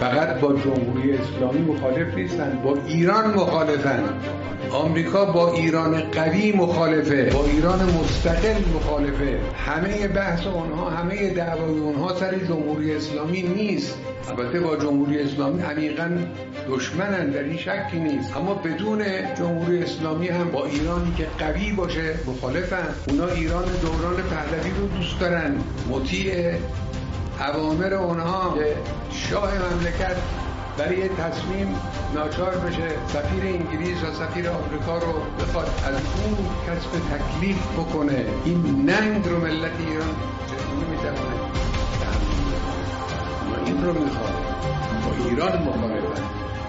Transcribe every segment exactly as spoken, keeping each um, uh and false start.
فقط با جمهوری اسلامی مخالف نیستن، با ایران مخالفن. آمریکا با ایران قوی مخالفه، با ایران مستقل مخالفه. همه بحث اونها، همه دعوای اونها سر جمهوری اسلامی نیست. البته با جمهوری اسلامی عمیقاً دشمنن، در این شکی نیست، اما بدون جمهوری اسلامی هم با ایرانی که قوی باشه مخالفن. اونا ایران دوران پهلوی رو دوست دارن، مطیع اوامر اونها. شاه مملکت برای یه تصمیم ناچار بشه سفیر انگلیس و سفیر آمریکا رو بخواد از اون کسب تکلیف بکنه. این ننگ رو ملت ایران چطوری میتونه تحمل؟ این رو میخواد با ایران مخالفت.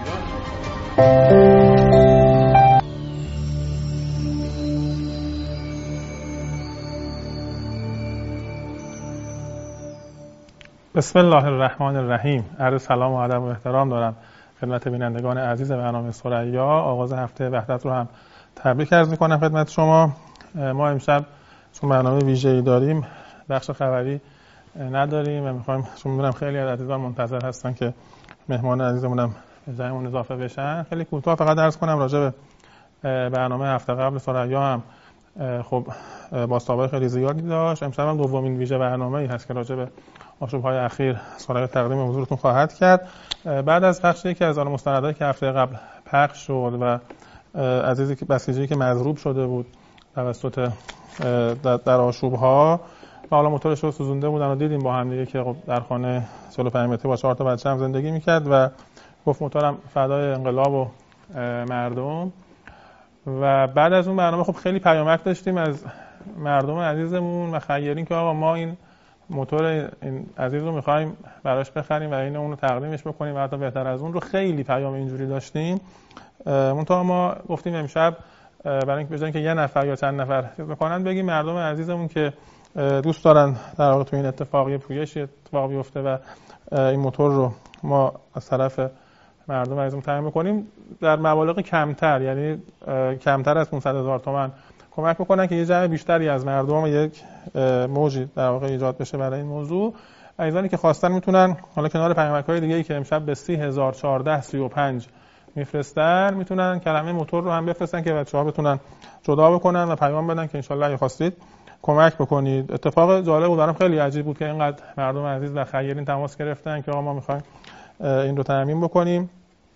بسم الله الرحمن الرحیم. عرض سلام و ادب و احترام دارم خدمت بینندگان عزیز برنامه ثریا. آغاز هفته وحدت رو هم تبریک عرض می‌کنم خدمت شما. ما امشب چون برنامه ویژه‌ای داریم، بخش خبری نداریم و می‌خوایم، چون می‌دونم خیلی از عزیزان منتظر هستن که مهمان عزیزمون هم جایمون اضافه بشن، خیلی کوتاه فقط عرض کنم راجع به برنامه هفته قبل ثریا هم خب با سابقه خیلی زیادی داشت. امشب هم دومین ویژه برنامه‌ای هست که راجع به آشوب‌های اخیر ثریا تقدیم حضورتون خواهد کرد. بعد از پخش یکی از آن مستنداتی که هفته قبل پخش شد و عزیزی که بسیجی که مضروب شده بود توسط در آشوب‌ها و حالا موتورش رو سوزونده بودن و دیدیم با هم دیگه که خب در خانه چهل و پنج متری با چهار تا بچه هم زندگی می‌کرد و گفت موتورم فدای انقلاب و مردم. و بعد از اون برنامه خب خیلی پیامک داشتیم از مردم عزیزمون و خیرین که آقا ما این موتور این عزیز رو می‌خوایم براش بخریم و این اون رو تقدیمش بکنیم و حتی بهتر از اون رو. خیلی پیام اینجوری داشتیم. منتها ما گفتیم امشب برای اینکه بجای اینکه یه نفر یا چند نفر چیز بکنن، بگیم مردم عزیزمون که دوست دارن در واقع تو این اتفاقی پویش اتفاق بیفته و این موتور رو ما از طرف مردم عزیزمون تامین بکنیم در مبالغ کمتر، یعنی کمتر از پانصد هزار تومان کمک بکنن که یه جمع بیشتری از مردم یک موجی در واقع ایجاد بشه برای این موضوع. عزیزانی که خواستن میتونن حالا کنار پیامک‌های دیگه‌ای که امشب به سی هزار و چهارصد و سی و پنج میفرستن، میتونن کلمه موتور رو هم بفرستن که بچه‌ها بتونن جدا بکنن و پیام بدن که انشالله اگه خواستید کمک بکنید. اتفاق جالب بود، برام خیلی عجیب بود که اینقدر مردم عزیز و خیرین تماس گرفتن که آقا ما می‌خوایم این رو تامین بکنیم.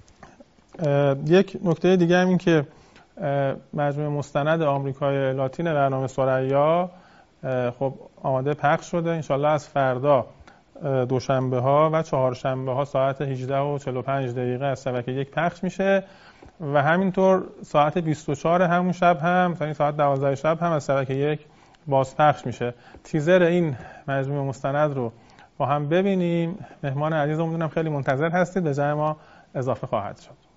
یک نکته دیگه هم این که مجموعه مستند آمریکای لاتین برنامه ثریا خب آماده پخش شده. انشالله از فردا دوشنبه ها و چهارشنبه ها ساعت هجده و چهل و پنج دقیقه از شبکه یک پخش میشه و همینطور ساعت بیست و چهار همون شب هم، یعنی ساعت دوازده شب هم از شبکه یک باز پخش میشه. تیزر این مجموعه مستند رو با هم ببینیم. مهمان عزیزمون میدونم خیلی منتظر هستید، به جای ما اضافه خواهد شد.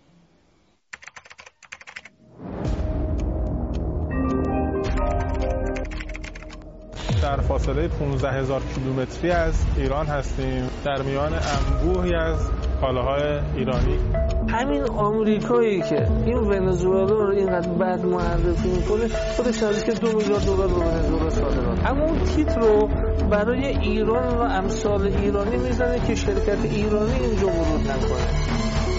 در فاصله پانزده هزار کیلومتری از ایران هستیم، در میان انبوهی از کالاهای ایرانی. همین آمریکایی که این ونزوئلا رو اینقدر بد معرفی میکنه، خودش از که دو میلیارد دلار به ونزوئلا صادرات، اما اون تیتر رو برای ایران و امثال ایرانی میزنه که شرکت ایرانی اینجا ورود نکنه.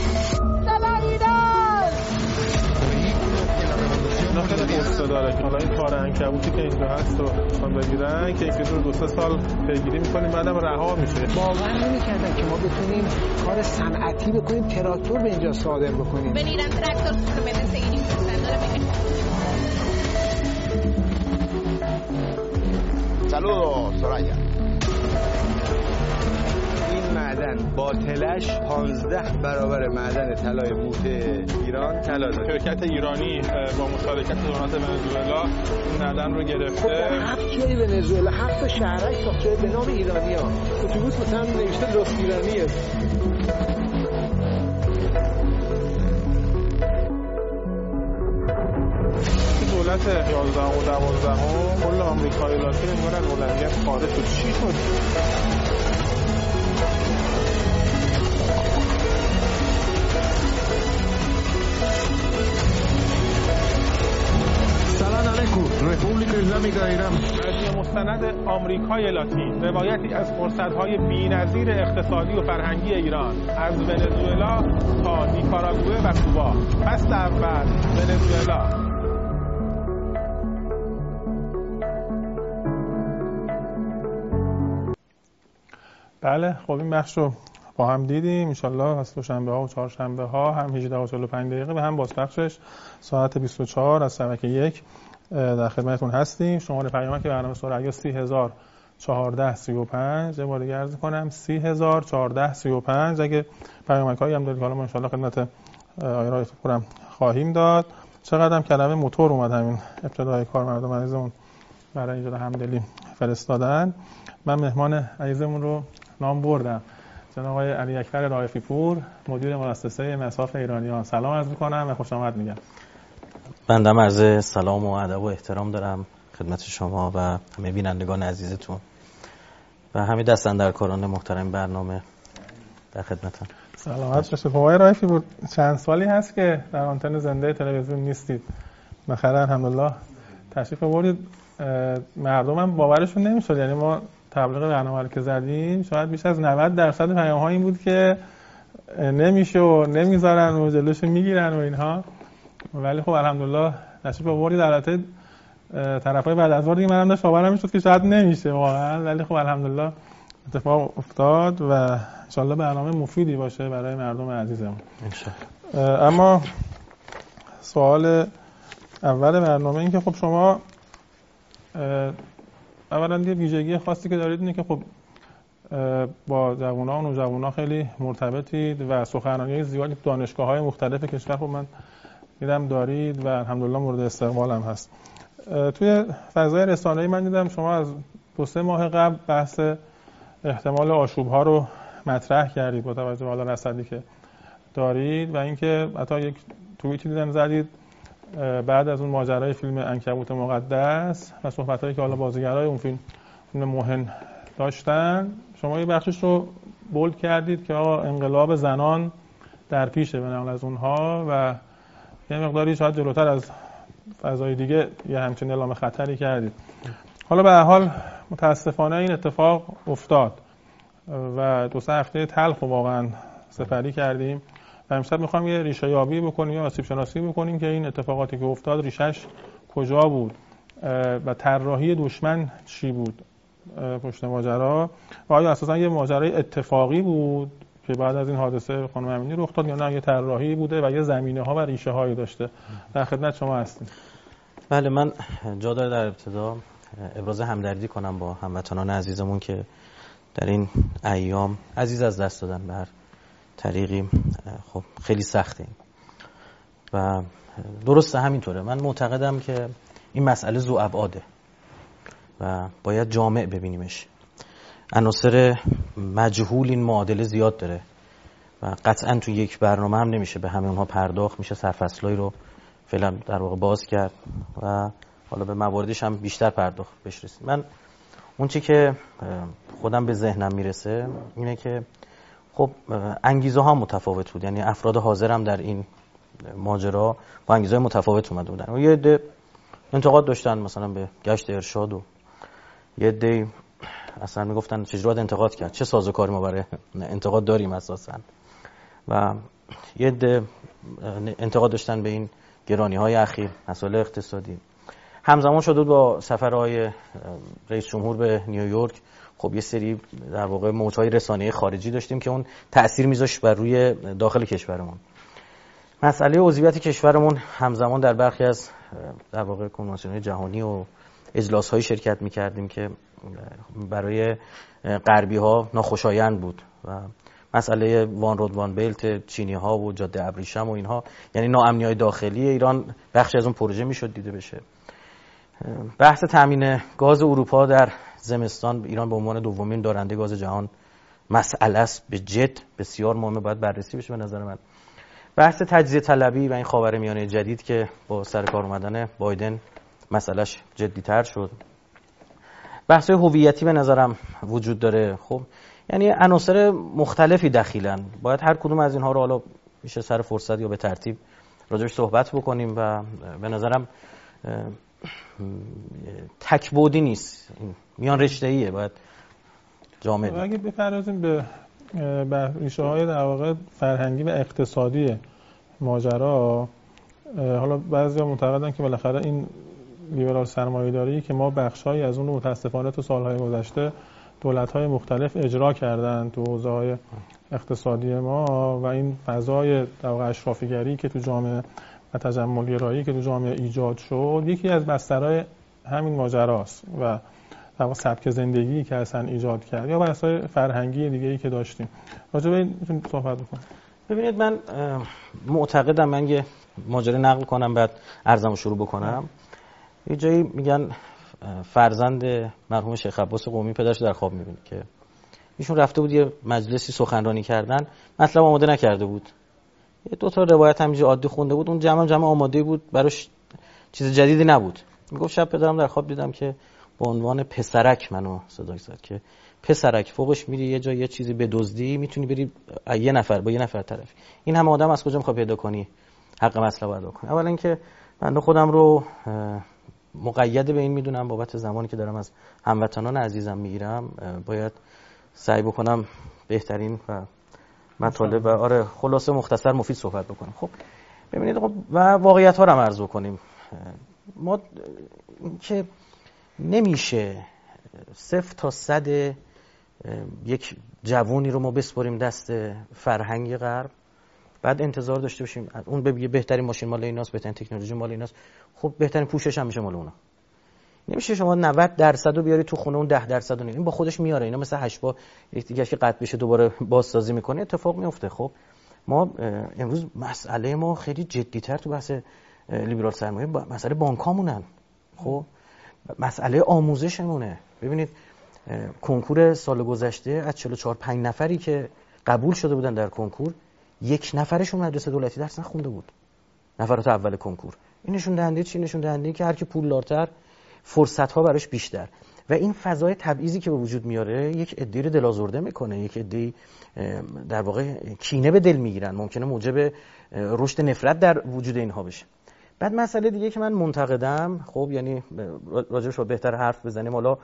اینا خیلی قصه داره که حالا این کار عنکبوتی که اینجا هست رو بخوان بگیرن که این رو دو سه سال پیگیری میکنیم بعدم رها میشه. باور نمی‌کردن که ما بتونیم کار صنعتی بکنیم، تراکتور به اینجا صادر بکنیم. Venirán tractors que prometen seguir impulsando la minería. Saludos, Soraya. این معدن باطلش پانزده برابر معدن طلای موت ایران طلا داره. شرکت ایرانی با مشارکت دولت ونزوئلا این معدن رو گرفته. خب هفت جای ونزوئلا، هفت تا شهرک ساخته به نام ایرانی‌ها. اتوبوس مثلا نوشته لس ایرانیه. دولت یازدهم و دوازدهم کل آمریکای لاتین انگار از اولویت خارج شد. چی شد؟ República Islámica de Irán. هرچی مستند آمریکای لاتین، روایتی از فرصت‌های بی‌نظیر اقتصادی و فرهنگی ایران از ونزوئلا تا نیکاراگوئه و کوبا. فصل اول، ونزوئلا. بله خب این بخش رو با هم دیدیم. انشالله از دوشنبه ها و چهارشنبه ها هم هجده و چهل و پنج دقیقه و هم بازپخشش ساعت بیست و چهار از شبکه یک در خدمتتون هستیم. شماره پیامک برنامه ثریا سی هزار و چهارده سی و پنج. یه بار دیگه عرض کنم سی هزار و چهارده سی و پنج. اگه پیامک‌هایی هم دارید حالا ما انشالله خدمت آقای رایفی پورم خواهیم داد. چقدر هم کلمه موتور اومد همین ابتدای کار مردم عزیزمون برای ایجاد همدلی فرستادن. من مهمان عزیزمون رو نام بردم، جناب آقای علی اکبر رایفی پور، مدیر مؤسسه مصاف ایرانیان. سلام عرض می‌کنم و خوش آمد میگم. بنده عرض سلام و ادب و احترام دارم خدمت شما و همه بینندگان عزیزتون و همه دستاندرکاران محترم برنامه در خدمتم. سلامت باشید. آقای رایفی پور چند سالی هست که در آنتن زنده تلویزیون نیستید؟ بخیر الحمدلله تشریف آوردید. مردم هم باورشون نمیشد، یعنی ما تبلیغ برنامه رو که زدیم شاید بیش از نود درصد پیام‌ها این بود که نمیشه و نمیذارن و جلوشو میگیرن و اینها، ولی خب الحمدلله تشریف آوردید. البته طرفای بعد از ظهر دیگه منم داشت باورم میشد که شاید نمیشه واقعا، ولی خب الحمدلله اتفاق افتاد و ان شاءالله برنامه مفیدی باشه برای مردم عزیزمون ان شاءالله. اما سوال اول برنامه این که خب شما اولا یه ویژگی خاصی که دارید اینه که خب با جوانان و نوجوانان خیلی مرتبطید و سخنرانی زیادی دانشگاه‌های مختلف کشور خب من دیدم دارید و الحمدلله مورد استقبال هم هست. توی فضای رسانه‌ای من دیدم شما از دو سه ماه قبل بحث احتمال آشوب‌ها رو مطرح کردید با توجه به حال رصدی که دارید و اینکه حتی یک توییتی دیدم زدید بعد از اون ماجرای فیلم عنکبوت مقدس و صحبتایی که حالا بازیگرای اون فیلم فیلم مهم داشتن، شما یه بخشش رو بولد کردید که آقا انقلاب زنان در پیشه به نقل از اونها و یه مقداری شاید جلوتر از فضای دیگه یه همچین اعلام خطری کردید. حالا به هر حال متاسفانه این اتفاق افتاد و دو سه هفته تلخ واقعا سپری کردیم و امشب میخوام یه ریشه یابی بکنیم یا آسیب شناسی بکنیم که این اتفاقاتی که افتاد ریشش کجا بود و طراحی دشمن چی بود پشت ماجرا و آیا اساسا یه ماجرای اتفاقی بود که بعد از این حادثه خانم امینی رخ داد یا نه یه طراحی بوده و یه زمینه ها و ریشه هایی داشته. در خدمت شما هستیم. بله من جا داره در ابتدا ابراز همدردی کنم با هموطنان عزیزمون که در این ایام عزیز از دست دادن به هر طریقی. خب خیلی سخته و درسته همینطوره. من معتقدم که این مسئله ذو ابعاده و باید جامع ببینیمش. عناصر مجهول این معادله زیاد داره و قطعا تو یک برنامه هم نمیشه به همه اونها پرداخت. میشه سرفصلایی رو فعلا در واقع باز کرد و حالا به مواردش هم بیشتر پرداخت بهش رسید. من اون چی که خودم به ذهنم میرسه اینه که خب انگیزه ها متفاوت بود، یعنی افراد حاضر هم در این ماجرا با انگیزه متفاوت اومده بودن و یه عده انتقاد داشتن مثلا به گشت ارشاد و یه عده اصلا میگفتن چجوری باید انتقاد کرد، چه سازوکاری ما برای انتقاد داریم اساسا، و یه عده انتقاد داشتن به این گرانی‌های اخیر مسائل اقتصادی. همزمان شده با سفرهای رئیس جمهور به نیویورک خب یه سری در واقع موج‌های رسانه‌ای خارجی داشتیم که اون تأثیر میذاشت بر روی داخل کشورمون. مسئله عضویت کشورمون همزمان در برخی از در واقع کنوانسیون‌های جهانی و اجلاس‌های شرکت می‌کردیم که برای غربی‌ها ناخوشایند بود و مسئله وان رود وان بیلت چینی‌ها و جاده ابریشم و اینها، یعنی ناامنی‌های داخلی ایران بخشی از اون پروژه میشد دیده بشه. بحث تامین گاز اروپا در زمستان، ایران به عنوان دومین دارنده گاز جهان مسئله است به جد بسیار مهمه، باید بررسی بشه به نظر من. بحث تجزیه طلبی و این خاورمیانه جدید که با سر کار اومدن بایدن مسئلهش جدی‌تر شد. بحث هویتی به نظرم وجود داره. خب یعنی عناصر مختلفی دخیلن، باید هر کدوم از اینها رو حالا میشه سر فرصت یا به ترتیب راجعش صحبت بکنیم و به نظرم تکبودی نیست، میان رشته‌ایه، باید جامعه. اگه بپردازیم به ریشه های در واقع فرهنگی و اقتصادی ماجرا، حالا بعضیا معتقدن که بالاخره این لیبرال سرمایه‌داری که ما بخشایی از اون رو متاسفانه تو سالهای گذشته دولت‌های مختلف اجرا کردن تو حوزه‌های اقتصادی ما و این فضای در واقع اشرافیگری که تو جامعه و تجمل‌گرایی که تو جامعه ایجاد شد، یکی از بسترهای همین ماجراست و در واقع سبک زندگی که اصلا ایجاد کرد یا بحث‌های فرهنگی دیگه‌ای که داشتیم. راجع به این می‌تونید صحبت بکنید. ببینید من معتقدم، من یه ماجرا نقل کنم بعد عرضمو شروع بکنم. یه جایی میگن فرزند مرحوم شیخ عباس قمی پدرش در خواب می‌بینه که ایشون رفته بود یه مجلسی سخنرانی کردن، مطلب آماده نکرده بود، یه دو تا روایت همینجوری عادی خونده بود، اون جمع جمع آماده بود، براش چیز جدیدی نبود. میگفت شب پدرم در خواب دیدم که با عنوان پسرک منو صدا زد که پسرک، فوقش میری یه جای یه چیزی بدزدی میتونی بری یه نفر با یه نفر طرف، این همه آدم از کجا میخوای پیدا کنی حق مطلب ادا کنی؟ اولا اینکه من خودم رو مقید به این میدونم بابت زمانی که دارم از هموطنان عزیزم میگیرم، باید سعی بکنم بهترین و مطالب و آره خلاصه مختصر مفید صحبت بکنم. خب ببینید و واقعیت ها رو هم عرض بکنیم. ما که نمیشه صفر تا صد یک جوونی رو ما بسپاریم دست فرهنگ غرب بعد انتظار داشته باشیم اون بگه بهترین ماشین مال ایناست، بهترین تکنولوژی مال ایناست. خب بهترین پوشش هم میشه مال اونا. نمیشه شما نود درصد رو بیاری تو خونه اون ده درصد رو. این با خودش میاره، اینا مثل هشبا دیگه که قطع بشه دوباره بازسازی میکنه اتفاق میفته. خب ما امروز مسئله ما خیلی جدی‌تر تو بحث لیبرال سرمایه مسئله بانکامونن. خب مسئله آموزشمونه. ببینید کنکور سال گذشته از چهل و چهار پنج نفری که قبول شده بودن در کنکور، یک نفرشون مدرسه دولتی درس نخونده بود. نفرات اول کنکور. این نشون دهنده چی؟ نشون دهنده که هر کی پولدارتر فرصت‌ها براش بیشتر و این فضای تبعیضی که به وجود میاره یک عده‌ای رو دلازرده میکنه، یک عده‌ای در واقع کینه به دل میگیرن، ممکنه موجب رشد نفرت در وجود اینها بشه. بعد مسئله دیگه که من منتقدم، خب یعنی راجبش رو بهتر حرف بزنیم، حالا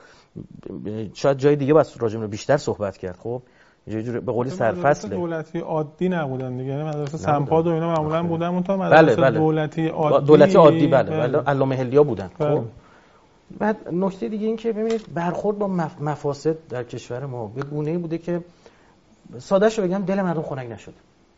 شاید جای دیگه باید راجب رو بیشتر صحبت کرد. خب یه جوری به قولی سرفصله. دولتی عادی نبودن دیگه، یعنی مدرسه سمپاد و اینا معمولا بودن، اون تا مدرسه بله بله. دولتی عادی دولتی عادی بله بله علامه هلیا بودن. بله. خب بعد نکته دیگه این که ببینید برخورد با مفاسد در کشور ما به گونه‌ای بوده که ساده‌شو بگم دل مردم خنک نشد.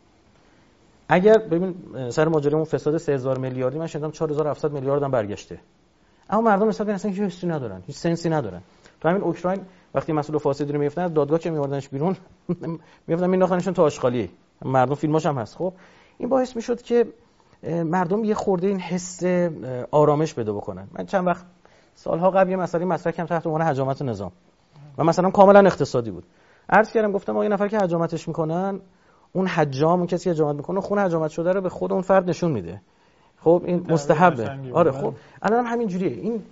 اگر ببین سر ماجرای اون فساد سه هزار میلیاردی من شنیدم چهار هزار و هفتصد میلیارد هم برگشته، اما مردم حساب اصلا هیچ حسی ندارن، هیچ سنسی ندارن. تو همین اوکراین وقتی مسئول فاسدی رو می‌گرفتن از دادگاه که می‌آوردنش بیرون می‌گفتن مینداختنشون تو آشغالی، مردم فیلماش هم هست. خب این باعث می‌شد که مردم یه خورده این حس آرامش پیدا بکنن. من چند وقت سالها قبل یه مسئله مطرح کردم تحت عنوان حجامت نظام و مثلا کاملا اقتصادی بود. عرض کردم گفتم آقا یه نفر که حجامتش میکنن، اون حجام، اون کسی که حجامت میکنه خون حجامت شده رو به خود اون فرد نشون میده. خب این مستحبه. آره خب الان هم همین جوریه. این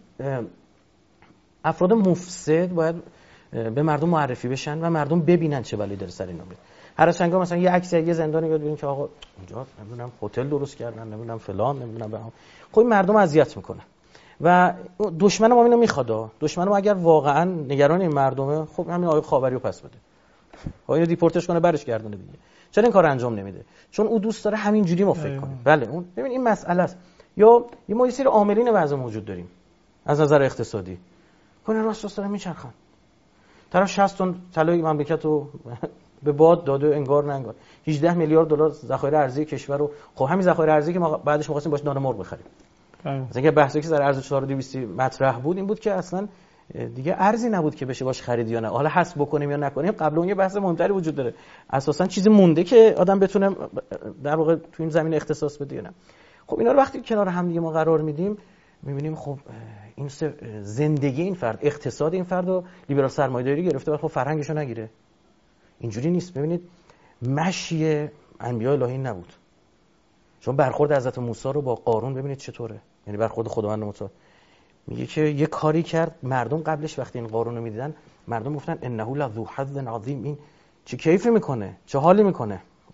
افراد مفسد باید به مردم معرفی بشن و مردم ببینن چه بلایی داره سر اینا میاد. هر چنگا مثلا یه عکس یه زندانی بیاد ببین که آقا اونجا نمیدونم هتل درست کردن، نمیدونم فلان، نمیدونم بهم. خب مردم اذیت میکنه و دشمن ما اینو میخواد. دشمن ما اگر واقعا نگران این مردمه، خب همین آقای خاوری رو پس بده، آقا اینو دیپورتش کنه برش گردونه دیگه. چرا این کارو انجام نمیده؟ چون او دوست داره همین جوری ما فکر کنیم. بله اون ببین این مسئله است. یا یه ما یه سری عاملین وضع موجود داریم از نظر اقتصادی، کنه راست راست داره میچرخن. طرف شصت تن طلای مملکت رو به باد داده انگار نه انگار. هجده میلیارد دلار ذخایر ارزی کشور رو، خب همین ذخایر ارزی که ما بعدش می‌خواستیم باش نان مرغ بخریم. مثلا که بحثی که در ارز چهار هزار و دویست مطرح بود این بود که اصلا دیگه ارزی نبود که بشه باش خرید یا نه، حالا حسب بکنیم یا نکنیم. قبل اون یه بحث مهمتری وجود داره، اساسا چیزی مونده که آدم بتونه در واقع تو این زمینه اختصاص بده یا نه. خب اینا رو وقتی کنار هم دیگه ما قرار میدیم میبینیم خب این زندگی این فرد، اقتصاد این فرد رو لیبرال سرمایه‌داری گرفته و خب فرهنگشو نگیره. اینجوری نیست. ببینید مشی انبیاء الهی نبود. چون برخورد حضرت موسی رو با قارون ببینید چطوره، یعنی برخورد خداوند متعال میگه که یه کاری کرد مردم قبلش وقتی این قارون رو میدیدن مردم گفتن انه لذو حظ عظیم، این چه کیفی میکنه، چه حالی میکنه.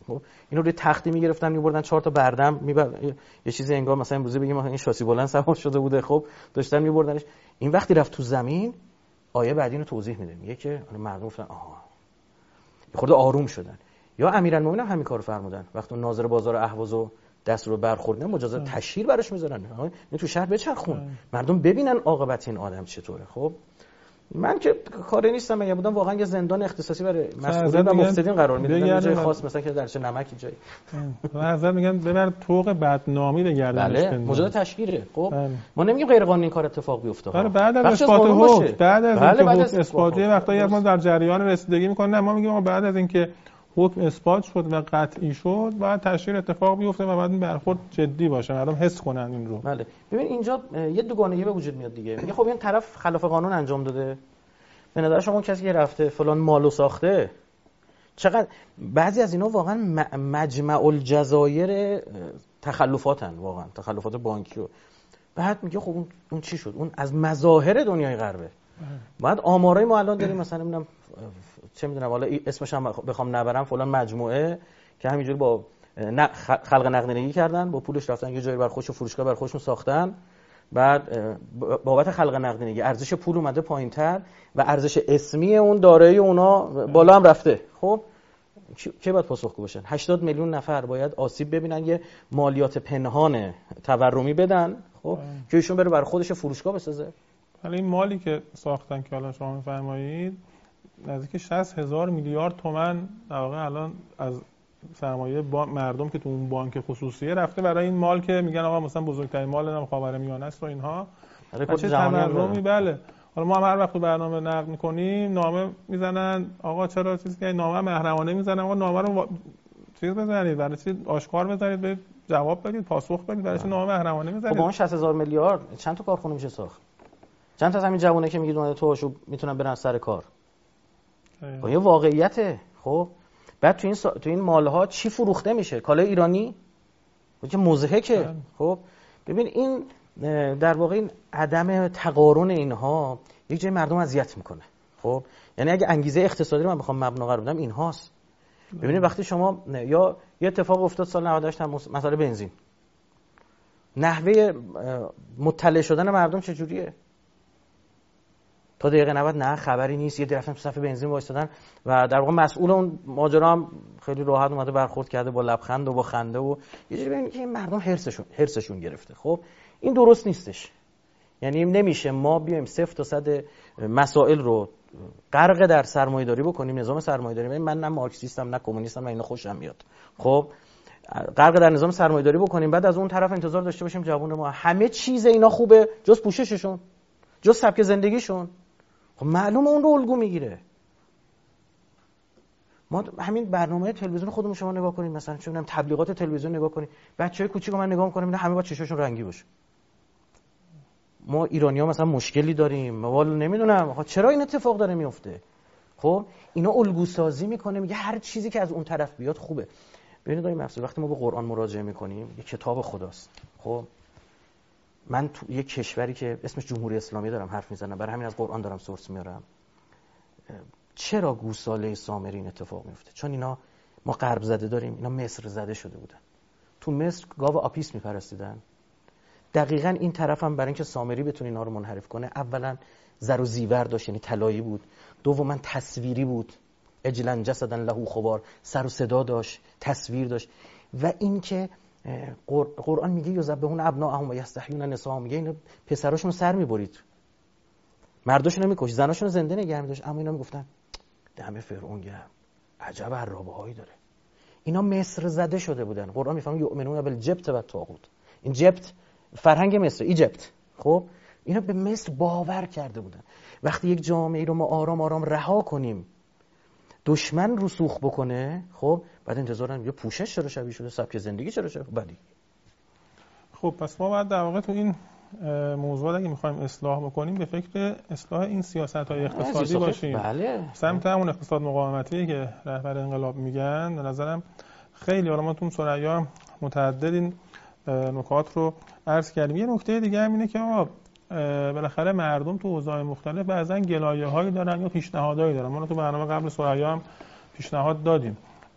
خب اینو روی تختی میگرفتن میبردن چهار تا بردم میبر... یه چیزی انگار مثلا امروزه بگیم این شاسی بلند سوار شده بوده، خب داشتن میبردنش. این وقتی رفت تو زمین آیه بعدی اینو توضیح میده، میگه که مردم گفتن آها خورده آروم شدن. یا امیرالمومنین هم همین کارو فرمودن، وقتی ناظر بازار اهوازو دست رو برخوردن مجازات تشهیر براش میذارن، این تو شهر بچرخون مردم ببینن عاقبت این آدم چطوره. خب من که کاری نیستم، اگه بودم واقعا یه زندان اختصاصی برای مسئولین و مفسدین قرار میدادن، یه جای خاص مثلا که درچه نمکی جایی حضرت میگن ببر طوق بدنامی بگردنش. بله مجازات تشهیره. خب ما نمیگیم غیر قانونی کار اتفاق بیفته، بله بعد از اثبات حکم، بعد از اینکه حکم اثباتی وقتی ما در جریان رسیدگی میکنه، ما میگیم بعد از اینکه حکم اثبات شد و قطعی شد بعد تشهیر اتفاق بیفته و بعد این برخورد جدی باشه، مردم حس کنن این رو. بله ببین اینجا یه دوگانگی به وجود میاد دیگه. میگه خب این طرف خلاف قانون انجام داده، به نظر شما کسی که رفته فلان مالو ساخته چقدر، بعضی از اینا واقعا مجمع الجزایر تخلفاتن، واقعا تخلفات بانکی. و بعد میگه خب اون اون چی شد؟ اون از مظاهر دنیای غربه. بعد آمارای ما الان داریم، مثلا نمیدونم چه میدونم حالا اسمش هم بخوام نبرم، فلان مجموعه که همینجوری با خلق نقدینگی کردن، با پولش رفتن یه جایی بر خودش فروشگاه بر خودشون ساختن، بعد بابت خلق نقدینگی ارزش پول اومده پایینتر و ارزش اسمی اون دارایی اونا بالا هم رفته. خب کی باید پاسخگو باشن؟ هشتاد میلیون نفر باید آسیب ببینن، یه مالیات پنهان تورمی بدن، خب که ایشون بره بر خودش فروشگاه بسازه. حالا این مالی که ساختن که الان شما می‌فرمایید نزدیک شصت هزار میلیارد تومان در واقع الان از سرمایه با مردم که تو اون بانک خصوصیه رفته برای این مال که میگن آقا مثلا بزرگترین مال نام خاورمیانه است و اینها. چه تورمی. بله حالا ما هم هر وقت تو برنامه نقد می‌کنیم نامه میزنن آقا چرا چیزی که نامه محرمانه میزنن، آقا نامه رو چیز بزنید برای چی آشکار بزنید، به جواب بدید، پاسخ بدید، برای چی نامه محرمانه میزنید؟ خب با اون شصت هزار میلیارد چند تا کارخونه میشه ساخت؟ چند تا از همین جوونه که میگید اومده توشو میتونن برن سر کار؟ با یه واقعیته. خب بعد تو این سا... تو این مالها چی فروخته میشه؟ کالای ایرانی که مضحکه. خب ببین این در واقع این عدم تقارن اینها یک جای مردم اذیت میکنه. خب یعنی اگه انگیزه اقتصادی رو من بخوام مبنا قرار بدم اینهاست. ببینید وقتی شما یا یه اتفاق افتاد سال نود و هشت مسئله بنزین، نحوه مطلع شدن مردم چجوریه؟ تا دقیقه نود نه خبری نیست، یه درفتن تو صف بنزین وایسادن و در واقع مسئول اون ماجرا هم خیلی راحت اومده برخورد کرده با لبخند و با خنده و یه جوری ببینید که این مردم هرسشون هرسشون گرفته. خب این درست نیستش. یعنی نمیشه ما بیایم صفر تا صد مسائل رو غرق در سرمایه‌داری بکنیم، نظام سرمایه‌داری. من نه مارکسیستم نه کمونیستم، من اینا خوشم میاد. خب غرق در نظام سرمایه‌داری بکنیم، بعد از اون طرف انتظار داشته باشیم جوون ما همه چیز اینا خوبه جز پوشششون، جز سبک زندگیشون. خب معلومه اون رو الگو میگیره. ما همین برنامه تلویزیون خودمون شما نگاه کنید، مثلا چه می‌دونم تبلیغات تلویزیون نگاه کنید، بچه‌های کوچیکو من نگاه می‌کنم اینا همه با چشاشون رنگی باشه. ما ایرانی‌ها مثلا مشکلی داریم، والا نمیدونم چرا این اتفاق داره میفته. خب اینا الگو سازی میکنه، میگه هر چیزی که از اون طرف بیاد خوبه. ببینید آقای مقصود وقتی ما به قرآن مراجعه میکنیم یه کتاب خداست. خب من تو یه کشوری که اسمش جمهوری اسلامی دارم حرف میزنم، برای همین از قرآن دارم سورس میارم. چرا گوساله سامری این اتفاق میفته؟ چون اینا ما غرب زده داریم، اینا مصر زده شده بودن. تو مصر گاو آپیس میپرستیدن. دقیقاً این طرف هم برای اینکه سامری بتونه اینا رو منحرف کنه، اولا زر و زیور داشت یعنی طلایی بود، دوما تصویری بود، اجلن جسدن له خوار، سر و صدا داشت، تصویر داشت. و اینکه قرآن میگه یذبحون ابناءهم و یستحیون نساءهم، میگه اینا پسراشون رو سر میبرید، مرداشون رو میکش، زناشون رو زنده نگه می‌داشت. اما اینا میگفتن دم فرعون گرم، عجب عرابه‌هایی داره. اینا مصر زده شده بودن. قرآن میفهمه یؤمنون بالجبت و الطاغوت. این جبت فرهنگ مصر، ایجپت. خب اینا به مصر باور کرده بودن. وقتی یک جامعه رو ما آرام آرام رها کنیم دشمن رسوخ بکنه، خب بعد انتظار داریم یه پوشش چرا شبیه شده، سبک زندگی چرا شبیه بدی. خب پس ما بعد در واقع تو این موضوع اگه می‌خوایم اصلاح بکنیم به فکر اصلاح این سیاست‌های اقتصادی باشیم. بله. سمت همون اقتصاد مقاومتی که رهبر انقلاب میگن، به نظرم خیلی حالا ما تو ثریا متعدد این نکات رو عرض کردیم. یه نکته دیگه هم اینه که آقا بالاخره مردم تو اوضاع مختلف بعضن گلایه‌هایی دارن یا پیشنهادایی دارن. ما تو برنامه قبل ثریا هم پیشنهاد دادیم.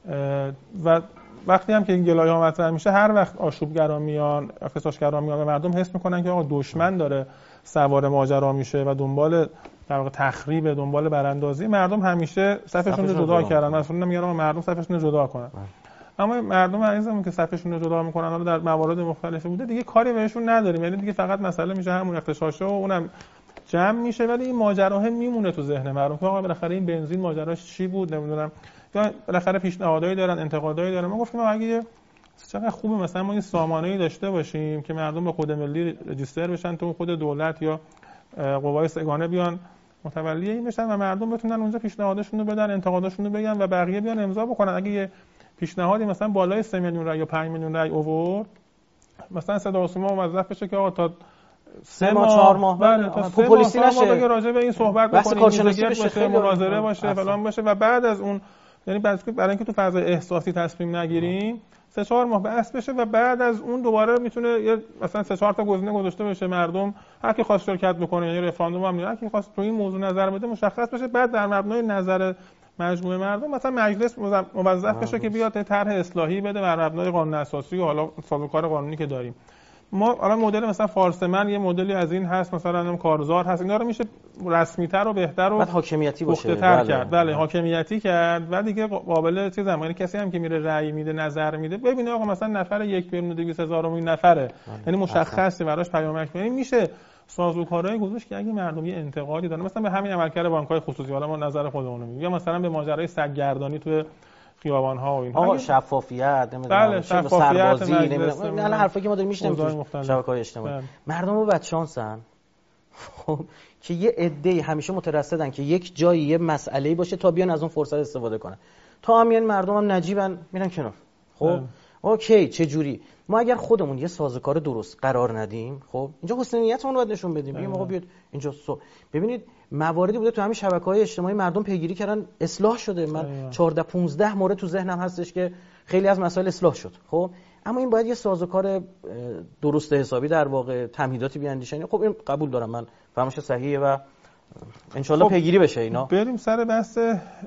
و وقتی هم که این گلایه ها مطرح میشه، هر وقت آشوبگرا میان، اغتشاشگرا میان و مردم حس میکنن که آقا دشمن داره سوار ماجرا میشه و دنبال در واقع تخریب، دنبال براندازی، مردم همیشه صفشون رو جدا کردن. مثلا میگن آقا مردم صفشون رو جدا کنن. اما مردم عزیزمون که صفشون رو جدا میکنن، حالا در موارد مختلفی بوده دیگه، کاری بهشون نداریم. یعنی دیگه فقط مسئله میشه همون اغتشاشه و اونم جمع میشه، ولی این ماجرا هم میمونه تو ذهن مردم که آقا بالاخره این بنزین ماجراش چی بود، نمیدونم، یا بالاخره پیشنهادایی دارن، انتقادایی دارن. ما گفتیم اگه چقدر خوبه مثلا ما این سامانه‌ای داشته باشیم که مردم با کد ملی رجیستر بشن، تو خود دولت یا قوای سگانه بیان متولی این بشن و مردم بتونن اونجا پیشنهاداشون رو بدن، انتقاداشون رو بگن و بقیه بیان امضا بکنن. اگه یه پیشنهادی مثلا بالای سه میلیون رای یا پنج میلیون رای آورد، مثلا صدا و سیما موظف بشه که آقا تا سه ماه چهار ماه بله تا سه پلیسی نشه بگه راجع به این صحبت بکنیم، باشه مناظره باشه فلان باشه و بعد از اون، یعنی برای اینکه تو فضای احساسی تصمیم نگیریم، سه چهار ماه بحث بشه و بعد از اون دوباره میتونه یه مثلا سه چهار تا گزینه گذاشته بشه، مردم هر کی خواست شرکت بکنه، یعنی رفراندوم هم هر کی خواست تو این موضوع نظر بده مشخص بشه، بعد در مبنای نظر مجموعه مردم مثلا مجلس موظف بشه که بیاد طرح اصلاحی بده بر مبنای قانون اساسی و حالا سازوکار قانونی که داریم. ما الان مدل مثلا فارسمن یه مدلی از این هست، مثلا هم کارزار هست، اینا رو میشه رسمی‌تر و بهتر و بعد حاکمیتی باشه بله. کرد بله حاکمیتی کرد و دیگه قابل چیز هم، یعنی کسی هم که میره رأی میده، نظر میده، ببینه آقا مثلا نفر یک میلیون و دویست هزار این نفره، یعنی مشخصه براش پیامک، یعنی میشه سازوکارهای گذاشت که اگه مردم یه انتقادی دارن مثلا به همین عملکرد بانک‌های خصوصی، حالا ما نظر خودمون رو میگیم، یا مثلا به ماجرای سگ‌گردانی تو خیابان‌ها و اینها، آقا شفافیت نمیدونم بله شفافیت نمیدونم الان حرفی که ما داریم میشنیم تو شبکه‌های اجتماعی، بله. مردم رو بدشانسن خب که یه عده‌ای همیشه مترصدن که یک جایی یه مسئله‌ای باشه تا بیان از اون فرصت استفاده کنن، تا همین مردم هم نجیبن میرن کنار. خب اوکی چه جوری ما اگر خودمون یه سازوکار درست قرار ندیم، خب اینجا حسن نیتمون رو باید نشون بدیم، بگیم آقا بیاد اینجا سو ببینید مواردی بوده تو همین شبکه‌های اجتماعی مردم پیگیری کردن اصلاح شده، من چهارده پانزده مورد تو ذهنم هستش که خیلی از مسائل اصلاح شد. خب اما این باید یه سازوکار درست حسابی در واقع تمهیداتی بیاندیشن. خب این قبول دارم من، فهمش صحیحه و ان شاء الله خب پیگیری بشه اینا. بریم سر بحث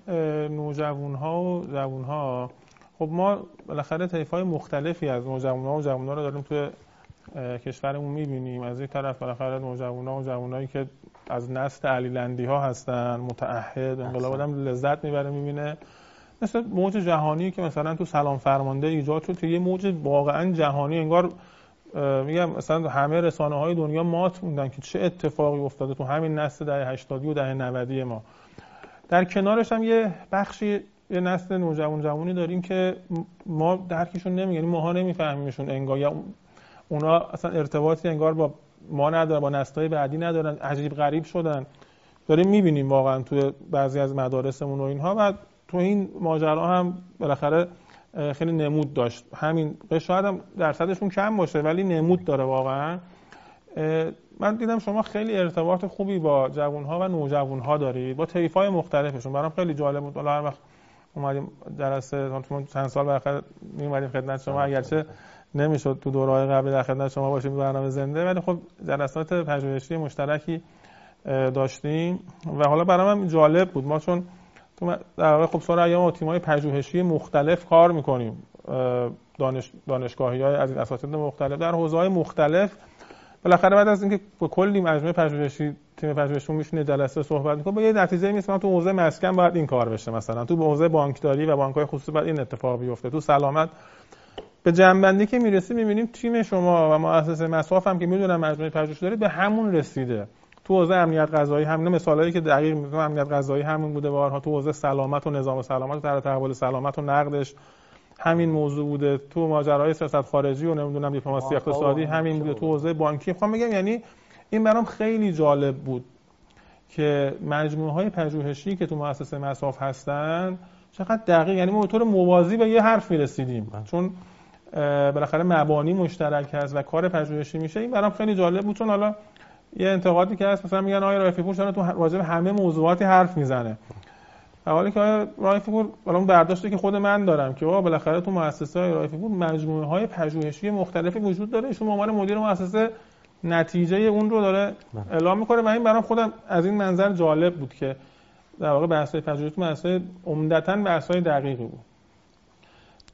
نوجوان‌ها و جوان‌ها. خب ما بالاخره طیف‌های مختلفی از نوجوان‌ها و جوان‌ها رو داریم تو کشورمون می‌بینیم. از یک طرف بالاخره نوجوان‌ها و جوانایی که از نسل علیلندی‌ها هستن، متعهد، انقلاب آدم لذت می‌بره می‌بینه، مثل موج جهانی که مثلا تو سلام فرمانده ایجاد شد، یه موج واقعا جهانی، انگار میگم مثلا همه رسانه‌های دنیا مات موندن که چه اتفاقی افتاده تو همین نسل دهه هشتادی و دهه نودی ما. در کنارش هم یه بخشی یه نسل نوجوان جوانی داریم که ما درکشون نمیگیم، یعنی ماها نمیفهمیمشون، انگار یا اونا اصلا ارتباطی انگار با ما ندارن، با نسل‌های بعدی ندارن، عجیب غریب شدن. داریم می‌بینیم واقعا تو بعضی از مدارسمون و اینها، و تو این ماجرا هم بالاخره خیلی نمود داشت. همین شاید هم درصدشون کم باشه ولی نمود داره واقعا. من دیدم شما خیلی ارتباط خوبی با جوان‌ها و نوجوان‌ها دارید، با طیف‌های مختلفشون. برام خیلی جالب بود. هر وقت اومدیم جلسه چند سال بالاخره می‌اومدیم خدمت شما، اگرچه نمیشد تو دوره‌های قبل در خدمت شما باشیم برنامه زنده، ولی خب جلسات پژوهشی مشترکی داشتیم و حالا برام جالب بود. ما چون تو در واقع خب سال ایام با تیم‌های پژوهشی مختلف کار می‌کنیم، دانش دانشگاهی‌های از این اساتید مختلف در حوزه‌های مختلف، بالاخره بعد از اینکه با کلی مجموعه پژوهشی تیم پژوهشیمون میشینه جلسه صحبت می‌کنه، با یه نتیجه می‌رسیم تو حوزه مسکن باید این کار بشه، مثلا تو حوزه بانکداری و بانک‌های خصوصی باید این اتفاق بیفته، تو سلامت. به جنبندی که می‌رسیم می‌بینیم تیم شما و مؤسسه مساف هم که می‌دونن مجموعه پژوهشی داره به همون رسیده. تو حوزه امنیت غذایی همین مثالایی که دقیق میگم امنیت غذایی همین بوده، بارها تو حوزه سلامت و نظام سلامت و طرح تحول سلامت و نقدش همین موضوع بوده، تو ماجرای سیاست خارجی و نمیدونم دیپلماسی اقتصادی همین بوده، تو حوزه بانکی. میخوام بگم یعنی این برام خیلی جالب بود که مجموعه‌های پژوهشی که تو مؤسسه مساف هستن چقدر دقیق، یعنی ما به طور موازی به یه حرف میرسیدیم چون بالاخره مبانی مشترک هست و کار پژوهشی میشه. این برام خیلی جالب بود، چون حالا یه انتقادی که هست مثلا میگن آقای رایفی پور چرا تو راجع به همه موضوعاتی حرف میزنه، حالی که آقای رایفی پور حالا اون برداشتی که خود من دارم که آقا بالاخره تو مؤسسه های رایفی پور مجموعه های پژوهشی مختلفی وجود داره، ایشون به عنوان مدیر مؤسسه نتیجه اون رو داره اعلام میکنه و این برام خودم از این منظر جالب بود که در واقع بحث‌های پژوهشی تو مؤسسه عمدتاً بحث‌های دقیقی بود.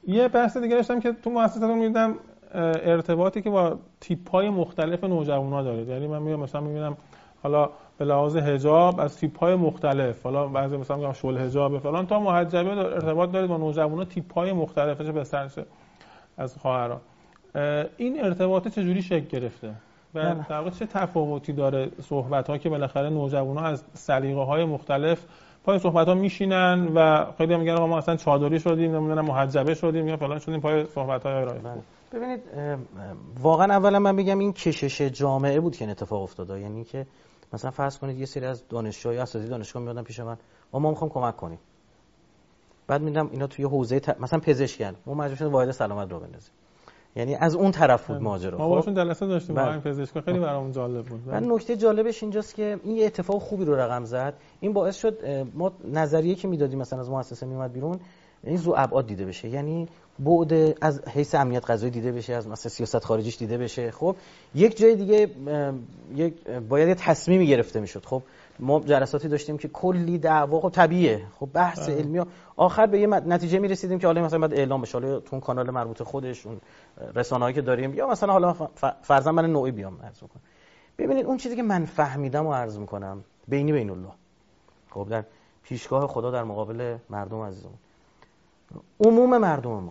یه بحث دیگه داشتم که تو مؤسساتون می‌دیدم ارتباطی که با تیپ‌های مختلف نوجوانا داره. یعنی من میام مثلا می‌بینم حالا به لحاظ حجاب از تیپ‌های مختلف، حالا بعضی مثلا میگم شل حجاب فلان تا محجبه ارتباط داره با نوجوانا تیپ‌های مختلف، چه پسر چه از خواهران. این ارتباط چجوری شکل گرفته و در واقع چه تفاوتی داره صحبت‌ها که بالاخره نوجوانا از سلیقه‌های مختلف پای صحبت‌ها میشینن و خیلی میگن آقا ما اصلا چادری شدیم، نمیدونم محجبه شدیم یا فلان شدیم پای صحبت‌های ارائه. ببینید واقعا اولا من بگم این کشش جامعه بود که این اتفاق افتاد. یعنی که مثلا فرض کنید یه سری از دانشجوها یا اساتید دانشگاه میادن پیش من، ما میخوام کمک کنیم. بعد میدم اینا توی حوزه ت... مثلا پزشکن، ما مجبور شدیم واحد سلامت رو بندازیم. یعنی از اون طرف بود ماجرا. ما باشون جلسه داشتیم با این پزشکا، خیلی برامون جالب بود. بعد نکته جالبش اینجاست که این یه اتفاق خوبی رو رقم زد. این باعث شد ما نظریه که میدادیم مثلا از مؤسسه میومد بیرون، این زو ابعاد دیده بشه. یعنی بعد از حیث امنیت غذایی دیده بشه، از مثلا سیاست خارجیش دیده بشه. خب یک جای دیگه یک باید یه تصمیمی گرفته میشد. خب ما جلساتی داشتیم که کلی دعوا، خب طبیعیه، خب بحث علمی، آخر به یه نتیجه میرسیدیم که حالا مثلا بعد اعلام بشه، حالا تو اون کانال مربوط خودش، اون رسانه‌ای که داریم، یا مثلا حالا فرضاً من نوعی بیام عرض کنم. ببینید اون چیزی که من فهمیدم و عرض میکنم بینی بین الله، خب در پیشگاه خدا در مقابل مردم عزیزمون، عموم مردم ما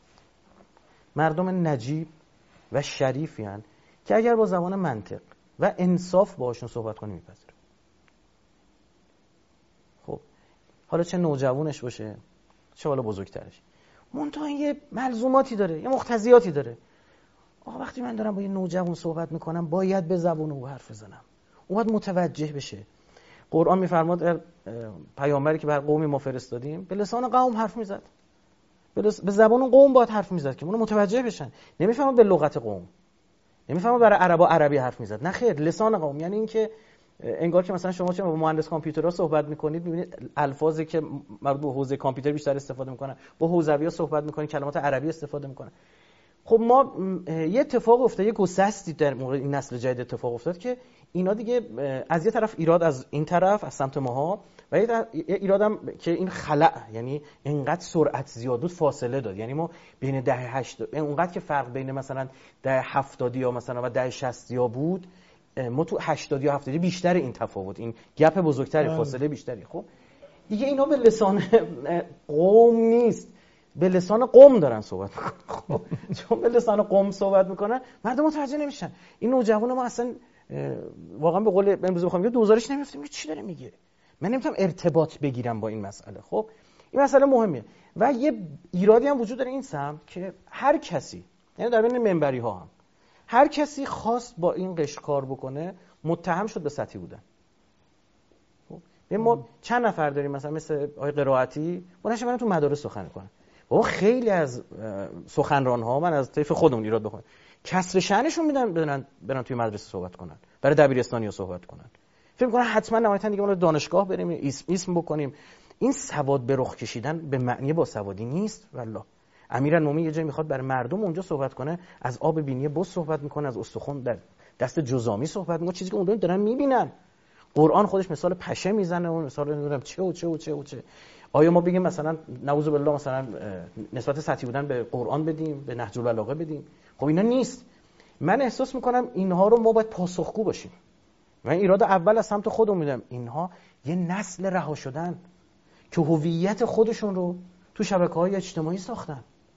مردم نجیب و شریفی هستند که اگر با زبان منطق و انصاف باهاشون صحبت کنیم میپذیره. خب حالا چه نوجوانش باشه چه حالا بزرگترش، منتها یه ملزوماتی داره، یه مقتضیاتی داره. آقا وقتی من دارم با یه نوجوان صحبت میکنم باید به زبان او حرف بزنم، او باید متوجه بشه. قرآن میفرماد پیامبری که بر قومی ما فرستادیم به لسان قوم حرف میزد، به زبان قوم باید حرف میزد که اونو متوجه بشن. نمیفهمه به لغت قوم، نمیفهمه برای عربا عربی حرف میزد، نه خیر، لسان قوم. یعنی اینکه انگار که مثلا شما چه با مهندس کامپیوترها صحبت میکنید، میبینید الفاظی که مربوط به حوزه کامپیوتر بیشتر استفاده میکنن، با حوزوی‌ها صحبت میکنید کلمات عربی استفاده میکنن. خب ما یه اتفاق افتاد، یه گسستی در مورد این نسل جدید اتفاق افتاد که اینا دیگه از یه طرف ایراد از این طرف از سمت ماها و یه ایرادم که این خلأ، یعنی اینقدر سرعت زیاد بود فاصله داد. یعنی ما بین دهه هشتاد اونقدر که فرق بین مثلا دهه هفتاد یا مثلا و دهه شصت یا بود، ما تو هشتاد یا هفتاد بیشتر این تفاوت، این گپ بزرگتری، فاصله بیشتری. خب دیگه اینا به لسان قوم نیست، به لسان قوم دارن صحبت میکنن. خب چون به لسان قوم صحبت میکنن مردم متوجه نمیشن. این نوجوان ما اصلا واقعا به قول امروز بخوام بگم دوزارش نمیفتیم چی داره میگه، من نمیتونم ارتباط بگیرم با این مسئله. خب این مسئله مهمه و یه ایرادی هم وجود داره این سمت که هر کسی، یعنی در بین منبری ها هم هر کسی خواست با این قشر کار بکنه متهم شد به سطحی بودن. خب ما چند نفر داریم مثلا مثل آقای قرائتی بونش من تو مدارس سخن کنن، بابا خیلی از سخنران ها من از طیف خودمون ایراد بخورم، کسر شأنشون میدن برن برن توی مدرسه صحبت کنن، برای دبیرستانی‌ها صحبت کنن. فکر می‌کنن حتما نهایتاً دیگه ما دانشگاه بریم اسم اسم بکنیم. این سواد به رخ کشیدن به معنی با سوادی نیست. والله امیرالمومنین یه جایی میخواد برای مردم اونجا صحبت کنه، از آب بینی بز صحبت میکنه، از استخوان در دست جزامی صحبت میکنه، چیزی که اون دارن میبینن. قرآن خودش مثال پشه میزنه، اون مثال نمیدونم چه و چه و چه و چه. آیا ما بگیم مثلا نعوذ بالله مثلا نسبت سطحی بودن به قرآن بدیم، به نهج البلاغه بدیم؟ خب اینا نیست. من احساس میکنم اینها رو ما باید پاسخگو باشیم. من ایراد اول از سمت خودم میدم، اینها یه نسل رها شدن که هویت خودشون رو تو شبکه‌های اجتماعی ساختن.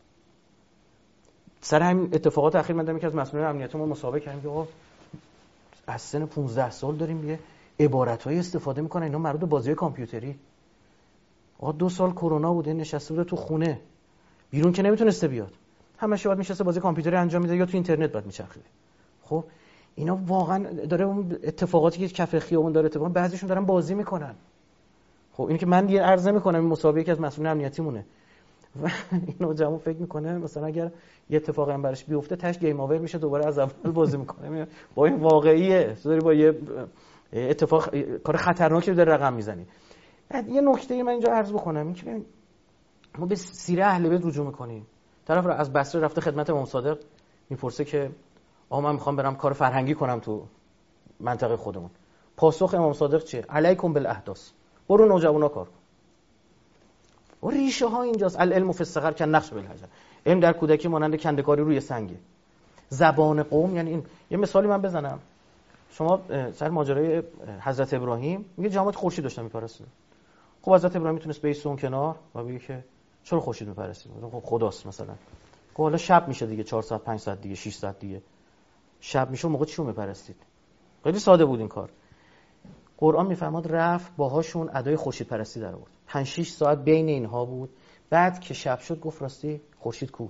سر همین اتفاقات اخیر من دیدم که از مسئولین امنیتی ما مصاحبه کردیم که آقا از سن پانزده سال داریم یه عبارت‌های استفاده میکنن اینا مربوط به بازی کامپیوتری. آقا دو سال کرونا بوده، نشسته بوده تو خونه، بیرون که نمیتونسته بیاد، همش باید میشسته بازی کامپیوتری انجام میده یا تو اینترنت باید میچرخیده. خب اینا واقعا داره اون اتفاقاتی که کف خیابون داره اتفاقا بعضیشون دارن بازی میکنن. خب این که من دیگه عرض نمیکنم، این مسابقه که از مسئولین امنیتی مونه و اینو جمعو فکر میکنه مثلا اگر یه اتفاقی هم براش بیفته تاش گیم اوور میشه، دوباره از اول بازی میکنه. با این واقعیه تو داری با یه اتفاق کار خطرناکی داره رقم میزنی. یه نکته من اینجا عرض بکنم، این که ببین ما به سیره اهل بیت رجوع میکنیم. طرف رو از بصره رفته خدمت امام صادق میپرسه که آقا من میخوام برم کار فرهنگی کنم تو منطقه خودمون. پاسخ امام صادق چیه؟ علیکم بالاحداث، برو نوجوانا کار کن. و ریشه ها اینجاست. العلم فی الصغر کالنقش بالحجر، علم در کودکی مانند کنده‌کاری روی سنگه. زبان قوم یعنی این. یه مثالی من بزنم، شما سر ماجرای حضرت ابراهیم میگه جماعت خورشید داشتن میپرستن. خب حضرت ابراهیم میتونست بیسته اون کنار و بگه که چرا خورشید میپرستید؟ خب خداست مثلا. خب حالا شب میشه دیگه، چهار ساعت پنج ساعت دیگه شش ساعت دیگه شب میشه، موقع چی رو میپرستید؟ خیلی ساده بود این کار. قرآن میفرماد رفت باهاشون ادای خورشید پرستی در آورد. پنج شش ساعت بین اینها بود. بعد که شب شد گفت راستی خورشید کو؟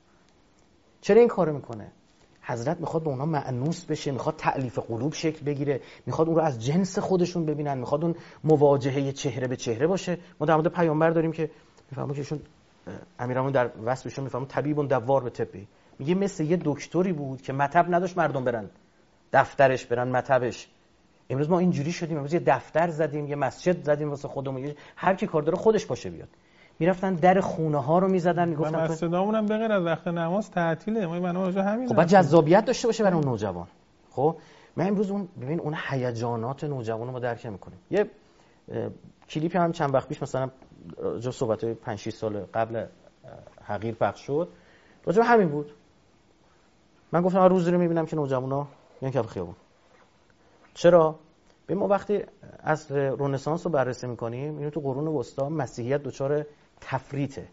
چرا این کارو میکنه؟ حضرت میخواد به اونا مأنوس بشه، میخواد تألیف قلوب شکل بگیره، میخواد اون رو از جنس خودشون ببینن، میخواد اون مواجهه چهره به چهره باشه. ما در مورد پیامبر داریم که میفهمون که ایشون امیرامون در وصفشون میفهمون طبیبون دوار به طبی، میگه مثل یه دکتری بود که مطب نداشت مردم برن دفترش، برن مطبش. امروز ما اینجوری شدیم، امروز یه دفتر زدیم، یه مسجد زدیم واسه خودمون، هر کی کار داره خودش باشه بیاد. میرفتن در خونه ها رو میزدن، میگفتن مسجدامون هم بغیر از وقت نماز تعطیله. ما منو اونجا همین. خب بعد جذابیت داشته باشه برای اون نوجوان. خب من امروز اون ببین اون هیجانات نوجوانو ما درک نمی‌کنیم. یه کلیپی هم چند وقت پیش مثلا جو صحبت‌های پنج شش سال قبل حقیر پخش شد، راجع به همین بود. من گفتم هر روزی رو می‌بینم که نوجوانا میان کف خیابون. چرا؟ ببین ما وقتی عصر رنسانس رو بررسی می‌کنیم، اینو تو قرون وسطا مسیحیت دچار تفریطه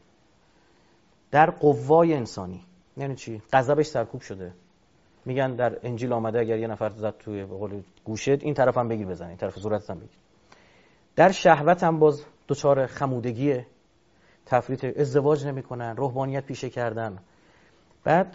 در قوای انسانی. یعنی چی؟ غضبش سرکوب شده. میگن در انجیل آمده اگر یه نفر زد توی به قول گوشت، این طرف هم بگیر بزن، این طرف صورتت هم بگیر. در شهوت هم باز دچار خمودگیه، تفریط، ازدواج نمی‌کنن، روحانیت پیشه کردن. بعد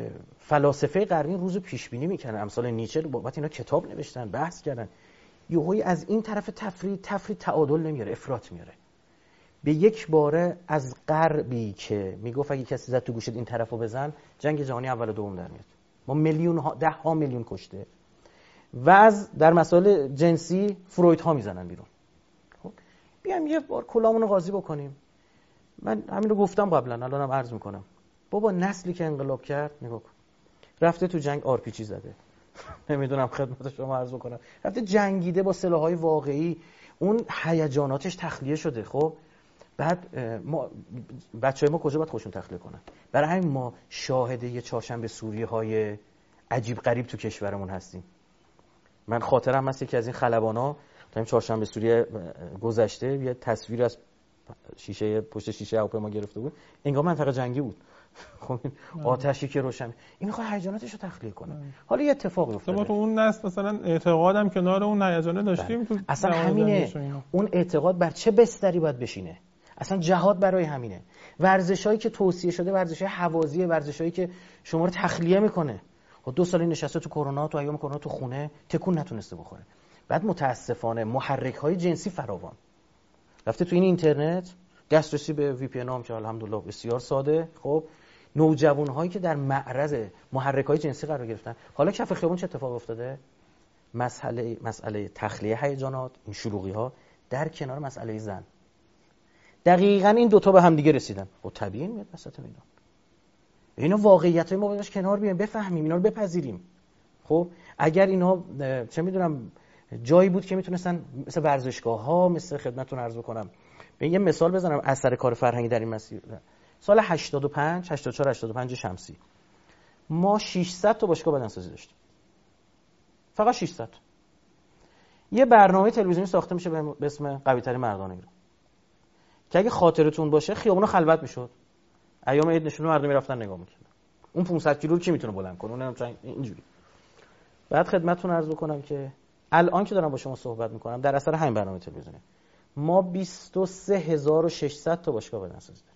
فلاسفه غربی روزو پیش بینی میکنن، امثال نیچه بابت اینا کتاب نوشتن، بحث کردن. یهویی از این طرف تفریط تفریط تعادل نمیاره، افراط میاره. به یک باره از غربی که میگفت اگه کسی زد تو گوشت این طرفو بزن، جنگ جهانی اول و دوم در میاد. ما میلیون ها، ده ها میلیون کشته. و از در مسائل جنسی فروید ها میزنن بیرون. خب بیایم یه بار کلامونو قاضی بکنیم. من همین رو گفتم قبلا، الانم عرض میکنم. بابا نسلی که انقلاب کرد نگاه کن، رفته تو جنگ آر پی جی زده. نمیدونم خدمت شما عرض بکنم، رفته جنگیده با سلاح‌های واقعی، اون هیجاناتش تخلیه شده. خب بعد ما بچه‌های ما کجا باید خودشون تخلیه کنن؟ برای همین ما شاهد یه چهارشنبه سوری‌های عجیب غریب تو کشورمون هستیم. من خاطرم هست که از این خلبانا تا این چهارشنبه سوری گذشته یه تصویر از شیشه پشت شیشه هواپیما گرفته بود، انگار منطقه جنگی بود. خب آتشی که روشن، این میخواد هیجاناتش رو تخلیه کنه. حالا یه اتفاقی افتاده. ما تو اون نسل مثلا اعتقادم کنار اون هیجانه داشتیم تو اصلا همینه. اون اعتقاد بر چه بستری باید بشینه؟ اصلا جهاد برای همینه. ورزشایی که توصیه شده ورزشای حوازی، ورزشایی که شما رو تخلیه میکنه. خب دو سال نشسته تو کرونا، تو ایام کرونا تو خونه، تکون نتونسته بخوره. بعد متاسفانه محرک‌های جنسی فراوان. رفته تو این اینترنت، دسترسی به وی پی ان هم که الحمدلله بسیار ساده. خب نوجوان‌هایی که در معرض محرک‌های جنسی قرار گرفتن، حالا کف خیابون چه اتفاق افتاده؟ مسئله مسئله تخلیه هیجانات، این شلوغی‌ها در کنار مسئله زن. دقیقاً این دوتا به هم دیگه رسیدن. خب طبیعیه میاد وسط میدان. اینا واقعیتای ما باید کنار بیایم، بفهمیم، اینا رو بپذیریم. خب اگر اینا چه میدونم جایی بود که میتونستن مثل ورزشگاه‌ها، مثل خدمتتون عرض کنم، به یه مثال بزنم اثر کار فرهنگی در این مسیر. سال هشتاد و پنج هشتاد و چهار هشتاد و پنج شمسی ما ششصد تا باشگاه بدنسازی داشتیم. فقط ششصد. یه برنامه تلویزیونی ساخته میشه به اسم قوی‌ترین مردان ایران که اگه خاطرتون باشه خیابونا خلوت میشد. ایام عید نشون مردم میرفتن نگاه میکردن. اون پانصد کیلو رو کی میتونه بلند کنه؟ اونم اینجوری. بعد خدمتتون عرض بکنم که الان که دارم با شما صحبت میکنم در اثر همین برنامه تلویزیونی ما بیست و سه هزار و ششصد تا باشگاه بدنسازی داریم.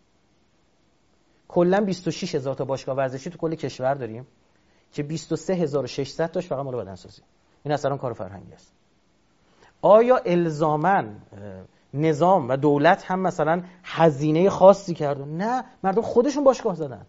کلا بیست و شش هزار تا باشگاه ورزشی تو کل کشور داریم که بیست و سه هزار و ششصد تاش فقط مال بدنسازی. این اصلا کار فرهنگی است. آیا الزاماً نظام و دولت هم مثلا هزینه خاصی کرده؟ نه، مردم خودشون باشگاه زدن.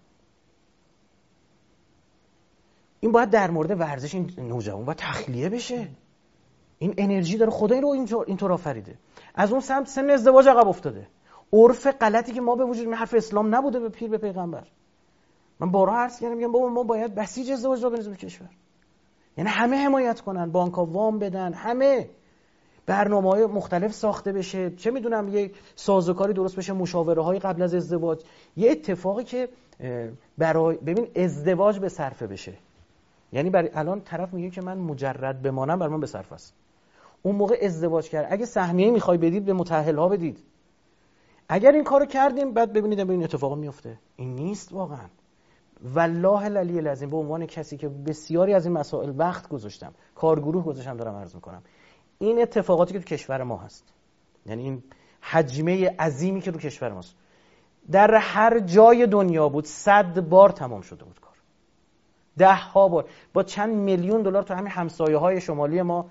این باید در مورد ورزش این نوجوان باید تخلیه بشه. این انرژی داره، خدا این رو اینطور اینطور آفریده. از اون سمت سن ازدواج عقب افتاده. عرف غلطی که ما به وجود می حرف اسلام نبوده به پیر به پیغمبر. من بارها عرض کردم میگم بابا ما باید بسیج ازدواج را بنظم کشور. یعنی همه حمایت کنن، بانک‌ها وام بدن، همه. برنامه‌های مختلف ساخته بشه، چه میدونم یک سازوکاری درست بشه، مشاوره‌های قبل از ازدواج، یه اتفاقی که برای ببین ازدواج به صرفه بشه. یعنی برای الان طرف میگه که من مجرد بمانم بر من به صرفه است. اون موقع ازدواج کرد. اگه سهمیه میخوای بدید به متأهل‌ها بدید. اگر این کارو کردیم بعد ببینید ببین اتفاق میفته. این نیست واقعا. والله العلی العظیم به عنوان کسی که بسیاری از این مسائل وقت گذاشتم، کارگروه گذاشتم، دارم عرض میکنم این اتفاقاتی که تو کشور ما هست، یعنی این حجمه عظیمی که تو کشور ماست، در هر جای دنیا بود صد بار تمام شده بود کار، ده ها بار، با چند میلیون دلار تو همین همسایه های شمالی ما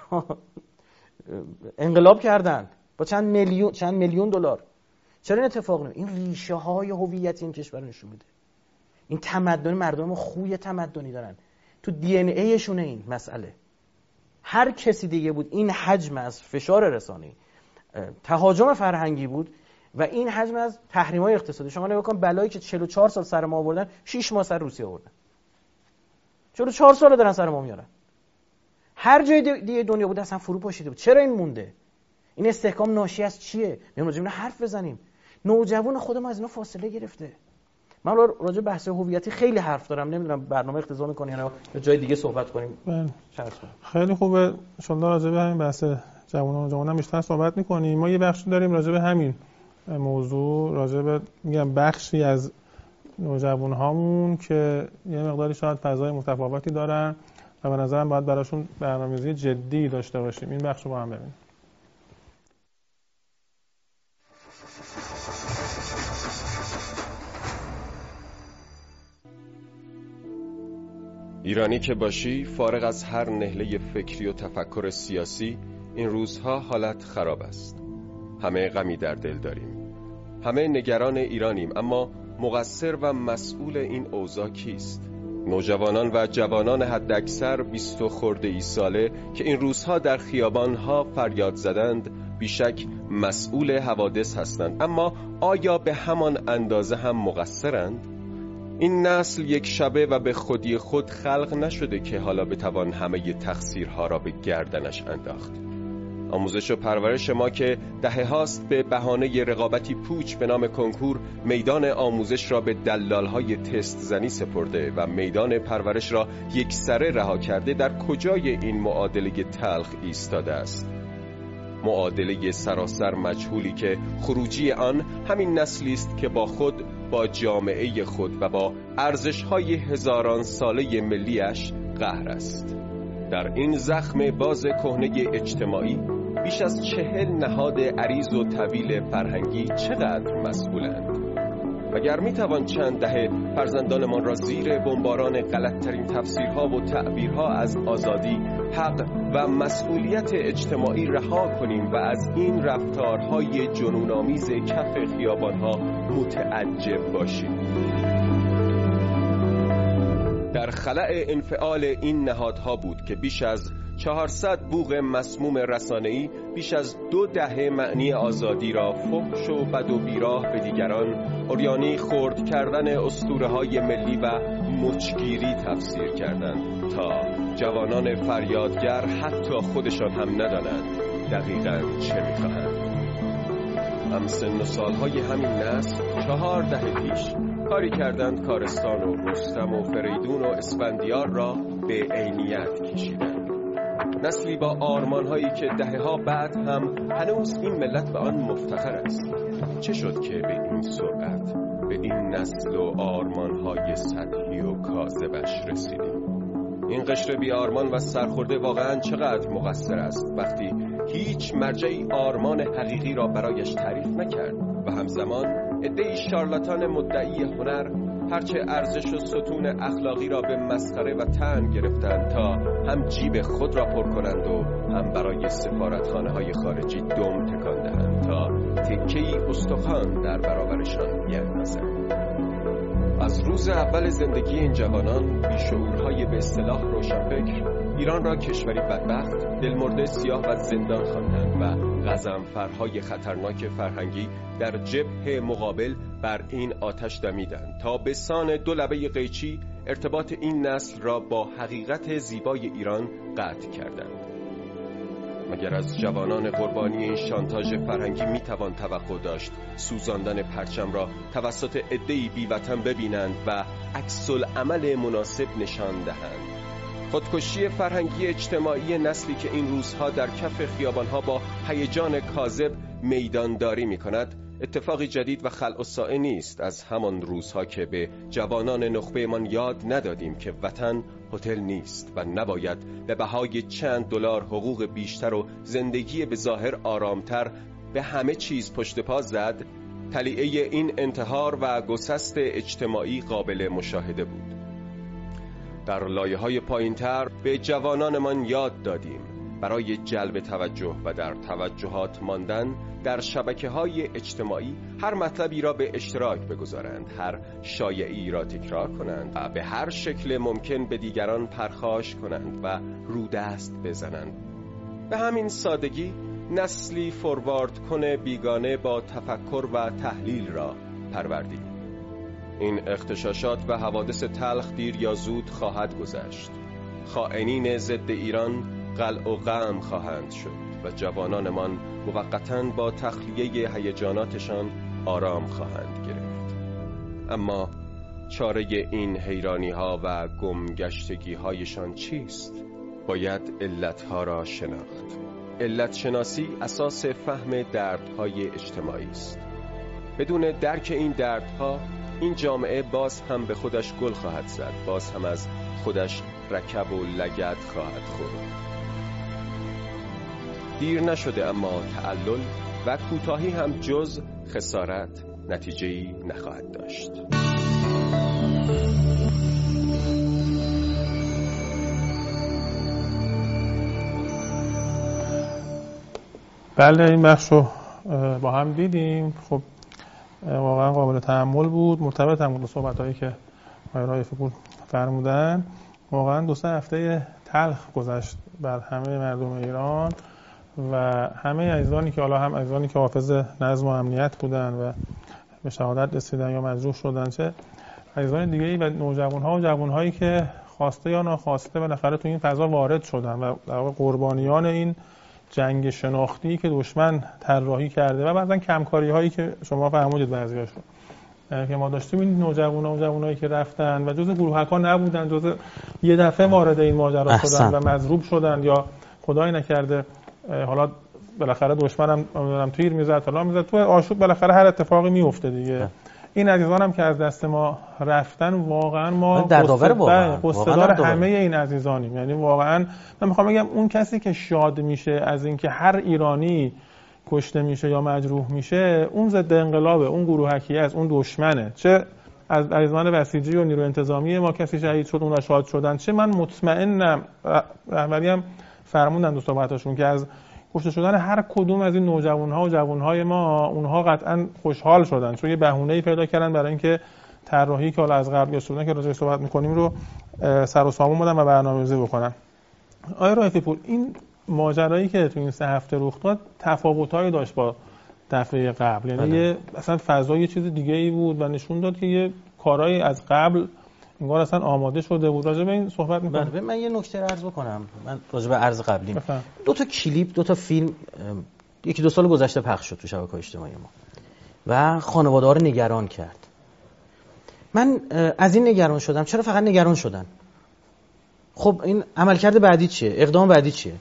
انقلاب کردن، با چند میلیون چند میلیون دلار. چرا این اتفاق نمیفته؟ این ریشه های هویت این کشور نشون میده. این تمدن مردم ما خوی تمدنی دارن، تو دی ان ای شونه این مسئله. هر کسی دیگه بود این حجم از فشار رسانه‌ای، تهاجم فرهنگی بود و این حجم از تحریم‌های اقتصادی. شما نگاه کن بلایی که چهل و چهار سال سر ما آوردن، شش ماه سر روسیه آوردن. چهل و چهار سال دارن سر ما میارن. هر جای دیگه دنیا بود اصلا فرو پاشیده بود. چرا این مونده؟ این استحکام ناشی از چیه؟ میام راجع به حرف بزنیم. نوجوان خودم از اینا فاصله گرفته. من راجع به بحث هویتی خیلی حرف دارم، نمیدونم برنامه اقتضا می‌کنه یا نه جای دیگه صحبت کنیم. خیلی خوبه، شما راجع به همین بحث جوانان و جوانان بیشتر صحبت می‌کنیم. ما یه بخشی داریم راجع به همین موضوع، راجع به میگم بخشی از نوجوان‌هامون که یه مقداری شاید فضای متفاوتی دارن و به نظرم باید براشون برنامه‌ریزی جدی داشته باشیم. این بخشو با هم ببینیم. ایرانی که باشی، فارغ از هر نهله فکری و تفکر سیاسی، این روزها حالت خراب است. همه غمی در دل داریم، همه نگران ایرانیم، اما مقصر و مسئول این اوضاع کیست؟ نوجوانان و جوانان حداکثر بیست و خورده ای ساله که این روزها در خیابانها فریاد زدند بیشک مسئول حوادث هستند، اما آیا به همان اندازه هم مقصرند؟ این نسل یک شبه و به خودی خود خلق نشده که حالا بتوان همه تقصیرها را به گردنش انداخت. آموزش و پرورش ما که دهه هاست به بهانه رقابتی پوچ به نام کنکور میدان آموزش را به دلالهای تست زنی سپرده و میدان پرورش را یک سره رها کرده، در کجای این معادله تلخ ایستاده است؟ معادله سراسر مجهولی که خروجی آن همین نسلی است که با خود، با جامعه خود و با ارزش‌های هزاران ساله ملیش قهر است. در این زخم باز کهنه اجتماعی بیش از چهل نهاد عریض و طویل فرهنگی چقدر مسئولند؟ مگر میتوان چند دهه فرزندانمان را زیر بمباران غلط‌ترین تفسیرها و تعبیرها از آزادی، حق و مسئولیت اجتماعی رها کنیم و از این رفتارهای جنون‌آمیز کف خیابانها متعجب باشیم؟ در خلأ انفعال این نهادها بود که بیش از چهارصد بوق مسموم رسانه‌ای، بیش از دو دهه معنی آزادی را فحش و بد و بیراه به دیگران، عریانی خرد کردن اسطوره‌های ملی و مچگیری تفسیر کردند تا جوانان فریادگر حتی خودشان هم ندانند دقیقاً چه می‌خواهند. همسن و سالهای همین نسل چهار دهه پیش کاری کردند کارستان و رستم و فریدون و اسفندیار را به عینیت کشیدند. نسلی با آرمان‌هایی که دهه‌ها بعد هم هنوز این ملت به آن مفتخر است. چه شد که به این سرعت به این نسل و آرمان‌های سطحی و کاذبش رسیدیم؟ این قشر بی آرمان و سرخورده واقعاً چقدر مقصر است وقتی هیچ مرجعی آرمان حقیقی را برایش تعریف نکرد و همزمان عده‌ای شارلاتان مدعی هنر هرچه ارزش و ستون اخلاقی را به مسخره و طعن گرفتند تا هم جیب خود را پر کنند و هم برای سفارتخانه‌های خارجی دم تکان دهند تا تکه‌ای استخوان در برابرشان بیاندازند. از روز اول زندگی این جوانان، بیشعورهای به اصطلاح روشنفکر ایران را کشوری بدبخت، دلمرده، سیاه و زندان خواندند و غضنفرهای خطرناک فرهنگی در جبهه مقابل بر این آتش دمیدند تا به سان دو لبه قیچی ارتباط این نسل را با حقیقت زیبای ایران قطع کردند. مگر از جوانان قربانی این شانتاژ فرهنگی میتوان توقع داشت سوزاندن پرچم را توسط عده‌ای بی‌وطن ببینند و عکس‌العمل مناسب نشان دهند؟ خودکشی فرهنگی اجتماعی نسلی که این روزها در کف خیابانها با هیجان کاذب میدانداری می‌کند اتفاقی جدید و خلع الساعه نیست. از همان روزها که به جوانان نخبه‌مان یاد ندادیم که وطن هتل نیست و نباید به بهای چند دلار حقوق بیشتر و زندگی به ظاهر آرامتر به همه چیز پشت پا زد، تلیعه این انتحار و گسست اجتماعی قابل مشاهده بود. در لایه‌های پایین‌تر به جوانانمان یاد دادیم برای جلب توجه و در توجهات ماندن در شبکه‌های اجتماعی هر مطلبی را به اشتراک بگذارند، هر شایعی را تکرار کنند و به هر شکل ممکن به دیگران پرخاش کنند و رودست بزنند. به همین سادگی نسلی فوروارد کنه بیگانه با تفکر و تحلیل را پروردیم. این اغتشاشات و حوادث تلخ دیر یا زود خواهد گذشت. خائنین ضد ایران قلع و قم خواهند شد و جوانانمان موقتاً با تخلیه هیجاناتشان آرام خواهند گرفت. اما چاره این حیرانی ها و گمگشتگی هایشان چیست؟ باید علتها را شناخت. علت شناسی اساس فهم دردهای اجتماعی است. بدون درک این دردها این جامعه باز هم به خودش گل خواهد زد، باز هم از خودش رکب و لگد خواهد خورد. دیر نشده، اما تعلل و کوتاهی هم جز خسارت نتیجه‌ای نخواهد داشت. بله، این بخش رو با هم دیدیم. خب واقعا قابل تأمل بود، مرتبط هم بود با صحبت‌هایی که آقای رائفی فرمودن. واقعا دو سه هفته تلخ گذشت بر همه مردم ایران و همه عزیزانی که حالا هم عزیزانی که حافظ نظم و امنیت بودن و به شهادت رسیدن یا مجروح شدن، چه عزیزان دیگه‌ای و نوجوان‌ها و جوان‌هایی که خواسته یا ناخواسته بالاخره تو این فضا وارد شدن و در واقع قربانیان این جنگ شناختی که دشمن طراحی کرده و بعضن کمکاری‌هایی که شما فرمودید بعضیاشو که ما داشتیم. این نوجوانا و جوانایی که رفتن و جزء گروهک‌ها نبودن، جزء یه دفعه وارد این ماجرا شدن و مضروب شدن یا خدای نکرده حالا بالاخره دشمنم نمیدونم تیر میزد فلان میزد، تو آشوب بالاخره هر اتفاقی میفته دیگه. این عزیزانم که از دست ما رفتن واقعا ما قصه‌دار همه این عزیزانیم. یعنی واقعا من میخوام بگم اون کسی که شاد میشه از اینکه هر ایرانی کشته میشه یا مجروح میشه، اون ضد انقلابه، اون گروهکی است، اون دشمنه. چه از عزیزان بسیجی و نیروی انتظامی ما کسی شهید شد اون شاد شدن، چه من مطمئنم رهبری هم فرمودن دو صحبتاشون که از کشته شدن هر کدوم از این نوجوان‌ها و جوان‌های ما اونها قطعاً خوشحال شدن، چون یه بهونه‌ای پیدا کردن برای اینکه طراحی که حالا از قبل شدن که راجعش صحبت می‌کنیم رو سر و سامون بدن و برنامه‌ریزی بکنن. آقای رائفی پور، این ماجرایی که تو این سه هفته رخ داد تفاوت‌هایی داشت با دفعه قبل، یعنی یه اصلا فضا یه چیز دیگه‌ای بود و نشون داد که یه کارهایی از قبل انگار اصلا آماده شده بود. راجع به این صحبت می‌کنم. بله، من یه نکته عرض بکنم. من راجع به عرض قبلی دو تا کلیپ، دو تا فیلم یکی دو سال گذشته پخش شد تو شبکه‌های اجتماعی ما و خانواده‌ها رو نگران کرد. من از این نگران شدم. چرا فقط نگران شدن؟ خب این عملکرد بعدی چیه؟ اقدام بعدی چیه؟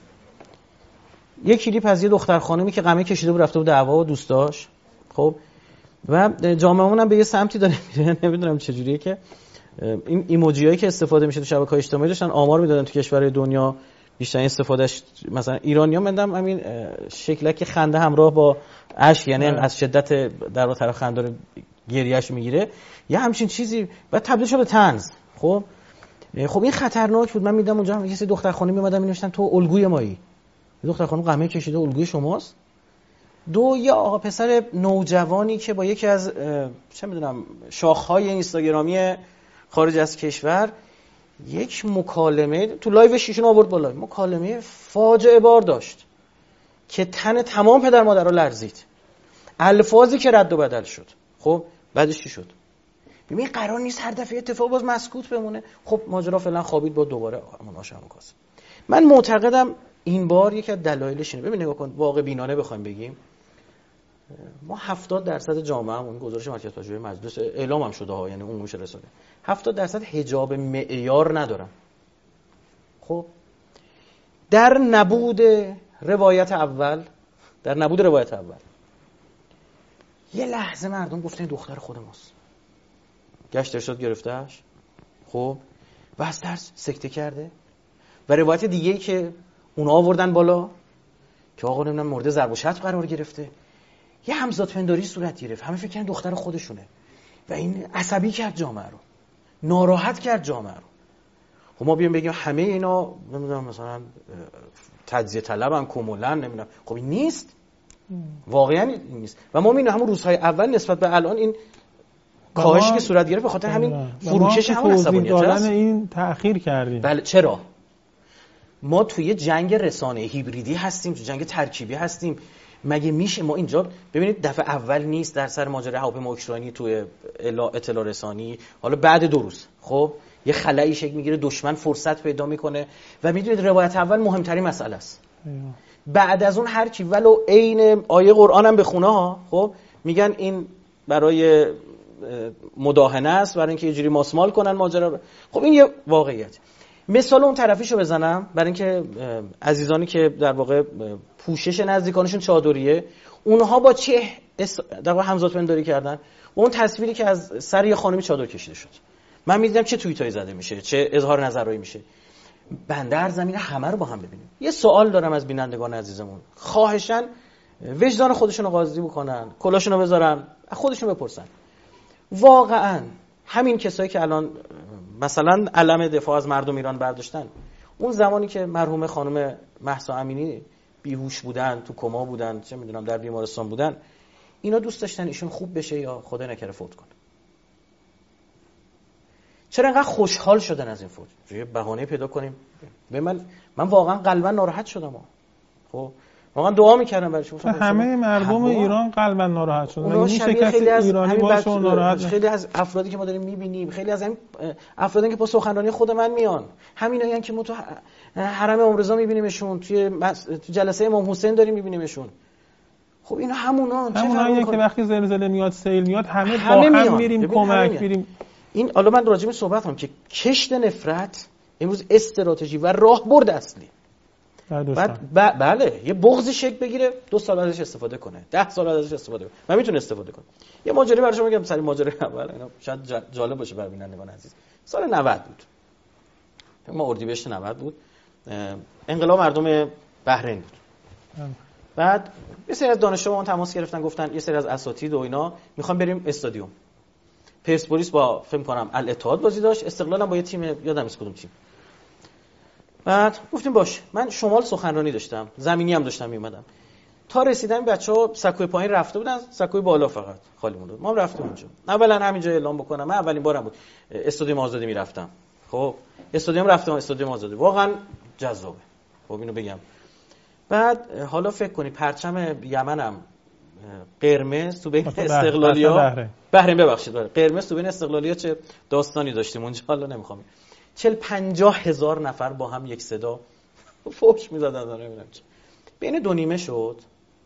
یه کلیپ از یه دختر خانمی که قمه کشیده بود رفته بود دعوا و دوستاش، خب و جامعه‌مون هم به یه سمتی داره میره، نمیدونم چجوریه که این ایموجیایی که استفاده میشه تو شبکه‌های اجتماعی داشتن آمار میدادن تو کشورهای دنیا بیشترین استفادهش مثلا ایرانی‌ها مندم همین شکلک خنده همراه با اشک، یعنی از شدت در اون طرف خنده رو گریهش میگیره یه همچین چیزی و تبدیل شده به طنز. خب خب این خطرناک بود. من میدم اونجا یه سری دختر خانم میومدن مینوشتن تو الگوی مایی، دختر خانم قمه کشیده الگوی شماست. دو یا آقا پسر نوجوانی که با یکی از چه میدونم شاخهای اینستاگرامی خارج از کشور یک مکالمه تو لایوش ایشون آورد بالا، مکالمه فاجعه بار داشت که تن تمام پدر مادرها لرزید، الفاظی که رد و بدل شد. خب بعدش چی شد؟ ببین قرار نیست هر دفعه اتفاق باز مسکوت بمونه. خب ماجرا فعلا خوابید، با دوباره همون آشام کاس. من معتقدم این بار یکی از دلایلش اینه. ببین نگاه کن، واقع بینانه بخوایم بگیم، ما هفتاد درصد جامعهمون، گزارش مرکز پژوهش مجلس اعلام هم شده ها، یعنی عمومش رسانه، هفتاد درصد حجاب معیار ندارن. خب در نبود روایت اول، در نبود روایت اول یه لحظه مردم گفتن دختر خود ماست، گشت ارشاد گرفتهش، خب و از ترس سکته کرده. و روایت دیگه‌ای که اونا آوردن بالا که آقا نمیدونم مورد ضرب و شتم قرار گرفته، یه همزادپنداری صورت گرفت، همه فکر کردن دختر خودشونه و این عصبی کرد جامعه رو، ناراحت کرد جامعه رو. خب ما بیام بگیم همه اینا نمیدونم مثلا تجزیه طلبن کمولن، نمیدونم، خب این نیست، واقعا این نیست. و ما میبینیم همون روزهای اول نسبت به الان این کاهشی که صورت گرفت به خاطر همین فروکش همون عصبانیت است. این تأخیر کردیم. بله چرا؟ ما توی جنگ رسانه هیبریدی هستیم، توی جنگ ترکیبی هستیم. مگه میشه ما اینجا ببینید دفعه اول نیست در سر ماجرای هواپیما اوکراینی توی اطلاع رسانی، حالا بعد دو روز خب یه خلایی شکل میگیره، دشمن فرصت پیدا میکنه و میدونید روایت اول مهمترین مسئله است. بعد از اون هر کی ولو عین آیه قرآن هم بخونه ها، خب میگن این برای مداهنه است، برای اینکه یه جوری ماسمال کنن ماجرا رو. خب این یه واقعیت. مثال اون طرفیشو بزنم برای اینکه عزیزانی که در واقع پوشش نزدیکانشون چادریه، اونها با چه در واقع همزادپنداری کردن با اون تصویری که از سر یه خانمی چادر کشیده شد. من می‌دیدم چه توییتایی زده میشه، چه اظهار نظرایی میشه. بنده هر زمینه همه رو با هم ببینیم. یه سوال دارم از بینندگان عزیزمون، خواهشاً وجدان خودشونو قاضی بکنن، کلاشونو بذارن، خودشون بپرسن واقعاً همین کسایی که الان مثلا علم دفاع از مردم ایران برداشتن، اون زمانی که مرحوم خانم مهسا امینی بیهوش بودن، تو کما بودن، چه میدونم در بیمارستان بودن، اینا دوست داشتن ایشون خوب بشه یا خدا نکره فوت کنه؟ چرا انقدر خوشحال شدن از این فوت؟ یه بهانه پیدا کنیم. به من من واقعا قلبا ناراحت شدم. خب واقعا دعا میکردم برای شما. همه مردم ایران قلبا ناراحت شدن. میشه کسی ایرانی باشه و ناراحت؟ خیلی از افرادی که ما داریم میبینیم، خیلی از همین افرادی که با سخنرانی خود من میان، همینایین که ما تو حرم امام رضا میبینیمشون، توی تو جلسه امام حسین داریم میبینیمشون. خب اینا همونان، هموناییه که وقتی زلزله میاد، سیل میاد، همه, همه با هم میریم کمک میریم. این حالا من راجع به صحبت کنم که کشت نفرت امروز استراتژی و راهبرد اصلی. بعد ب... بله یه بغضی شکل بگیره، دو سال ازش استفاده کنه، ده سال ازش استفاده کنه، من میتونه استفاده کنه. یه ماجرا برای شما میگم، سری ماجرا اول اینا شاید جالب باشه برای بینندگان عزیز. سال نود بود، ما اردیبهشت نود بود، انقلاب مردم بحرین بود. بعد یه سری از دانشجویان تماس گرفتن، گفتن یه سری از اساتید و اینا میخوام بریم استادیوم. پرسپولیس با فکر کنم الاتحاد بازی داشت، استقلال هم با یه تیم یادم نیست کدوم تیم. بعد گفتیم باش، من شمال سخنرانی داشتم، زمینی هم داشتم میومدم. تا رسیدن بچه‌ها سکوی پایین رفته بودن، سکوی بالا فقط خالی مونده. ما هم رفتیم اونجا. اولا همینجا اعلام بکنم، من اولین بارم بود استادیوم آزادی میرفتم. خب استادیوم رفتم، استادیوم آزادی واقعا جذابه. خب اینو بگم. بعد حالا فکر کنی پرچم یمنم قرمز تو بین استقلالیا، بحرین ببخشید، قرمز تو بین استقلالیا، چه داستانی داشتیم اونجا، حالا نمیخوام. چهل پنجاه هزار نفر با هم یک صدا فوش می‌زدن، نمیدونم چه. بین دو نیمه شد.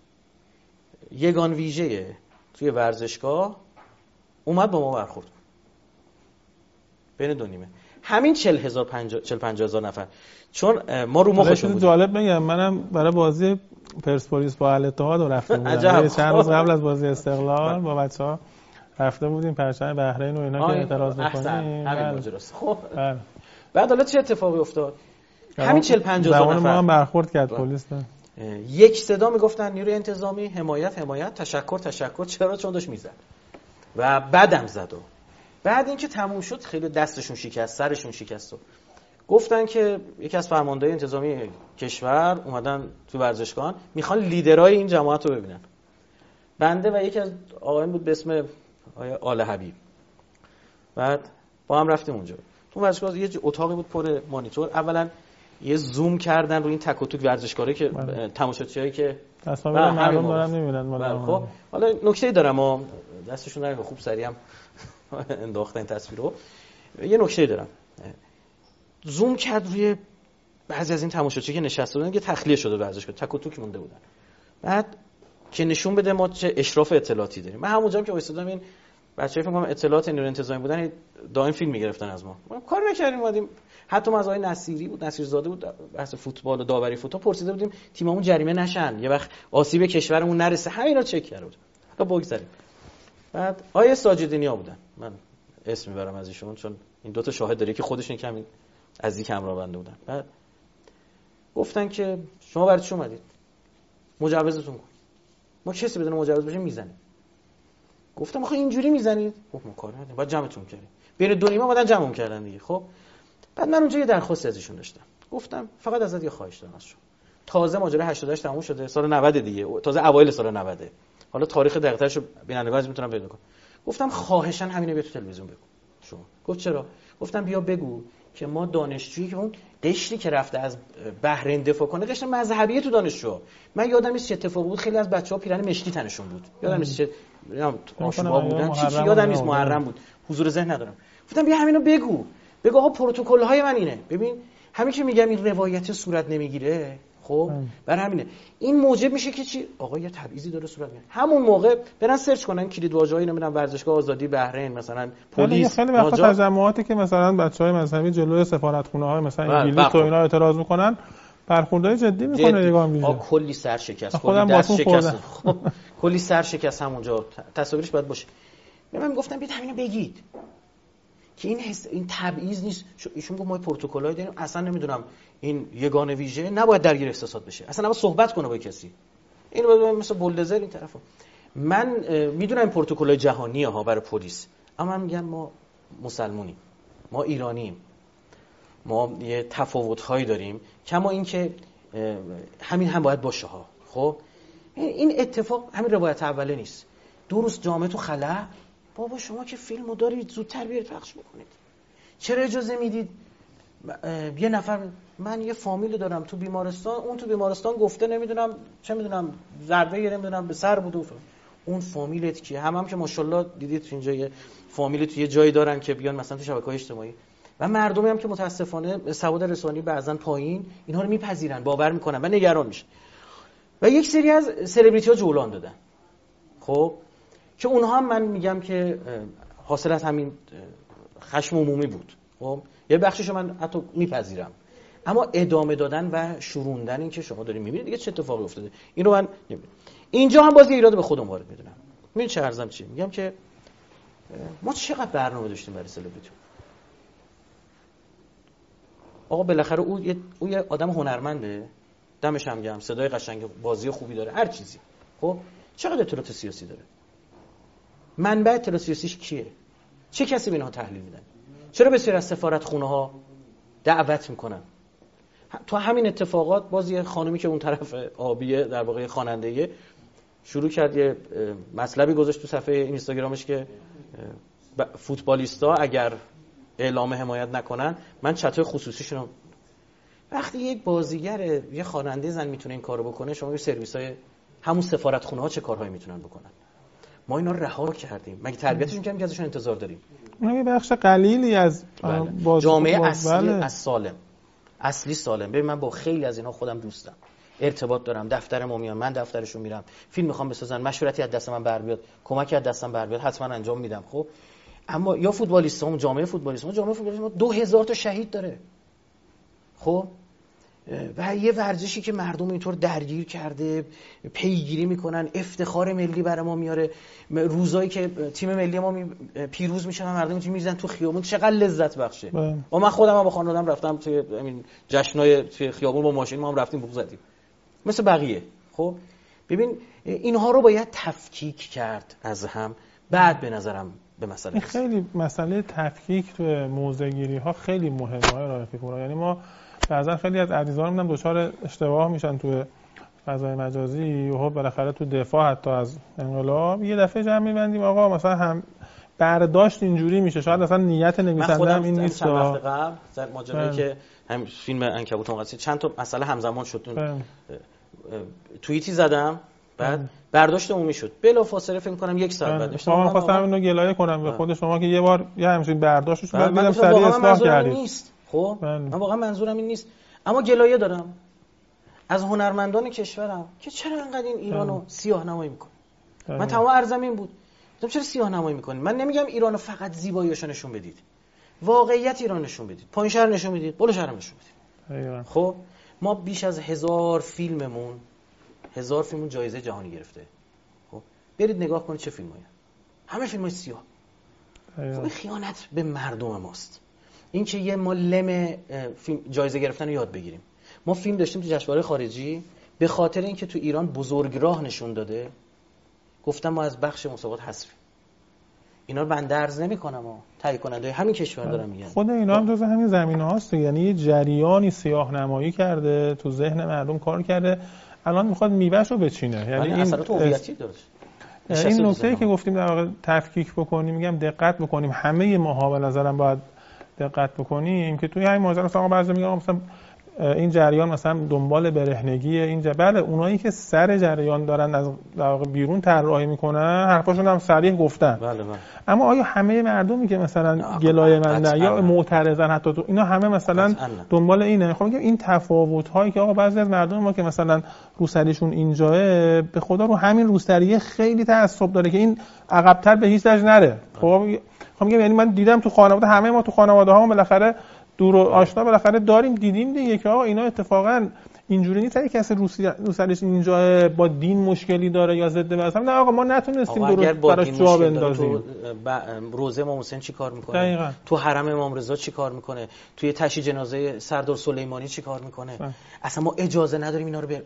یگان ویژه توی ورزشگاه اومد با ما برخورد. بین دو نیمه همین چهل هزار چهل پنجاه هزار نفر، چون ما رو مخشون بود. جالب بگم، منم برای بازی پرسپولیس با الاتحاد رفته بودم چند روز قبل از بازی استقلال با بچه‌ها رفته بودیم پرچم بحرین و اینا که اعتراض می‌کنیم. همین ماجراست. خب بعد حالا چه اتفاقی افتاد؟ همین چهل پنجاه هزار نفر ما هم برخورد کرد پلیس. یک صدا میگفتن نیروی انتظامی حمایت حمایت، تشکر تشکر. چرا؟ چون داشت میزد و بعدم زد. و بعد اینکه تموم شد خیلی دستشون شکست، سرشون شکست. و گفتن که یکی از فرماندهان انتظامی کشور اومدن تو ورزشگاه، میخوان لیدرای این جماعت رو ببینن. بنده و یکی از آقایان بود به اسم آقای آل حبیب. بعد با هم رفتیم اونجا. تو ورزشگاه یه اتاقی بود پر مانیتور. اولا یه زوم کردن روی این تک و توک ورزشکاره که تماشاگرایی که اصلا مردم دارن میبینن. خب حالا نکته‌ای دارم، و دستشون نگه خوب سریع هم انداختن این تصویرو. یه نکته‌ای دارم، زوم کرد روی بعضی از این تماشاچی که نشسته بودن که تخلیه شده ورزشگاه، تک و توک مونده بودن. بعد که نشون بده ما چه اشراف اطلاعاتی داریم. من همونجا که وایسادم این بچه‌ها فکر کنم اطلاعات نیروی انتظامی بودن دائم فیلم می‌گرفتن از ما. ما کار نکردیم، اومدیم حتی ما از آقای نصیری بود، نصیرزاده بود، بحث فوتبال و داوری فوتبال پرسیده بودیم تیممون جریمه نشن، یه وقت آسیب کشورمون نرسه، همینا چک کرده بود. حالا بگذاریم. بعد آیه ساجدینیا بودن، من اسم میبرم از ایشون چون این دو تا شاهد داره که خودشون کمی از یک همراه بنده بودن. بعد گفتن که شما برای چی اومدید؟ مجوزتون کن. ما کسی بدون مجوز بشه میزنیم. گفتم آخه اینجوری میزنید؟ خب ما کار نداریم، باید جمعتون کردیم. بین دو نیمه بعدن جمعم کردن دیگه. خب بعد من اونجا یه درخواستی ازشون داشتم. گفتم فقط ازت یه خواهش دارم ازشون. تازه ماجرا هشتاد و هشت تموم شده، سال نود دیگه، تازه اوایل سال نود. حالا تاریخ دقیق‌ترشو بینندگان از میتونن پیدا کنن. گفتم خواهشاً همینو بیا تو تلویزیون بگو. شما گفت چرا؟ گفتم بیا بگو که ما دانشجویی که اون قشری که رفته از بحرین دفاع کنه، قشر مذهبیه تو دانشجو. من یادم نیست چه اتفاقی بود، خیلی از بچه‌ها پیرهن مشکی تنشون بود. یادم نیست چه آشوبا بودن، چی چی یادم نیست، محرم بود. حضور ذهن ندارم. گفتم بیا همینو بگو. بگو آقا پروتکل‌های من اینه. ببین همین که میگم این روایت صورت نمیگیره، خب برای همینه این موجب میشه که چی آقا یه تبعیضی داره صورت میگیره. همون موقع برن سرچ کنن کلید واژه‌ای نمیدونم ورزشگاه آزادی بحرین، مثلا پلیس، خیلی وقتا تجمعاتی که مثلا بچهای مذهبی جلوی سفارتخونه‌های مثلا انگلیس و اینا اعتراض میکنن، برخوردای جدی میکنه نگاه میشه. آ کلی سر شکست، کلی دست شکست، خب کلی سر شکست همونجا تصاویرش باید باشه. من گفتم بیت همینو بگید که این حس... این تبعیض نیست. ایشون گفت ما پروتکلای داریم، اصلا نمیدونم این یگانه ویژه نباید درگیر احساسات بشه، اصلا نباید صحبت کنه با کسی. اینو باید مثلا بولدوزر این طرفو. من میدونم این پروتکلای جهانی ها برای پلیس، اما من میگم ما مسلمونیم، ما ایرانیم، ما یه تفاوت‌هایی داریم، کما اینکه همین هم باید باشه ها. خب این اتفاق همین روایت اوله نیست. دو روز جامعه تو خلا، بابا شما که فیلمو دارید زودتر بیارید پخش بکنید. چرا اجازه میدید یه نفر، من یه فامیل دارم تو بیمارستان، اون تو بیمارستان گفته نمیدونم چه میدونم ضربه یه نمیدونم به سر بود، اون فامیلت کیه؟ هم هم که ماشاءالله دیدید تو اینجا یه فامیل تو یه جایی دارن که بیان مثلا تو شبکه‌های اجتماعی، و مردمی هم که متاسفانه سواد رسانی بعضن پایین اینها رو میپذیرن، باور میکنن و نگران میشن. و یک سری از سلبریتی ها جولان دادن، خب که اونها هم من میگم که حاصل از همین خشم عمومی بود. خب یه بخششو من حتی میپذیرم، اما ادامه دادن و شوروندن این که شما دارین میبینید دیگه چه اتفاقی افتاده، اینو من نمیدونم. اینجا هم باز ایراد به خودم وارد میدونم. ببین چه عرضم چی میگم که ما چقدر برنامه داشتیم برای سلبریتی. آقا بالاخره او یه او یه آدم هنرمنده، دمش هم گرم، صدای قشنگ، بازی خوبی داره، هر چیزی. خب چقدر اطلاعات سیاسی داره؟ منبع اطلاعات سیاسیش کیه؟ چه کسی به اینها تحلیل میدن؟ چرا بسیار از سفارتخونه‌ها دعوت میکنن؟ تو همین اتفاقات باز یه خانمی که اون طرف آبیه، در واقع خواننده‌ای، شروع کرد یه مطلبی گذاشت تو صفحه اینستاگرامش که فوتبالیستا اگر اعلام حمایت نکنن من چتای خصوصیشون رو. وقتی یک بازیگر، یه خواننده زن میتونه این کارو بکنه، شما یه سرویس‌های همون سفارتخونه‌ها چه کارهایی میتونن بکنن؟ ما اینا رو رها کردیم. مگه تربیتشون کردیم که ازشون انتظار داریم؟ اون یه بخش قلیلی از بله. جامعه اصلی بله. از سالم اصلی سالم. ببین من با خیلی از اینا خودم دوستم، ارتباط دارم، دفتر ما میان، من دفترشون میرم، فیلم میخوام بسازن، مشورتی از دست من بر بیاد، کمکی از دستم بر بیاد، حتما انجام میدم. خب اما یا فوتبالیستام، جامعه فوتبالیستام، جامعه فوتبالیستام دو هزار تا شهید داره. خب و یه ورزشی که مردم اینطور درگیر کرده، پیگیری میکنن، افتخار ملی برای ما میاره، روزایی که تیم ملی ما پیروز میشه مردم اینجوری میزنن تو خیابون، چقدر لذت بخشه. و من خودم با خانواده‌ام رفتم توی همین جشنای توی خیابون با ماشین ما هم رفتیم بوق زدیم مثل بقیه. خب ببین اینها رو باید تفکیک کرد از هم. بعد به نظرم به مسئله خیلی مسئله تفکیک تو موضع‌گیری ها خیلی مهمه رفیق پورا. یعنی ما بعضا خیلی از عزیزان میدم دچار اشتباه میشن تو فضای مجازی و بالاخره تو دفاع حتی از انقلاب یه دفعه جمع می‌بندیم آقا مثلا هم برداشت اینجوری میشه، شاید اصلا نیت نویسنده هم این نیست. چند وقت قبل در ماجرایی که هم فیلم عنکبوت مقدسی چند تا مسئله همزمان شد، توییتی زدم، بعد برداشت عمومی شد، بلافاصله فکر کنم یک ساعت بعد اشتباه من خواستم اینو گلایه کنم به خود شما که یه بار یه همچین برداشتش بعد دیدم سریع اصلاح کردید. خب من واقعا منظورم این نیست، اما گلایه دارم از هنرمندان کشورم که چرا انقدر این ایرانو سیاه نمایی میکنه. من تمام عرضم این بود، گفتم چرا سیاه نمایی میکنید؟ من نمیگم ایرانو فقط زیباییاشو نشون بدید، واقعیت ایران نشون بدید، پایین شهر نشون بدید، بالا شهر نشون بدید. خب ما بیش از هزار فیلممون هزار فیلممون جایزه جهانی گرفته. خب برید نگاه کنید چه فیلمایی، همه فیلمای سیاه. خب این خیانت به مردم ماست. این که یه ما لم فیلم جایزه گرفتن رو یاد بگیریم. ما فیلم داشتیم تو جشنواره خارجی، به خاطر اینکه تو ایران بزرگراه نشون داده گفتم ما از بخش مسابقات حذفیم. اینا رو بنده عرض نمی‌کنم، ها تهیه کننده همین کشور دارن میگن. خود اینا هم جزء همین زمینه‌هاست، یعنی یه جریانی سیاه نمایی کرده، تو ذهن مردم کار کرده، الان میخواد میوه‌شو رو بچینه. یعنی این اثرات هویتی داره. این نکته‌ای که گفتیم در واقع تفکیک بکنیم، میگم دقت بکنیم، همه ماها به نظرم باید دقت بکنیم که توی همین ماجرا مثلا بعضی میگن مثلا این جریان مثلا دنبال برهنگی اینجا، بله اونایی که سر جریان دارن از در واقع بیرون طراحی میکنن حرفاشون هم صریح گفتن. بله بله. اما آیا همه مردمی که مثلا گلایه مندن یا معترضن حتی تو اینا همه مثلا دنبال اینه؟ خب میگم این تفاوت هایی که آقا بعضی از مردم ما که مثلا روسریشون اینجاه، به خدا رو همین روسریه خیلی تعصب داره که این عقب‌تر به هیچ وجه نره. خب خب میگم یعنی من دیدم تو خانواده، همه ما تو خانواده ها بالاخره دور و آشنا بالاخره داریم، دیدیم دیگه که آقا اینا اتفاقا اینجوری نیست که کسی روسریش اینجا با دین مشکلی داره یا ضد مذهب. نه آقا ما نتونستیم درست براش جواب بندازیم. روزه امام حسین چی کار میکنه؟ دقیقاً. تو حرم امام رضا چی کار میکنه؟ توی تشییع جنازه سردار سلیمانی چی کار میکنه؟ ده. اصلا ما اجازه نداریم اینا رو ب...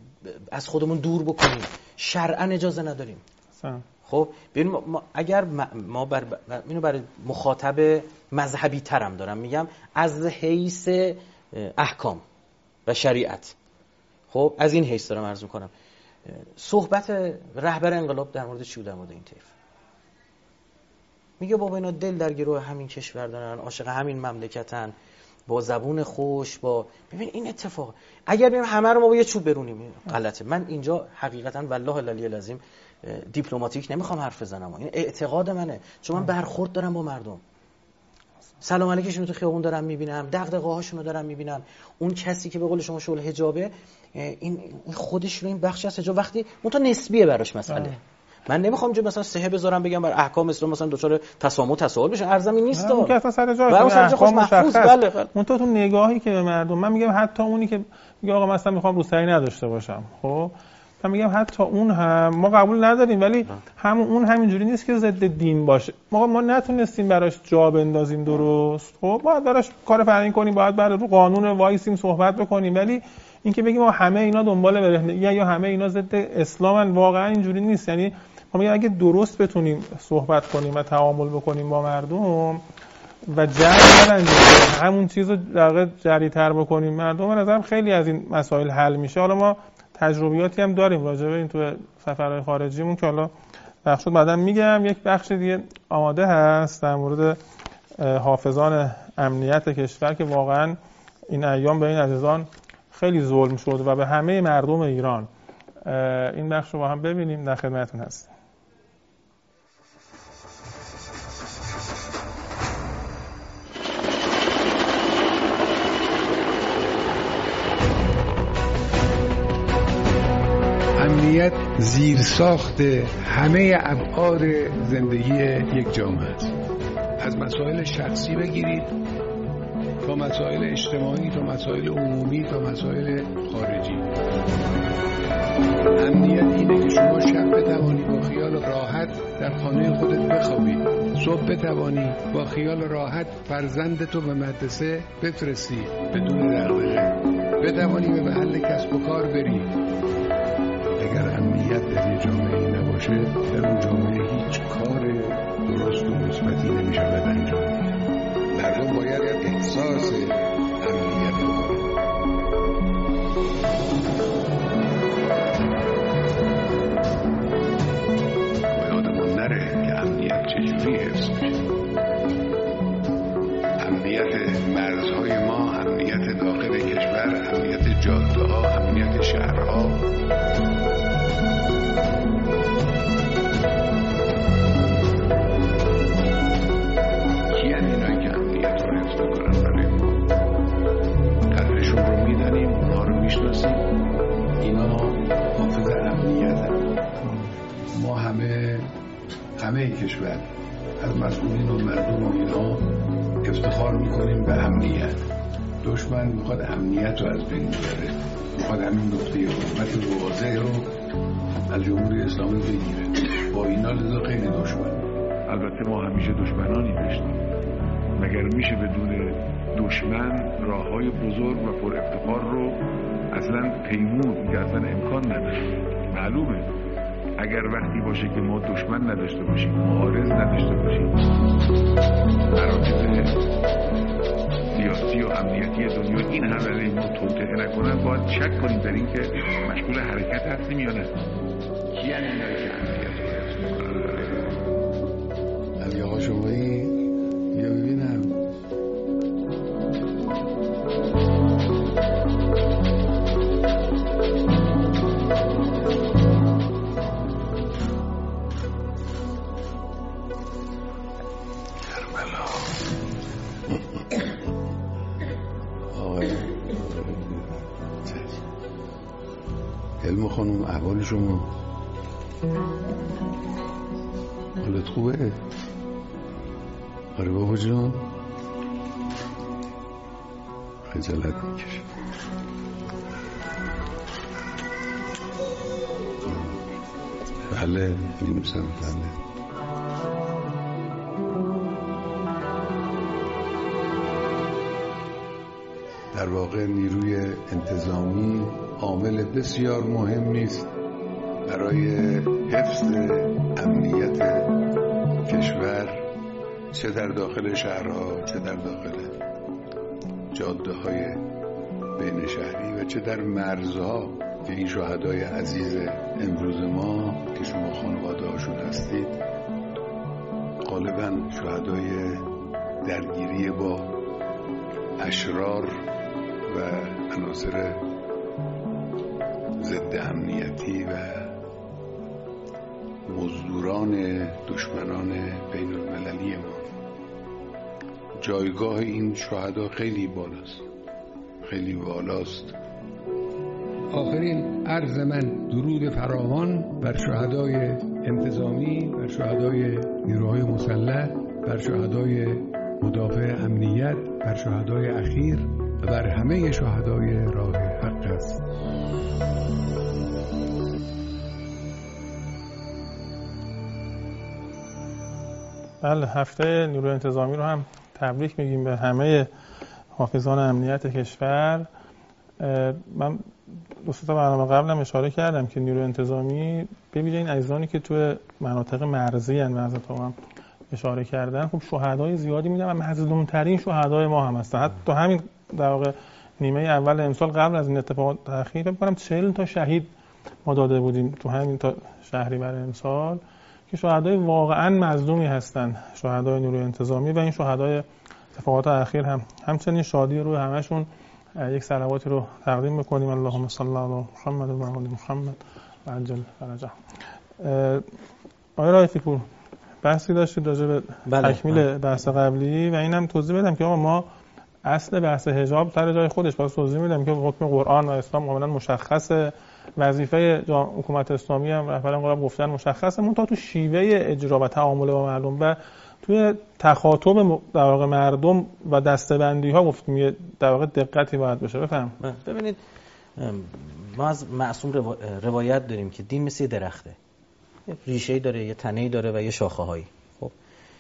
از خودمون دور بکنیم، شرعاً اجازه نداریم. ده. خب ببین ما اگر ما بر اینو برای مخاطب مذهبی ترم دارم میگم، از حیث احکام و شریعت، خب از این حیث دارم عرض میکنم، صحبت رهبر انقلاب در مورد چی بود؟ در مورد این طیف میگه بابا اینا دل در گروه همین کشور دارن، عاشق همین مملکتن، با زبون خوش، با ببین این اتفاق اگر ببین همه رو ما با یه چوب برونیم غلطه. من اینجا حقیقتا والله العلی العظیم دیپلماتیک نمیخوام حرف بزنم، این اعتقاد منه، چون من برخورد دارم با مردم، سلام علیکشون رو تو خیابون دارم میبینم، دغدغه هاشون رو دارم میبینم. اون کسی که به قول شما شغل حجابه، این خودش رو این بخش از حجاب وقتی اون تا نسبیه براش مسئله. من نمیخوام جو مثلا سه بذارم بگم بر احکام اسلام مثلا دچار تسامح تساهل بشه، ارزمی نیست. اون که اصلا سر جاش احکام محفوظ. بله اون تو تو نگاهی که به مردم، من میگم حتی اونی که میگه آقا مثلا میخوام روسری نداشته باشم، خب من میگم حتی اون هم ما قبول نداریم، ولی همون اون همینجوری نیست که ضد دین باشه. ما ما نتونستیم براش جا بندازیم درست، خب باید براش کار فرهنگی کنیم، باید برای رو قانون وایسیم صحبت بکنیم، ولی اینکه بگیم ما همه اینا دنبال برهنگی یا همه اینا ضد اسلامن، واقعا اینجوری نیست. یعنی ما میگم اگه درست بتونیم صحبت کنیم و تعامل بکنیم با مردم و جری نرنجیم، همون چیزو در واقع جری‌تر بکنیم مردم، به نظرم خیلی از این مسائل حل میشه. حالا ما تجربیاتی هم داریم راجع به این تو سفرهای خارجیمون که حالا بخشت بعداً میگم. یک بخش دیگه آماده هست در مورد حافظان امنیت کشور که واقعاً این ایام به این عزیزان خیلی ظلم شد و به همه مردم ایران. این بخش رو با هم ببینیم، در خدمتتون هستیم. امنیت زیرساخت همه ابعاد زندگی یک جامعه است. از مسائل شخصی بگیرید تا مسائل اجتماعی، تا مسائل عمومی، تا مسائل خارجی. امنیت اینه که شما شب بتوانی با خیال راحت در خانه خودت بخوابی، صبح بتوانی با خیال راحت فرزندتو به مدرسه بفرستی بدون دغدغه، بتوانی به محل کسب و کار بری. اگر امنیت در یه جامعه نباشه، در اون جامعه هیچ کار درست و مثبتی نمیشه انجام داد. مردم باید احساس امنیت بکنن. یادمون نره که امنیت چجوری حفظ میشه. امنیت مرزهای ما، امنیت داخل کشور، امنیت جاده ها، امنیت شهرها. کیان اینایی که امنیت رو حفظ میکنن برای ما؟ قدرشون رو از مسئولین و مردم و اینا افتخار میکنیم به امنیت. دشمن میخواد امنیت رو از بین ببره، میخواد همین نقطه حکومت واضح رو از جمهوری اسلامی بگیره. با اینا لذا خیلی دشمن. البته ما همیشه دشمنانی داشتیم، مگر میشه بدون دشمن راههای بزرگ و پر افتخار رو اصلا پیمود که اصلا امکان نداره. معلومه اگر وقتی باشه که ما دشمن نداشته باشیم، معارض نداشته باشیم، مراکز سیاسی و امنیتی دنیا این هم علیه ما توطئه نکنن، باید شک کنیم در این که مشغول حرکت هستیم یا نه. کی هم این که امنیت رو علی آقا شمایی یا ببینم علم خانم احوال شما حالت خوبه؟ آره بابا جان خجالت میکشه. بله می‌نویسم. بله در واقع نیروی انتظامی عامل بسیار مهمی است برای حفظ امنیت کشور، چه در داخل شهرها چه در داخل جاده های بین شهری و چه در مرزها که این شهدای عزیز امروز ما که شما خانواده هاشون هستید غالبا شهدای درگیری با اشرار و عناصر ضد امنیتی و مزدوران دشمنان بین المللی ما. جایگاه این شهدا خیلی بالاست، خیلی بالاست. آخرین عرض من درود فراوان بر شهدای انتظامی، بر شهدای نیروهای مسلح، بر شهدای مدافع امنیت، بر شهدای اخیر و بر همه شهدای راه حق است. بله، هفته نیروی انتظامی رو هم تبریک میگیم به همه حافظان امنیت کشور. من دو سه تا برنامه قبلم اشاره کردم که نیروی انتظامی به ویژه این عزیزانی که تو مناطق مرزی ان حضرت هم اشاره کردن، خب شهدای زیادی میدن و مظلوم‌ترین شهدای ما هم هستن. حتی همین در واقع نیمه اول امسال قبل از این اتفاقات تأخیر فکر کنم چهل تا شهید ما داده بودیم تو همین تا شهریور امسال که شهدای واقعا مظلومی هستن، شهدای نیروی انتظامی. و این شهدای اتفاقات اخیر هم همچنین شادی روی همشون یک صلواتی رو تقدیم بکنیم. اللهم صل علی محمد و آل محمد و عجل فرجهم. آقای رائفی پور بحثی داشتید راجع به تکمیل بحث قبلی و اینم توضیح بدم که آقا ما اصل بحث حجاب سر جای خودش، باز توضیح میدم که حکم قرآن و اسلام کاملا مشخصه، وظیفه حکومت اسلامی هم رهبران انقلاب گفتن مشخصه، منتها تو شیوه اجرا و تعامل با مردم و توی تخاطب در واقع مردم و دسته‌بندی ها گفتیم در واقع دقتی باید بشه. بفهم. ببینید ما از معصوم روایت داریم که دین مثل درخته، ریشه‌ای داره، یه تنه‌ای داره و یه شاخه‌هایی. خب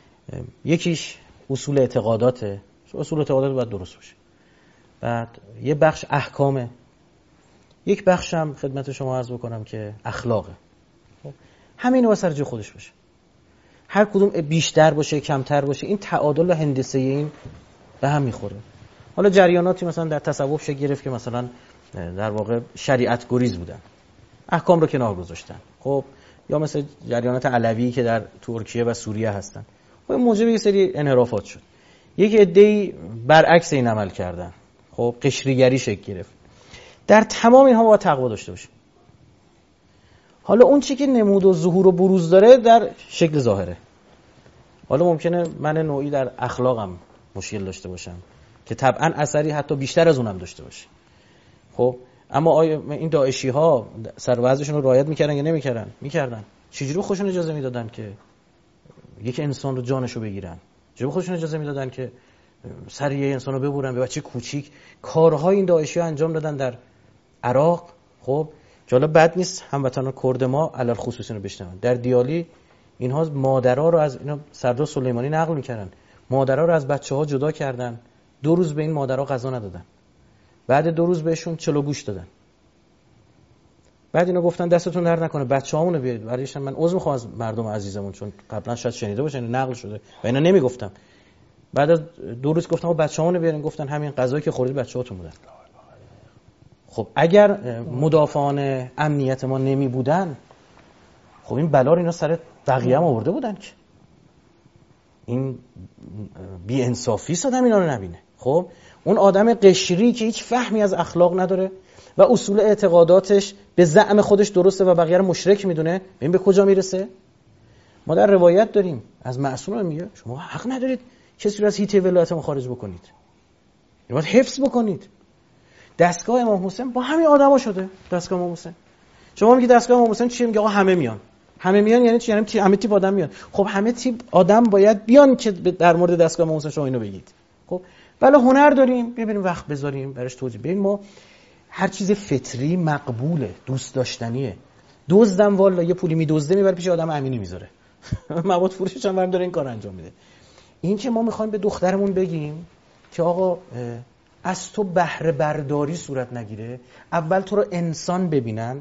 یکیش اصول اعتقاداته، اصول اعتقادات باید درست باشه. بعد یه بخش احکامه، یک بخش هم خدمت شما عرض بکنم که اخلاقه. خب همین رو سر جای خودش باشه، هر کدوم بیشتر باشه کمتر باشه، این تعادل و هندسه این به هم میخوره. حالا جریاناتی مثلا در تصوف شکل گرفت که مثلا در واقع شریعت گریز بودن، احکام رو کنار گذاشتن. خب یا مثلا جریانات علوی که در ترکیه و سوریه هستن، خب موجب یه سری انحرافات شد. یک عده‌ای برعکس این عمل کردن، خب قشریگری شکل گرفت. در تمام اینها باید تقوا داشته باشیم. حالا اون چی که نمود و ظهور و بروز داره در شکل ظاهره. حالا ممکنه من نوعی در اخلاقم مشکل داشته باشم که طبعا اثری حتی بیشتر از اونم داشته باشه. خب اما آیا این داعشی ها سر وضعشون رو رعایت میکردن یا نمیکردن؟ میکردن. چجوری خودشون اجازه میدادن که یک انسان رو جانشو بگیرن؟ چرا خودشون اجازه میدادن که سر یه انسان رو ببرن؟ به بچه کوچیک کارهای این داعشی ها انجام دادن در عراق. خب که حالا بد نیست هموطنان کرد ما علل خصوص اینو بشنون. در دیالی اینها مادرها رو از اینا سردار سلیمانی نقل میکردن، مادرها رو از بچه‌ها جدا کردن، دو روز به این مادرها غذا ندادن، بعد دو روز بهشون چلو گوش دادن، بعد اینا گفتن دستتون درد نکنه بچه‌هامونو بیارید. برایشون من عذر می‌خوام از مردم عزیزمون، چون قبلا شاید شنیده باشن نقل شده و اینا نمیگفتم. بعد از دو روز گفتم بچه‌هامونو بیارین، گفتن همین غذایی که خوردید بچه‌هاتون بودن. خب اگر مدافعان امنیت ما نمی بودن، خب این بلا رو اینا سر بقیه هم آورده بودن که این بی انصافی آدم اینا رو نبینه. خب اون آدم قشری که هیچ فهمی از اخلاق نداره و اصول اعتقاداتش به زعم خودش درسته و بقیه رو مشرک میدونه، ببین به کجا میرسه. ما در روایت داریم از معصوم میگه شما حق ندارید کسی رو از حیطه ولایت خارج بکنید، باید حفظ بکنید. دستگاه امام حسین با همین آدما شده. دستگاه امام حسین شما میگید دستگاه امام حسین چیه؟ میگه آقا همه میان. همه میان یعنی چی؟ یعنی همه تیپ آدم میان. خب همه تیپ آدم باید بیان که در مورد دستگاه امام حسین شما اینو بگید. خب بله هنر داریم، ببینیم وقت بذاریم براش توضیح. ببین ما هر چیز فطری مقبوله، دوست داشتنیه. دزدم والا یه پولی میدزده میبره پیش آدم امینی میذاره. مواد فروشش هم برام داره این کار انجام میده. این که ما میخوایم به دخترمون بگیم که آقا از تو بهره برداری صورت نگیره، اول تو رو انسان ببینن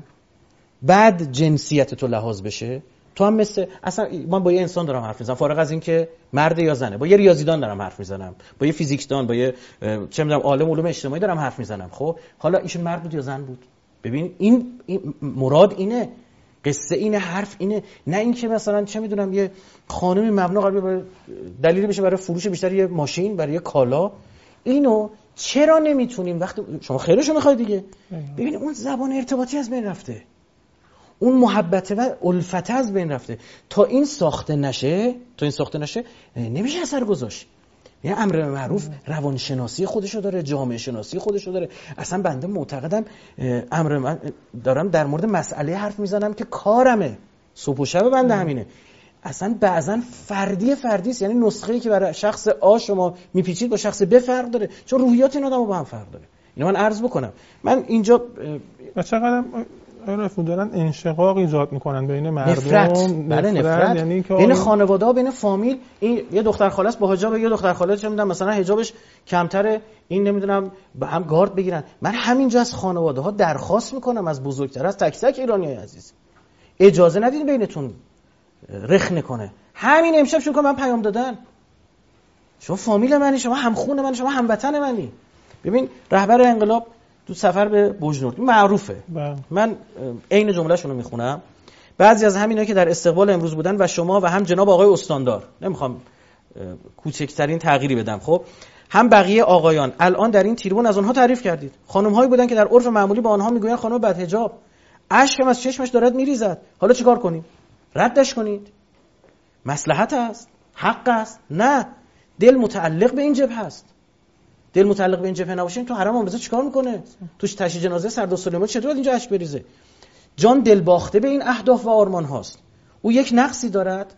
بعد جنسیت تو لحاظ بشه. تو هم مثل اصلا من با یه انسان دارم حرف میزنم، فارغ از این که مرد یا زنه، با یه ریاضیدان دارم حرف میزنم، با یه فیزیکدان، با یه چه میدونم عالم علوم اجتماعی دارم حرف میزنم. خب حالا ایشون مرد بود یا زن بود؟ ببین این, این مراد اینه، قصه اینه، حرف اینه، نه این که مثلا چه میدونم یه خانمی مبنا قرار برای دلیلی بشه برای فروش بیشتر یه ماشین، برای یه کالا. اینو چرا نمیتونیم وقتی شما خیرشو میخوای دیگه؟ ببین اون زبان ارتباطی از بین رفته، اون محبت و الفت از بین رفته. تا این ساخته نشه تا این ساخته نشه نمیشه اثر گذاشت. یعنی امر معروف روانشناسی خودشو داره، جامعه شناسی خودشو داره. اصلا بنده معتقدم امر من دارم در مورد مسئله حرف میزنم که کارمه، صبح و شب بنده همینه. اصلا بعضن فردی فردی است، یعنی نسخه‌ای که برای شخص آ شما میپیچید با شخص ب فرق داره، چون روحیات این آدم‌ها با هم فرق داره. اینو من عرض بکنم. من اینجا چقدر رفو دارن انشقاق ایجاد میکنن بین مردم، نفرت. بله نفرت، یعنی بین خانواده ها، بین فامیل. این یه دختر خاله است با حجاب، یه دختر خاله چه میدونم مثلا حجابش کمتره، این نمیدونم با هم گارد بگیرن. من همینجا از خانواده ها درخواست میکنم، از بزرگتر، از تک تک ایرانیای عزیز، اجازه ندید بینتون رخنه کنه. همین امشب شروع من پیام دادن، شما فامیل منی، شما همخون منی، شما هموطن منی. ببین رهبر انقلاب تو سفر به بوجنورد معروفه، با. من عین جمله‌شون رو میخونم. بعضی از همینایی که در استقبال امروز بودن و شما و هم جناب آقای استاندار، نمیخوام کوچکترین تغییری بدم، خب هم بقیه آقایان الان در این تریبون از اونها تعریف کردید. خانم‌هایی بودن که در عرف معمولی با آنها میگویند خانم بدحجاب، اشکم از چشمش دارد میریزد. حالا چیکار کنیم؟ ردش کنید؟ مصلحت است؟ حق است؟ نه، دل متعلق به این جبهه است. دل متعلق به این جبهه نباشه تو حرم آمرزه چیکار میکنه؟ توش تشییع جنازه سردار سلیمانی چطور اینجا اشک بریزه؟ جان دل باخته به این اهداف و آرمان هاست. او یک نقصی دارد،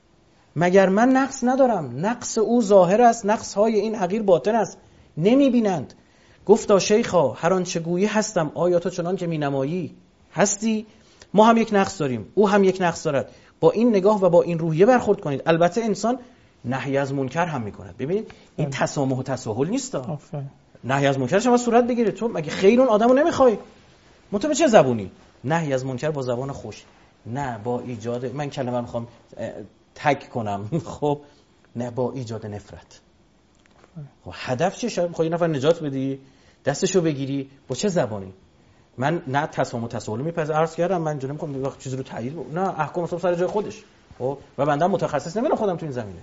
مگر من نقص ندارم؟ نقص او ظاهر است، نقص های این حقیر باطن است، نمیبینند. گفتا شیخا هر آنچه گویی هستم، آیا تو چنان که مینمایی هستی؟ ما هم یک نقص داریم، او هم یک نقص دارد. با این نگاه و با این روحیه برخورد کنید. البته انسان نهی از منکر هم میکنه. ببینید این تسامح و تساهل نیستا. نهی از منکر شما صورت بگیره، تو مگه خیر اون آدمو نمیخوای؟ متو به چه زبونی؟ نهی از منکر با زبان خوش، نه با ایجاد، من کلمه میخوام تک کنم، خب نه با ایجاد نفرت. خب هدف چیه؟ شاید میخوای نفر نجات بدی، دستشو بگیری، با چه زبانی؟ من نه تسامح و تساهل میپذیرم، عرض کردم من اینجوری نمیخوام وقت چیزی رو تایید، نه احکام اصلا سر جای خودش. خب و بنده متخصص نمیدونم خودم تو این زمینه،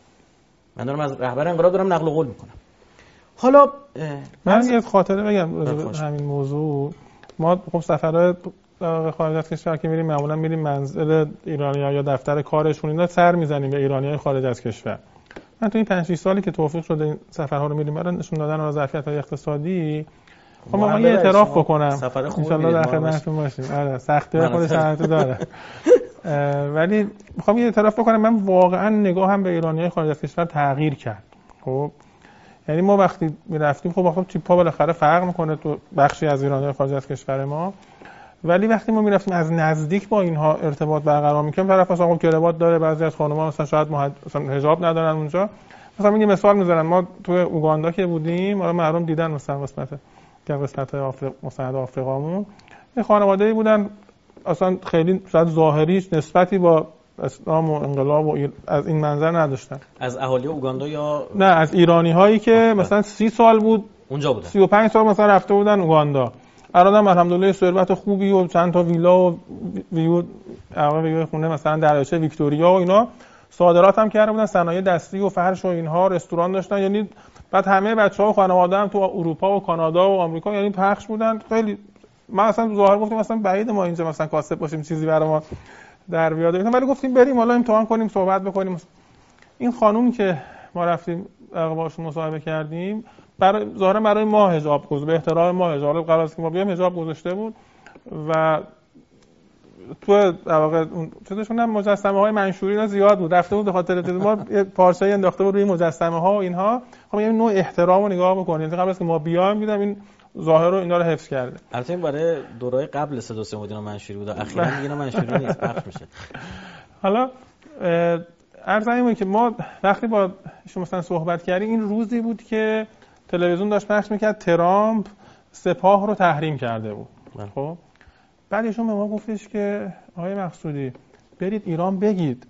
من دارم از رهبر انقلاب دارم نقل قول میکنم. حالا من یه خاطره بگم همین موضوع. ما خب سفرهای خارج از کشور که میریم معمولا میریم منزل ایرانی‌ها یا دفتر کارشون، اینا سر میزنیم به ایرانیای خارج از کشور. من تو این پنج شش سالی که توفیق شده این سفرها رو میریم برای نشون دادن از ظرفیت‌های اقتصادی، خب من یه اعتراف بکنم ان شاءالله در خدمتتون باشیم. آره سختی خودش سختی داره. ولی میخوام یه اعتراف بکنم، من واقعا نگاهم به ایرانیای خارج از کشور تغییر کرد. خب یعنی ما وقتی میرفتیم خب واقعا تیپ‌ها بالاخره فرق میکنه تو بخشی از ایرانیای خارج از کشور ما، ولی وقتی ما میرفتیم از نزدیک با اینها ارتباط برقرار میکنیم، طرف اصلا خب کراوات داره، بعضی از خانم‌ها مثلا شاید محد... مثلا حجاب ندارن اونجا. مثلا میگم مثال میذارم، ما تو اوگاندا که بودیم، حالا مردم دیدن مثلا قسمت که قسمت‌های آفریقا مستند آفریقامون، یه خانواده‌ای بودن اصلا خیلی شاید ظاهریش نسبتی با اسلام و انقلاب و ایر... از این منظر نداشتن. از اهالی اوگاندا یا نه، از ایرانی هایی که مثلا سی سال بود اونجا بودن، سی و پنج سال مثلا رفته بودن اوگاندا، الان هم الحمدلله ثروت خوبی و چند تا ویلا و ویو ویو خونه مثلا دریاچه ویکتوریا و اینا، صادرات هم کرده بودن، صنایع دستی و فرش و اینها، رستوران داشتن. یعنی بعد همه بچه‌ها و خانواده هم تو اروپا و کانادا و آمریکا یعنی پخش بودن. خیلی ما اصلا ظاهر گفتیم مثلا بعید ما اینجا مثلا کاسب باشیم چیزی برای ما در بیاد، ولی گفتیم بریم حالا امتحان کنیم صحبت بکنیم. این خانوم که ما رفتیم باهاشون مصاحبه کردیم، برای ظاهرا برای ما حجاب گذاشت، به احترام ما حجاب قرار است که ما بیام حجاب گذاشته بود و تو در واقع اون چیزشون هم مجسمه‌های منشوری اینا زیاد بود، رفته بود به خاطر چیز ما یه پارچه‌ای انداخته بود روی مجسمه‌ها و اینها. خب یه نوع احترام رو نگاه بکنید، قبل از که ما بیایم دیدم این ظاهر رو اینا رو حفظ کرده. البته این برای دوره‌های قبل سه دو سه مدینا منشوری بود، اخیراً دیگه اینا منشوری نیست، پخش میشه. حالا عرض اینه که ما وقتی با شما مثلا صحبت کردیم، این روزی بود که تلویزیون داشت پخش میکرد ترامپ سپاه رو تحریم کرده بود. خب بعد ایشون به ما گفتش که آقای مقصودی برید ایران بگید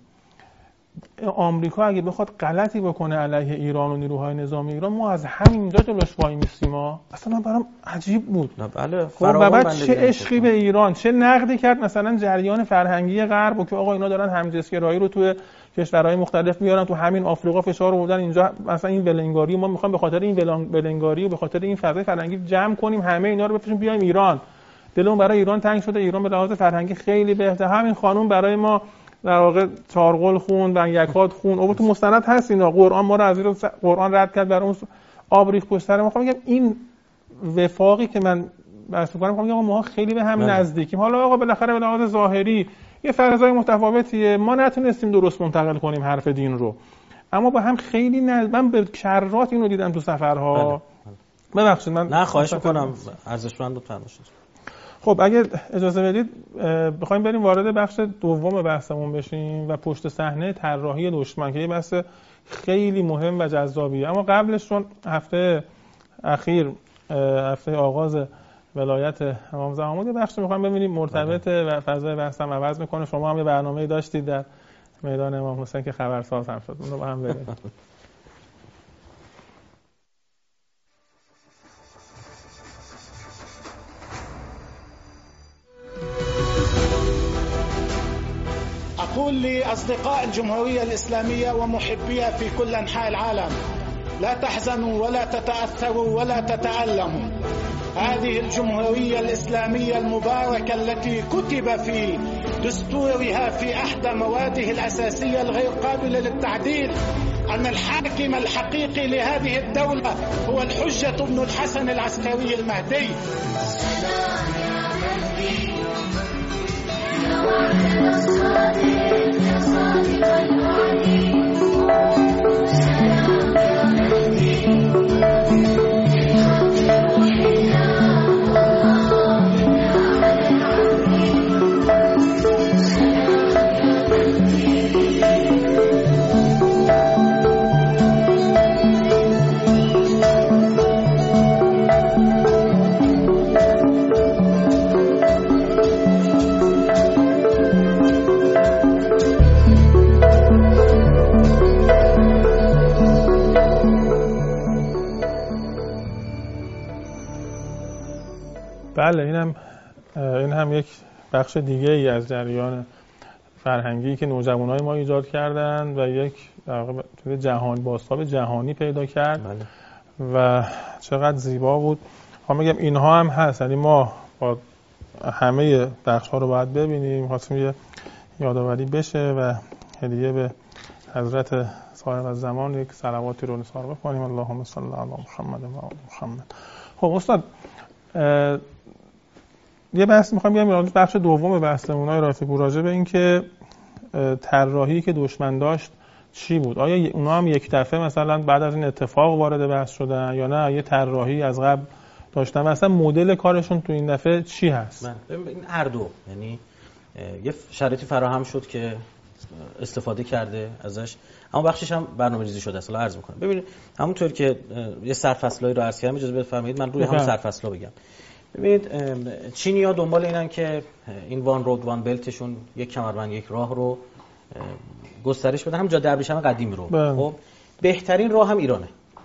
آمریکا اگه بخواد غلطی بکنه علیه ایران و نیروهای نظامی ایران، ما از همینجا جلوش وای میستیم. اصلا برام عجیب بود. بله. خب و بعد چه عشقی به ایران، چه نقدی کرد مثلا جریان فرهنگی غرب و که آقا اینا دارن همجنسگرایی رو توی کشورهای مختلف میارن، تو همین آفریقا فشار آوردن، اینجا مثلا این ولنگاری ما میخوایم به خاطر این ولنگاری و به خاطر این فضای فرهنگی جمع کنیم همه اینا رو بفرستیم بیایم ایران. دلمون برای ایران تنگ شده، ایران به لحاظ فرهنگی خیلی بهتره. همین خانم برای ما در واقع چارقل خون و یکات خون، او تو مستند هست اینا، قرآن ما رو از این قرآن رد کرد، برای اون آب ریخت پشت سر ما. میگم این وفاقی که من بحث می‌کنم، میگم ما خیلی به هم نزدیکیم. حالا آقا بالاخره به لحاظ ظاهری یه فضای متفاوتیه، ما نتونستیم درست منتقل کنیم حرف دین رو، اما با هم خیلی نزدیک. من به کرات اینو دیدم تو سفرها. ببخشید من نه خواهش می‌کنم، ارزشمند بود فرمایشتون. خب اگه اجازه بدید بخوایم بریم وارد بخش دوم بحثمون بشیم و پشت صحنه طراحی دشمن که یه بحث خیلی مهم و جذابیه. اما قبلش چون هفته اخیر هفته آغاز ولایت امام زمان بود، بخش می‌خوایم ببینیم مرتبط و فضای بحث هم عوض می‌کنه. شما هم یه برنامه‌ای داشتید در میدان امام حسین که خبرساز هم شد، اون رو با هم بریم. أقول لأصدقاء الجمهورية الإسلامية ومحبيها في كل أنحاء العالم: لا تحزنوا ولا تتأثروا ولا تتألموا. هذه الجمهورية الإسلامية المباركة التي كتب في دستورها في أحدى مواده الأساسية الغير قابلة للتعديل أن الحاكم الحقيقي لهذه الدولة هو الحجة بن الحسن العسكري المهدي. بله، این هم این هم یک بخش دیگه ای از جریان فرهنگی که نوجوانای ما ایجاد کردن و یک جهان بازتاب جهانی پیدا کرد. بله. و چقدر زیبا بود. خب میگم اینها هم هست، یعنی ما با همه بخش ها رو باید ببینیم. خواستیم یه یادآوری بشه و هدیه به حضرت صاحب الزمان یک صلواتی رو نثار بکنیم. اللهم صل علی محمد و آل محمد. خب استاد، یه بحث میخوام بگم، بخش دوم بحثمون های رافی راجع به این که طراحی که دشمن داشت چی بود؟ آیا اونا هم یک دفعه مثلا بعد از این اتفاق وارد بحث شدن یا نه یه طراحی از قبل داشتن؟ مثلا مدل کارشون تو این دفعه چی هست؟ من این هر دو، یعنی یه شرایطی فراهم شد که استفاده کرده ازش، اما بخشش هم برنامه‌ریزی شده است. عرض می‌کنم ببینید همونطور که یه سرفصلایی رو عرض کردم، اجازه بفرمایید من روی هم سرفصلا بگم. ببینید چینی‌ها دنبال اینن که این وان رود وان بلتشون یک کمربند یک راه رو گسترش بدن، هم جاده ابریشم قدیم رو. خب بهترین راه هم ایرانه.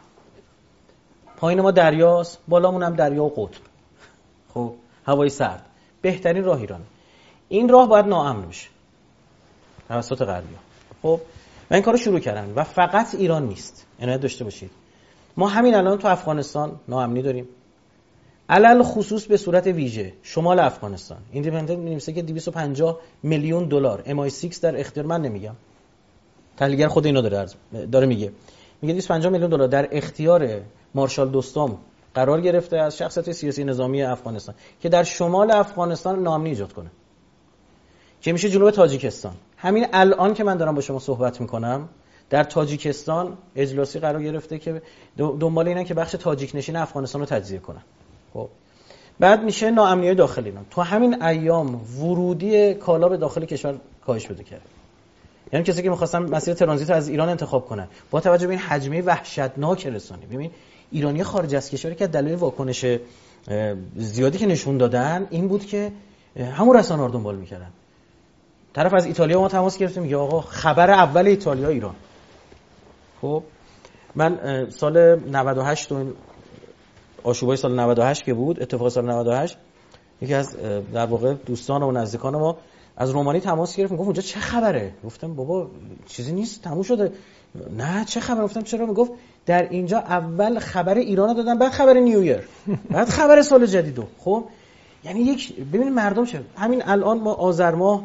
پایین ما دریاست، بالامون هم دریا و قطب. خب هوای سرد. بهترین راه ایرانه. این راه باید ناامن بشه توسط غربی‌ها. خب و این کارو شروع کردن و فقط ایران نیست. عنایت داشته باشید. ما همین الان تو افغانستان ناامنی داریم. علل خصوص به صورت ویژه شمال افغانستان. ایندیپندنت می‌نویسه که دویست و پنجاه میلیون دلار ام آی شش در اختیار، من نمیگم، تحلیلگر خود اینا داره داره میگه میگه دویست و پنجاه میلیون دلار در اختیار مارشال دوستام قرار گرفته از شخصیت سیاسی نظامی افغانستان که در شمال افغانستان ناامنی ایجاد کنه، که میشه جنوب تاجیکستان. همین الان که من دارم با شما صحبت میکنم در تاجیکستان اجلاسی قرار گرفته که دنبال اینن که بخش تاجیک نشین افغانستان رو تجزیه کنن. خب بعد میشه ناامنی داخلی. اینا تو همین ایام ورودی کالا به داخل کشور کاهش پیدا کرده. یعنی کسی که می‌خواستن مسیر ترانزیت از ایران انتخاب کنن با توجه به این حجمه وحشتناک رسانه‌ای، ببین ایرانی خارج از کشور که دلیل واکنش زیادی که نشون دادن این بود که همون رسانه‌ها رو دنبال می‌کردن. طرف از ایتالیا ما تماس گرفتیم میگه آقا خبر اول ایتالیا ایران. خب من سال نود و هشت و آشوبای سال نود و هشت که بود، اتفاق سال نود و هشت، یکی از در واقع دوستان و نزدیکان ما از رومانی تماس گرفت، میگفت اونجا چه خبره؟ گفتم بابا چیزی نیست، تموم شده. نه چه خبره؟ گفتم چرا؟ میگفت در اینجا اول خبر ایران رو دادن، بعد خبر نیویر، بعد خبر سال جدیدو. خب یعنی یک ببینید مردم چه. همین الان ما آذر ماه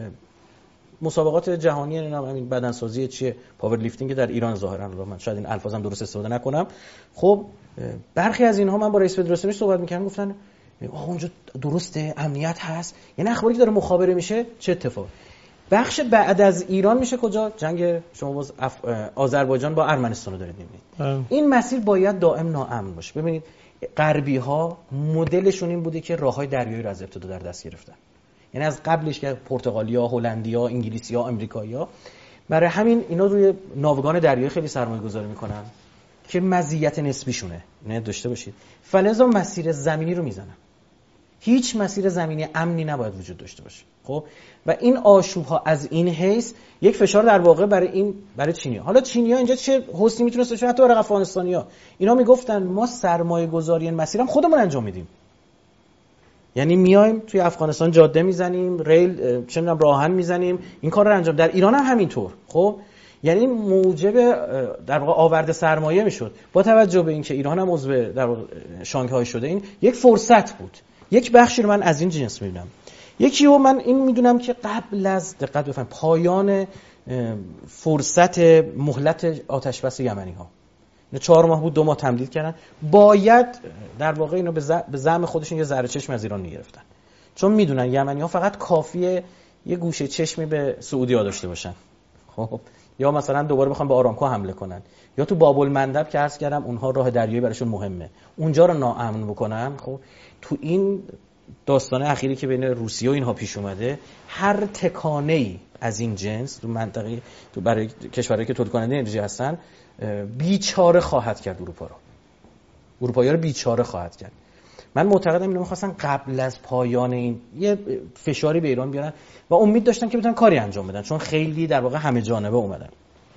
مسابقات جهانی نام همین بدنسازی چیه پاور لیفتینگ در ایران ظاهرا، من شاید این الفاظم درست استفاده نکنم. خب برخی از اینها من با رئیس فدراسیونش صحبت می‌کردم، گفتن آقا اونجا درسته امنیت هست، یعنی اخباری که داره مخابره میشه چه اتفاق. بخش بعد از ایران میشه کجا؟ جنگ شما باز اف... آذربایجان با ارمنستان رو دارید میبینید. این مسیر باید دائم ناامن باشه. ببینید غربی ها مدلشون این بوده که راههای دریایی رو از ابتدا در دست گرفتن، یعنی از قبلش که پرتغالیا، هلندیا، انگلیسیا، آمریکایی‌ها، برای همین اینا روی ناوگان دریایی خیلی سرمایه‌گذاری میکنن که مزیت نسبیشونه، نه داشته باشید. فلزا مسیر زمینی رو میزنن. هیچ مسیر زمینی امنی نباید وجود داشته باشه. خب و این آشوب‌ها از این حیث یک فشار در واقع برای این برای چینی‌ها. حالا چینی‌ها اینجا چه حسنی میتونه داشته، حتی برای افغانستانی‌ها اینا میگفتن ما سرمایه‌گذاری این مسیرم خودمون انجام میدیم. یعنی میایم توی افغانستان جاده میزنیم، ریل چه می‌دونم راهن میزنیم، این کار رو انجام. در ایران هم همینطور. خب یعنی موجب در واقع آورد سرمایه میشد. با توجه به اینکه ایران هم عضو در واقع شانگهای شده، این یک فرصت بود. یک بخشی رو من از این جنس میبینم. یکی رو من این میدونم که قبل از دقت بفرمایید پایان فرصت مهلت آتش بس یمنی ها، این چهار ماه بود، دو ماه تمدید کردن، باید در واقع اینو به زعم خودشون یه ذره چشم از ایران میگرفتن، چون میدونن یمنی ها فقط کافیه یه گوشه چشمی به سعودی ها داشته باشن. خب یا مثلا دوباره بخوام به آرامکو حمله کنن، یا تو باب المندب که عرض کردم اونها راه دریایی براشون مهمه، اونجا رو ناامن بکنن. خب تو این داستانه اخیری که بین روسیه و اینها پیش اومده، هر تکانه‌ای از این جنس تو منطقه تو برای کشورهایی که تولید کننده انرژی هستن بیچاره خواهد کرد اروپا رو. اروپایی‌ها رو بیچاره خواهد کرد. من معتقدم اینو می‌خواستن قبل از پایان این یه فشاری به ایران بیارن و امید داشتن که بتونن کاری انجام بدن، چون خیلی در واقع همه جانبه اومدن.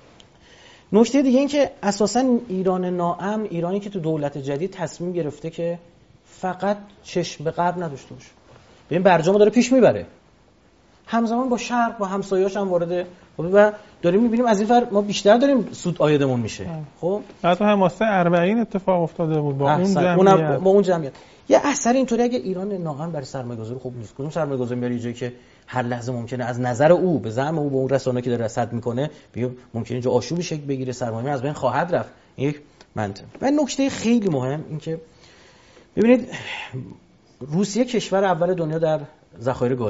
نکته دیگه این که اساساً ایران ناامن، ایرانی که تو دولت جدید تصمیم گرفته که فقط چشم به غرب نداشته باشه. ببین برجامو داره پیش میبره، همزمان با شرق با همسایه‌اش هم وارد و داریم میبینیم از این ور ما بیشتر داریم سود عایدمون میشه. خب حتی حماسه اربعین اتفاق افتاده بود با اون جمعیت. با اون جمعیت یه اثر اینطوری اگه ایران ناامن برای سرمایه‌گذاری خوب نیست. کدوم سرمایه‌گذاری میاره جایی که هر لحظه ممکنه از نظر او به زعم او به اون رسانه‌ای که داره رصد میکنه بگه ممکنه اینجا آشوبی شکل بگیره، سرمایه از بین خواهد رفت. این یک منطق. و نکته خیلی مهم این که ببینید روسیه کشور اول دنیا در ذخایر گازیه.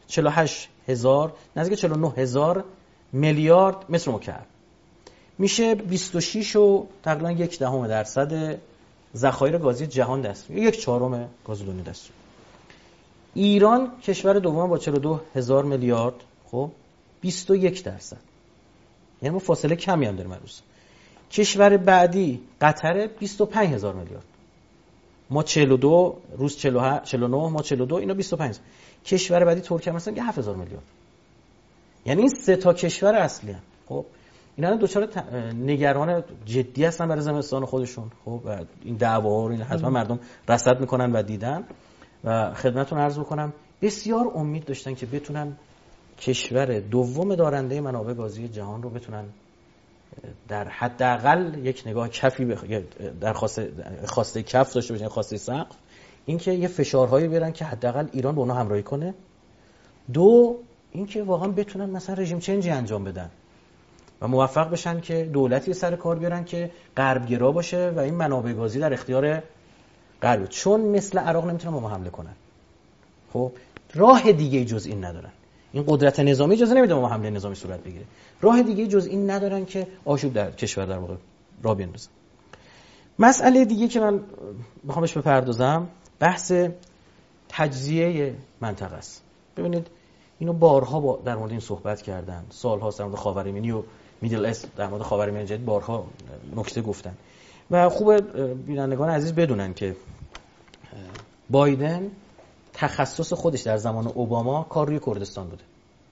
چهل و هشت هزار نزدیک چهل و نه هزار میلیارد متر مکعب، میشه بیست و شش و تقریبا یک دهم درصد ذخایر گازی جهان دست میگیره، یک چهارم گاز دنیا دست میگیره. ایران کشور دوم با چهل و دو هزار میلیارد، خب بیست و یک درصد، یعنی ما فاصله کمی هم داریم هنوز. کشور بعدی قطر بیست و پنج هزار میلیارد، ما چهل و دو، روس چهل و هشت چهل و نه، ما چهل و دو، اینا بیست و پنج. کشور بعدی ترکیه مثلا هفت هزار میلیارد. یعنی این سه تا کشور اصلی هم. خب اینا دوچار نگران جدی هستن برای زمستان خودشون. خب این دعواها رو این حتما مردم رصد میکنن و دیدن و خدمتتون عرض بکنم بسیار امید داشتن که بتونن کشور دوم دارنده منابع گازی جهان رو بتونن در حداقل یک نگاه کفی بخ... در خواسته خواسته کف داشته باشن، خواسته سقف، اینکه یه فشارهایی بیارن که حداقل ایران با اونها همراهی کنه. دو اینکه واقعا بتونن مثلا رژیم چنجی انجام بدن و موفق بشن که دولتی سر کار بیارن که غربگرا باشه و این منابع گازی در اختیار غرب، چون مثل عراق نمیتونن با ما حمله کنن. خب راه دیگه جز این ندارن. این قدرت نظامی اجازه نمیده ما حمله نظامی صورت بگیره. راه دیگه جز این ندارن که آشوب در کشور در واقع راه بیندازن. مسئله دیگه که من میخوام بهش بپردازم بحث تجزیه منطقه است. ببینید اینو بارها با در مورد این صحبت کردن، سال‌ها در مورد خاورمیانه و میدل است، در مورد خاورمیانه جدید بارها نکته گفتن و خوب بینندگان عزیز بدونن که بایدن تخصص خودش در زمان اوباما کار روی کردستان بوده،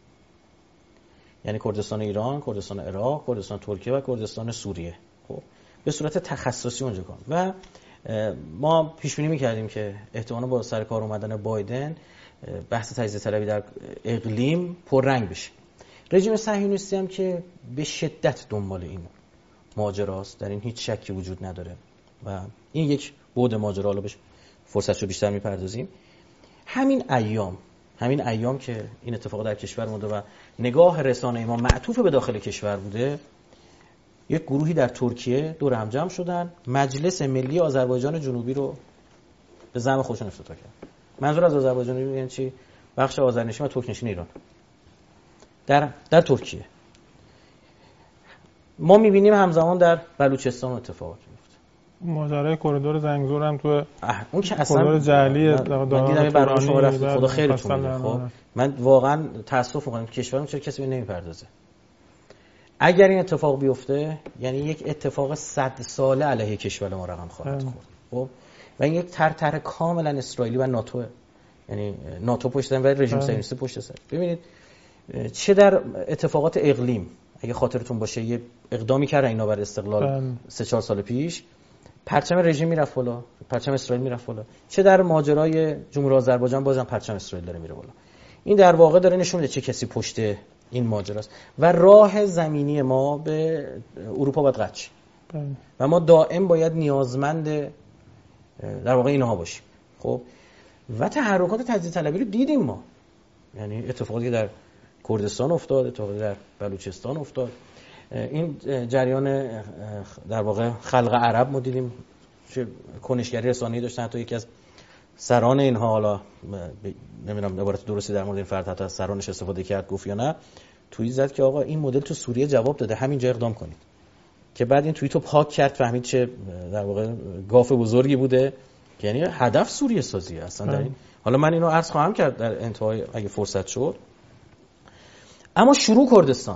یعنی کردستان ایران، کردستان عراق، کردستان ترکیه و کردستان سوریه. خب به صورت تخصصی اونجا کار و ما پیش بینی می‌کردیم که احتمالاً با سر کار اومدن بایدن بحث تجزیه طلبی در اقلیم پررنگ بشه. رژیم صهیونیستی هم که به شدت دنبال این ماجراست، در این هیچ شکی وجود نداره و این یک بعد ماجرا رو بهش فرصتشو بیشتر میپردازیم. همین ایام همین ایام که این اتفاق در کشور مونده و نگاه رسانه ما معطوف به داخل کشور بوده، یک گروهی در ترکیه دور هم جمع شدن، مجلس ملی آذربایجان جنوبی رو به زعم خودشون افتتاح کردن. منظور از آذربایجان جنوبی یعنی چی؟ بخش آذرنشین و ترکنشین ایران در در ترکیه. ما می‌بینیم همزمان در بلوچستان اتفاقات میفته. ماجرای کریدور زنگزور هم تو اون که اصلا کریدور جعلی من دیدم برنامه شما رفت خدا خیرتون بده. خب من واقعا تاسف می‌کنم که کشورم چرا کسی به نمیپردازه. اگر این اتفاق بیفته یعنی یک اتفاق صد ساله علیه کشور ما رقم خواهد خورد. خب و این یک طرح کاملا اسرائیلی و ناتو، یعنی ناتو پشت سر و رژیم صهیونیستی پشت سر. ببینید چه در اتفاقات اقلیم اگه خاطرتون باشه یه اقدامی کردن اینا برای استقلال سه چهار سال پیش، پرچم رژیم میرفت بالا، پرچم اسرائیل میرفت بالا. چه در ماجرای جمهوری آذربایجان بازم پرچم اسرائیل داره میره بالا. این در واقع داره نشون میده چه کسی پشت این ماجراست و راه زمینی ما به اروپا باید قطع و ما دائم باید نیازمند در واقع اینها باشیم. خب و تحرکات تجزیه طلبی رو دیدیم ما، یعنی اتفاقی در کردستان افتاد، اتفاقی در بلوچستان افتاد، این جریان در واقع خلق عرب ما دیدیم چه کنشگری رسانه‌ای داشتن. حتی یکی از سران اینها، حالا نمیدونم عبارت درستی در مورد این فرد حتی از سرانش استفاده کرد گفت یا نه، توییت زد که آقا این مدل تو سوریه جواب داده، همینجا اقدام کنید، که بعد این توییتو پاک کرد، فهمید چه در واقع گاف بزرگی بوده، یعنی هدف سوریه سازیه اصلا در این. حالا من اینو عرض خواهم کرد در انتهای اگه فرصت شد. اما شروع کردستان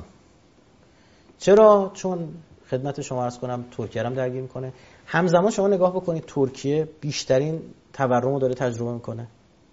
چرا؟ چون خدمت شما عرض کنم ترکیه هم درگیر میکنه. همزمان شما نگاه بکنید ترکیه بیشترین تورم رو داره تجربه میکنه.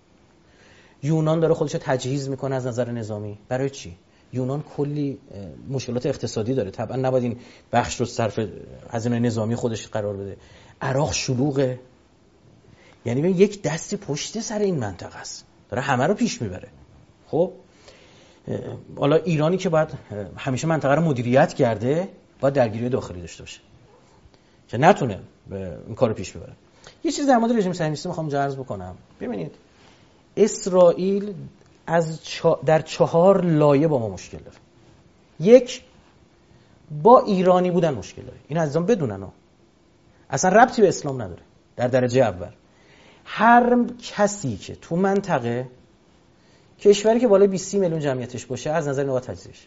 یونان داره خودش تجهیز میکنه از نظر نظامی. برای چی؟ یونان کلی مشکلات اقتصادی داره، طبعا نباید این بخش رو صرف هزینه نظامی خودش قرار بده. عراق شلوغه، یعنی یک دستی پشت سر این منطقه است، داره همه رو پیش میبره. خب حالا ایرانی که باید همیشه منطقه رو مدیریت کرده باید درگیری داخلی داشته باشه که نتونه این کارو پیش ببره. یه چیز در مورد رژیم صهیونیستی میخوام عرض بکنم. ببینید اسرائیل از چا... در چهار لایه با ما مشکل داره. یک، با ایرانی بودن مشکل داره. این عزیزان بدونن ها. اصلا ربطی به اسلام نداره. در درجه اول هر کسی که تو منطقه کشوری که بالای بیست میلیون جمعیتش باشه از نظر نگاه تجزیهش،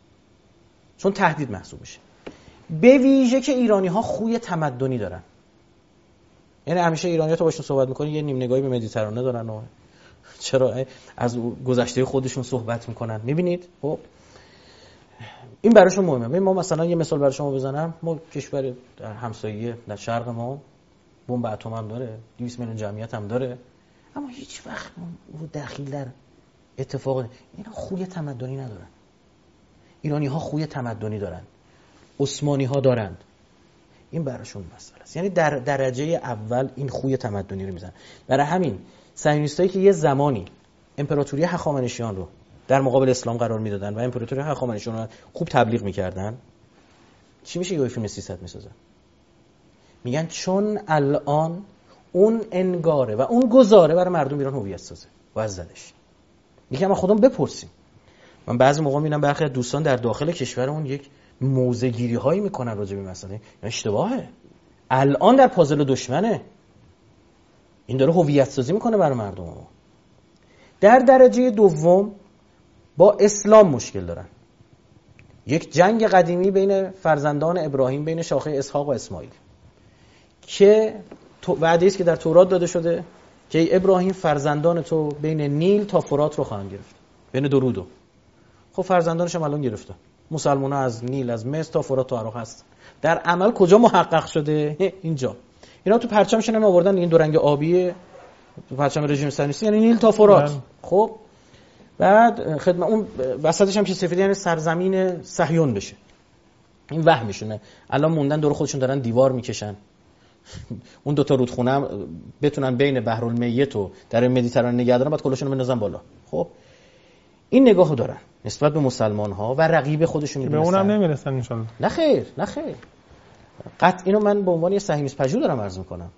چون تهدید محسوب میشه. به ویژه که ایرانی‌ها خوی تمدنی دارن، یعنی همیشه ایرانی‌ها تو باشون صحبت می‌کنی یه نیم نگاهی به مدیترانه دارن و چرا از گذشته خودشون صحبت می‌کنن. می‌بینید خب این براشون مهمه. ببین ما مثلا یه مثال برای شما بزنم، ما کشور در همسایه در شرق ما بمب اتم هم داره، دویست میلیون جمعیت هم داره، اما هیچ وقت رو دخیل در اتفاق اینا خوی تمدنی ندارن. ایرانی‌ها خوی تمدنی دارن، عثمانی‌ها دارند. این براشون مسئله است. یعنی در درجه اول این خوی تمدنی رو میزنن. برای همین صهیونیستایی که یه زمانی امپراتوری هخامنشیان رو در مقابل اسلام قرار میدادن و امپراتوری هخامنشیان رو خوب تبلیغ میکردن، چی میشه؟ یه فیلم سیصد میسازن. میگن چون الان اون انگاره و اون گزاره برای مردم ایران هویت سازه و از زدش. میگم ما خودمون بپرسیم. من بعضی موقع میبینم برخی از دوستان در داخل کشورمون یک موزه‌گیری هایی میکنن راجع به مسئله. اشتباهه. الان در پازل دشمنه. این داره هویت سازی میکنه برای مردم ما. در درجه دوم با اسلام مشکل دارن. یک جنگ قدیمی بین فرزندان ابراهیم، بین شاخه اسحاق و اسماعیل که وعده است که در تورات داده شده که ای ابراهیم فرزندان تو بین نیل تا فرات رو خواهند گرفت، بین دو رودو. خب فرزندانش هم الان گرفته. مسلمان‌ها از نیل از مصر تا فرات تا عراق هست. در عمل کجا محقق شده؟ اینجا. اینا تو پرچمشون هم آوردن این دو رنگ آبی تو پرچم رژیم صهیونیستی، یعنی نیل تا فرات. خب بعد خدمت اون وسطش هم که سفید، یعنی سرزمین صهیون بشه. این وهمشونه. الان موندن دور خودشون دارن دیوار میکشن. اون دو تا رودخونه هم بتونن بین بحرالمیت و در مدیترانه نگه دارن، بعد کلاشون رو بندازن بالا. خب این نگاهو دارن نسبت به مسلمان ها و رقیب خودشون میدونن. به اونم نمیرسن ان شاء الله. نه خیر، نه خیر. قطع اینو من به عنوان یه صهیونیست پژوه دارم عرض میکنم.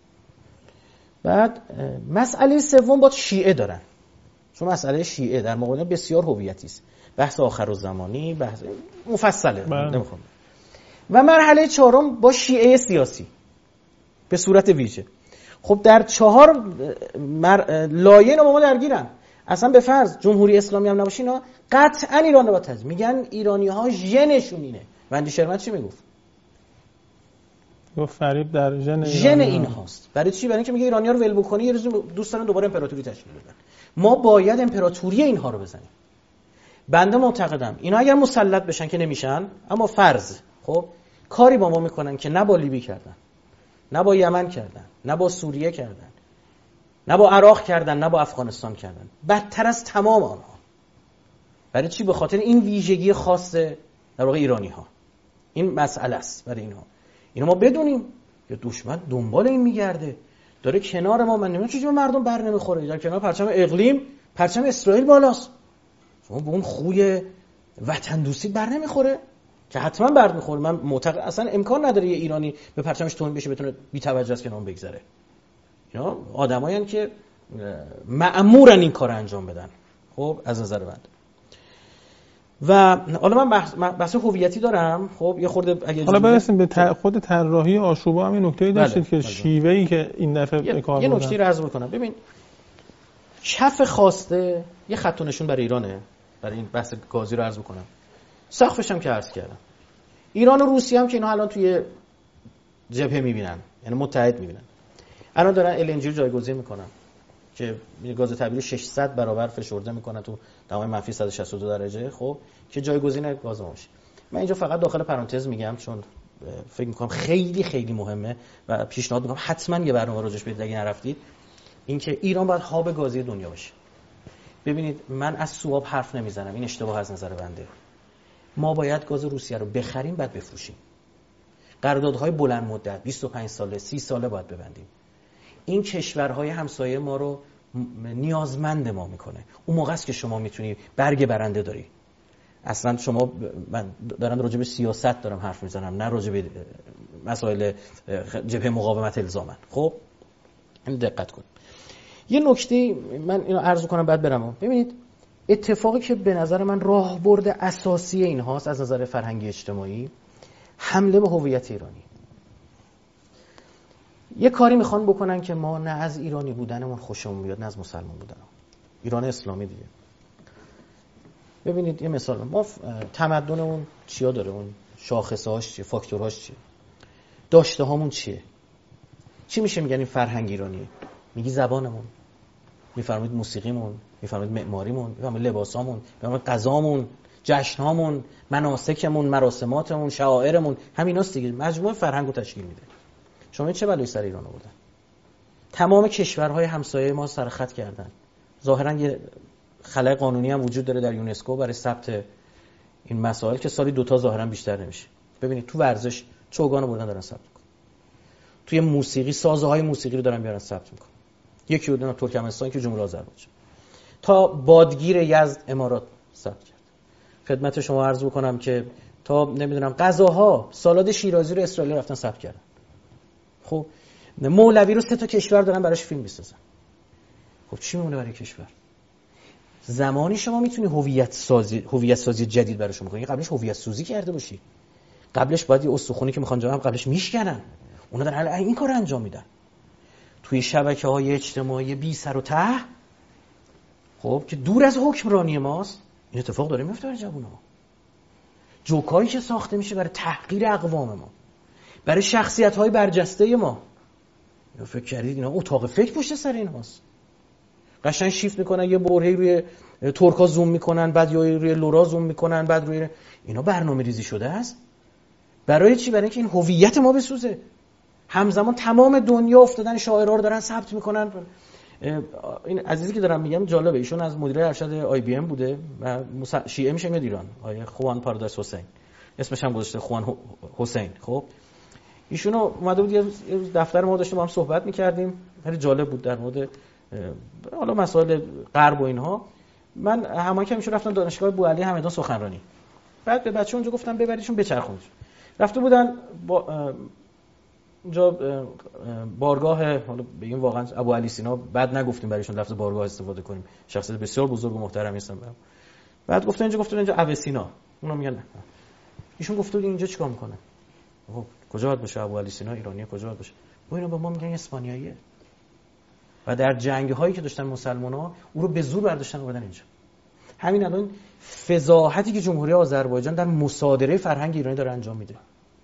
بعد مسئله سوم با شیعه دارن. چون مسئله شیعه در مقابل بسیار هویتی است. بحث آخرالزمانی، بحث مفصله نمیخوام. و مرحله چهارم با شیعه سیاسی به صورت ویژه. خب در چهار مر... لایه اینا با ما درگیرن. اصلا به فرض جمهوری اسلامی هم نباشه اینا قطعا ایران رو با تضمین میگن ایرانی‌ها ژنشون اینه. وندی شرمت چی میگفت؟ گفت فریب در ژن ژن این هاست. برای چی؟ برای اینکه میگه ایرانی‌ها رو ول بکنی یه روز دوست دارن دوباره امپراتوری تشکیل بدن. ما باید امپراتوری اینها رو بزنیم. بنده معتقدم اینا اگر مسلط بشن که نمیشن، اما فرض خب کاری با ما میکنن که نه با لیبی کردن، نه با یمن کردن، نه با سوریه کردن، نه با عراق کردن، نه با افغانستان کردن، بدتر از تمام آنها. برای چی؟ به خاطر این ویژگی خاص در واقع ایرانی ها. این مسئله است برای اینها. اینو ما بدونیم که دشمن دنبال این میگرده، داره کنار ما. من نمیدونم چجوری مردم بر نمیخوره در کنار پرچم اقلیم، پرچم اسرائیل بالاست. شما به اون خوی وطن دوستی بر نمیخوره که حتما بر میخوره. من معتقد اصلا امکان نداره یه ایرانی به پرچمش توهین بشه بتونه بی توجه از کنار بگذره. اینا آدمایین که مأمورن این کار انجام بدن. خب از نظر بنده. و حالا من بحث بحث هویتی دارم. خب یه خورده اگه حالا برسیم به تر... خود طراحی آشوبا هم این نکته‌ای داشتید بله. که بله. شیوه‌ای که این دفعه به کار یه نکته رو عرض بکنم. ببین چف خواسته یه خط و نشون برای ایرانه، برای این بحث گازی رو عرض بکنم. سقفش هم که عرض کردم. ایران و روسیه هم که اینا الان توی جبهه می‌بینن، یعنی متحد می‌بینن. الان دارن ال ان جی رو جایگزین می‌کنن که گاز طبیعی ششصد برابر فشرده می‌کنن تو دمای منفی صد و شصت و دو درجه. خب که جایگزین گاز باشه. من اینجا فقط داخل پرانتز میگم چون فکر می‌کنم خیلی خیلی مهمه و پیشنهاد می‌کنم حتما یه برنامه راجعش بدید اگه نرفتید. اینکه ایران باید هاب گازی دنیا باشه. ببینید من از سواب حرف نمیزنم، این اشتباه از نظر بنده. ما باید گاز روسیه رو بخریم بعد بفروشیم. قراردادهای بلند مدت بیست و پنج ساله سی ساله باید ببندیم. این کشورهای همسایه ما رو نیازمند ما میکنه. اون موقع است که شما میتونی برگ برنده داری. اصلا شما من دارم راجع به سیاست دارم حرف میزنم، نه راجع به مسائل جبهه مقاومت الزاما. خب این دقت کن. یه نکته من اینو عرض کنم بعد برم. ببینید اتفاقی که به نظر من راهبرد اساسی این هاست از نظر فرهنگی اجتماعی، حمله به هویت ایرانی. یه کاری میخوان بکنن که ما نه از ایرانی بودنمون خوشمون بیاد نه از مسلمان بودنمون. ایران اسلامی دیگه. ببینید یه مثال، ما تمدنمون چیا داره؟ اون شاخصه‌هاش چیه؟ فاکتورهاش چیه؟ داشته هامون چیه؟ چی میشه میگن این فرهنگ ایرانیه؟ میگی زبانمون، میفرمایید موسیقیمون، میفرمایید معماریمون، میفرمایید لباسامون، میفرمایید غذامون، جشنامون، مناسکمون، مراسماتمون، شعائرمون، همیناست دیگه. مجموعه فرهنگو تشکیل میده. شما چه بلایی سر ایران آوردن؟ تمام کشورهای همسایه ما سر خط کردن. ظاهرا یه خلأ قانونی هم وجود داره در یونسکو برای ثبت این مسائل که سالی دوتا ظاهرا بیشتر نمیشه. ببینید تو ورزش چوگان بردن دارن ثبت میکنن، توی موسیقی سازهای موسیقی رو دارن میارن ثبت میکنن. یکی بودن ترکمنستان که جمهوری آذربایجان، تا بادگیر یزد امارات ثبت کرد. خدمت شما عرض بکنم که تا نمیدونم غذاها سالاد شیرازی رو اسرائیل رفتن ثبت کردن. خب مولوی رو سه تا کشور دارن براش فیلم میسازن. خب چی میمونه برای کشور؟ زمانی شما میتونی هویت سازی هویت سازی جدید براشون بکنی، قبلش هویت سوزی کرده باشی. قبلش باید یه استخونی که میخوان جواب قبلش میشکنن، اونا دارن این کارو انجام میدن. توی شبکه‌های اجتماعی بی سر و ته، خب که دور از حکمرانی ماست، این اتفاق داره میفته برای جوونا. جوکایی که ساخته میشه برای تحقیر اقوام ما، برای شخصیت‌های برجسته ما. یا فکر کردید اینا اتاق فکر پشت سر ایناست؟ قشنگ شیفت میکنن، یه برهه‌ای روی ترکا زوم میکنن، بعد یا روی لورا زوم میکنن، بعد روی اینا برنامه‌ریزی شده است. برای چی؟ برای اینکه این هویت ما بسوزه. همزمان تمام دنیا افتادن شاعرها رو دارن ثبت میکنن. این عزیزی که دارم میگم جالبه، ایشون از مدیر ارشد آی بی ام بوده و شیعه میشه میاد ایران، آیه خوان پارادایس حسین اسمش هم گذاشته، خوان حسین. خب ایشونو اومده بود یه دفتر ما داشتیم با هم صحبت میکردیم، خیلی جالب بود در مورد حالا مسائل غرب و اینها. من همون که میشون رفتم دانشگاه بوعلی همدان سخنرانی، بعد به بچه اونجا گفتم ببریشون بچرخونید. رفته بودن با اونجا بارگاه، حالا بگیم واقعا ابو علی سینا، بعد نگفتیم برایشون لفظ بارگاه استفاده کنیم، شخصیت بسیار بزرگ و محترمی هستن. بعد گفتن اینجا، گفتن اینجا ابو سینا، اونا میگن ایشون گفته بود اینجا چیکار میکنه؟ خب کجا باید باشه ابو علی سینا؟ ایرانیه، کجا باید باشه؟ و اینا به ما میگن اسپانیاییه. و در جنگ هایی که داشتن مسلمان‌ها او رو به زور برداشتن آوردن اینجا. همین الان فضاحتی که جمهوری آذربایجان در مصادره فرهنگ ایرانی داره انجام میده.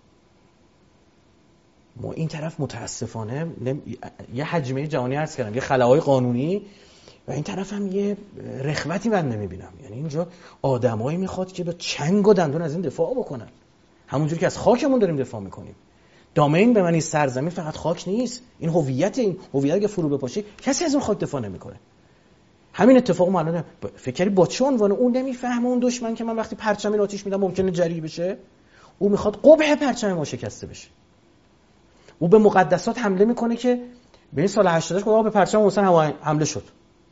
ما این طرف متاسفانه یه حجمه جهانی عرض کردم، یه خلاهای قانونی، و این طرف هم یه رخوتی من نمیبینم. یعنی اینجا آدمایی میخواد که با چنگ و دندون از این دفاع بکنن، همونجوری که از خاکمون داریم دفاع میکنیم. دامین به من این سرزمین فقط خاک نیست، این هویت، این هویت که فرو بپاشه کسی از اون خاک دفاع نمیکنه. همین اتفاق ما الان فکر کردی با چه عنوان؟ اون نمیفهمه اون دشمن که من وقتی پرچم آتیش میدم ممکنه جری بشه، او میخواد قبح پرچم ما شکسته بشه. او به مقدسات حمله میکنه که به این سال هشتاد گفت به پرچم حسین حمله شد.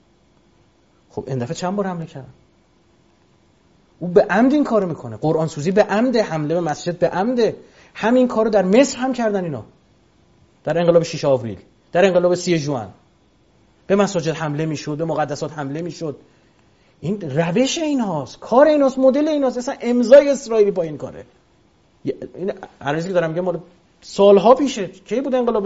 خب این دفعه چند بار حمله کردن؟ او به عمد این کارو میکنه. قرآن سوزی به عمد، حمله به مسجد به عمد. همین کارو در مصر هم کردن اینا، در انقلاب شش آوریل، در انقلاب سی ژوئن به مساجد حمله میشد، به مقدسات حمله میشد. این روش اینهاست، کار ایناست، مدل ایناست. اصلا امضای اسرائیلی با این کاره. این عرضی که دارم میگم مال سالها پیشه. کی بود انقلاب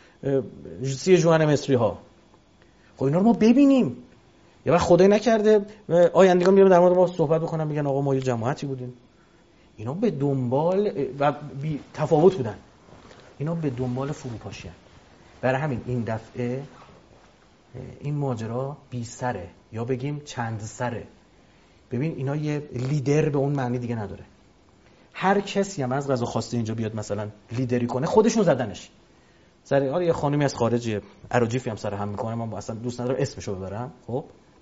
سی ژوئن مصری ها؟ خب اینا رو ما ببینیم. یه وقت خدای نکرده آیندگان میام در مورد ما صحبت بکنم، میگن آقا ما یه جماعتی بودیم. اینا به دنبال و بی تفاوت بودن، اینا به دنبال فروپاشی هستند. برای همین این دفعه این ماجرا بی سره، یا بگیم چند سره. ببین اینا یه لیدر به اون معنی دیگه نداره. هر کسی هم از قضا خواسته اینجا بیاد مثلا لیدری کنه، خودشون زدنش. سر حالا یه خانمی از خارج اراجیفی هم سر هم میکنه، من اصلا دوست ندارم اسمشو ببرم. خب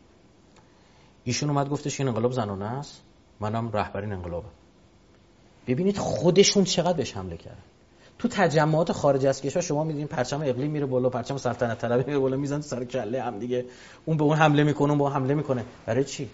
ایشون اومد گفتش این انقلاب زنانه است، منم رهبر این انقلابم. ببینید خودشون چقدر بهش حمله کردن. تو تجمعات خارج از کشور شما می‌بینید پرچم اقلیم میره بالا، پرچم سلطنت طلبی میره بالا، میزنن سر کله هم دیگه، اون به اون حمله میکنه، اون به اون حمله میکنه. برای چی؟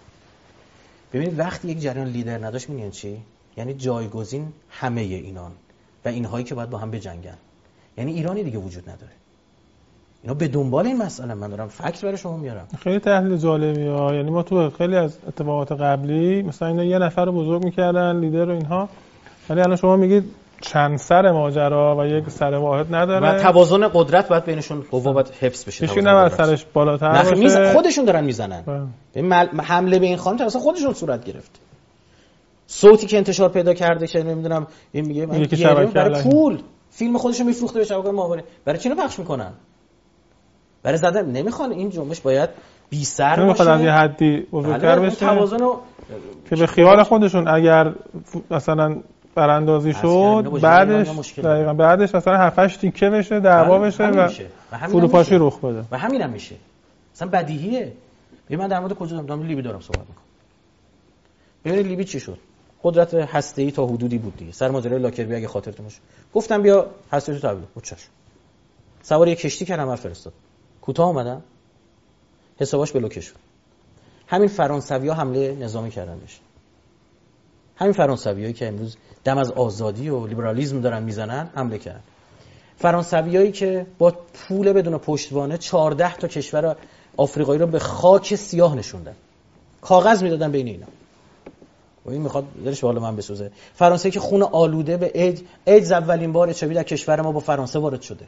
ببینید وقتی یک جریان لیدر نداشت میگن چی؟ یعنی جایگزین همه اینان و اینهایی که باید با هم بجنگن. یعنی ایرانی دیگه وجود نداره. اینا به دنبال این مسئله، من دارم فکت برای شما میارم. خیلی تحلیل جالبی ها. یعنی ما تو خیلی از اتفاقات قبلی مثلا اینا یه نفر رو بزرگ میکردن، لیدر و اینها، ولی الان شما میگید چند سر ماجرا و یک سر واحد نداره و توازن قدرت باید بینشون قوا باید حفظ بشه. هیچ کی نباید سرش بالاتر باشه. میز خودشون دارن میزنن. این حمله به این خانم توسط خودشون صورت گرفت. صوتی که انتشار پیدا کرده که نمیدونم این میگه من برای پول فیلم خودشون میفروخته به شبکه‌های ماهواره. برای چی اینو پخش میکنن؟ برای زدن نمیخوان این جنبش باید بی سر باشه. نمیخواد از یه حدی بزرگتر بشه. توازن رو که به خیال خودشون اگر مثلا براندازی شد بعدش دقیقاً بعدش مثلا هفت هشت تیکه بشه دعوا بشه و فروپاشی رخ بده و همین هم میشه. مثلا بدیهیه. ببین من در مورد کجا دارم لیبی دارم صحبت میکنم. ببینید لیبی چی شد؟ قدرت هسته‌ای تا حدودی بود دیگه. سر ماجرای لاکربی اگه خاطرتون باشه گفتم بیا هسته تو تحویل بود. چش سوار یک کشتی کردم و فرستاد. کوتاه اومدن حساباش بلوکه شد. همین فرانسوی‌ها حمله نظامی کردن بهش. همین فرانسویایی که امروز دم از آزادی و لیبرالیسم دارن میزنن حمله کردن. فرانسویایی که با پول بدون پشتوانه چهارده تا کشور آفریقایی رو به خاک سیاه نشوندن. کاغذ میدادن بین اینا. و این میخواد دلش به حال من بسوزه. فرانسه که خون آلوده به ایدز ایدز اولین بار اچ آی وی در کشور ما با فرانسه وارد شده.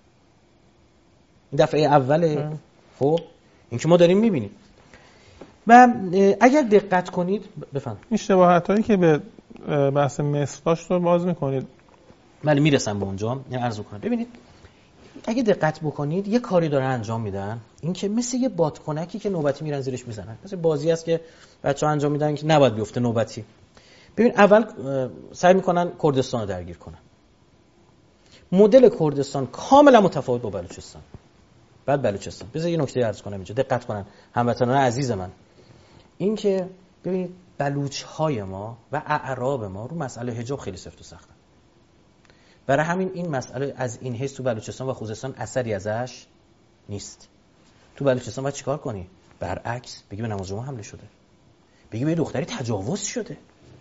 این دفعه اوله. خب این که ما داریم میبینیم. و اگر دقت کنید بفهمید اشتباهاتایی که به بحث مصر داشت رو باز میکنید. ولی میرسم به اونجا یعنی عرض کنم. ببینید اگه دقت بکنید یه کاری داره انجام میدن، این که مثل یه بادکنکی که نوبتی میرن زیرش میزنن. مثل بازی است که بچه‌ها انجام میدن که نباید بیفته نوبتی. ببین اول سعی میکنن کردستان رو درگیر کنن. مدل کردستان کاملا متفاوت با بلوچستان. بعد بلوچستان. بذار یه نکته عرض کنم اینجا دقت کنن هموطنان عزیز من. این که ببینید بلوچ‌های ما و اعراب ما رو مسئله حجاب خیلی سفت و سختن. برای همین این مسئله از این حیث تو بلوچستان و خوزستان اثری ازش نیست. تو بلوچستان باید چیکار کنی؟ برعکس بگی به نماز جمعه حمله شده. بگی به دختری تجاوز شده.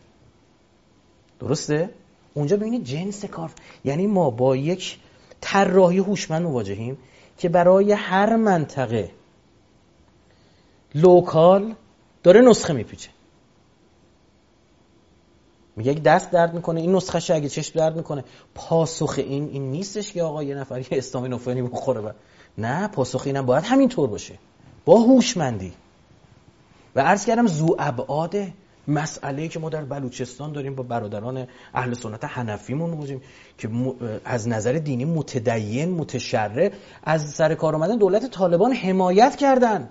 درسته؟ اونجا ببینید جنس کار. یعنی ما با یک طراحی هوشمند مواجهیم که برای هر منطقه لوکال داره نسخه میپیچه. میگه یک دست درد میکنه این نسخه اگه چشم درد میکنه. پاسخ این این نیستش که آقا یه نفر یه اسلامی نفرانی بخوره و نه، پاسخ اینم باید همین طور باشه با هوشمندی. و عرض کردم ذو ابعاد مسئله‌ای که ما در بلوچستان داریم با برادران اهل سنت حنفیمون مواجهیم که از نظر دینی متدین متشرع از سر کار اومدن دولت طالبان حمایت کردن.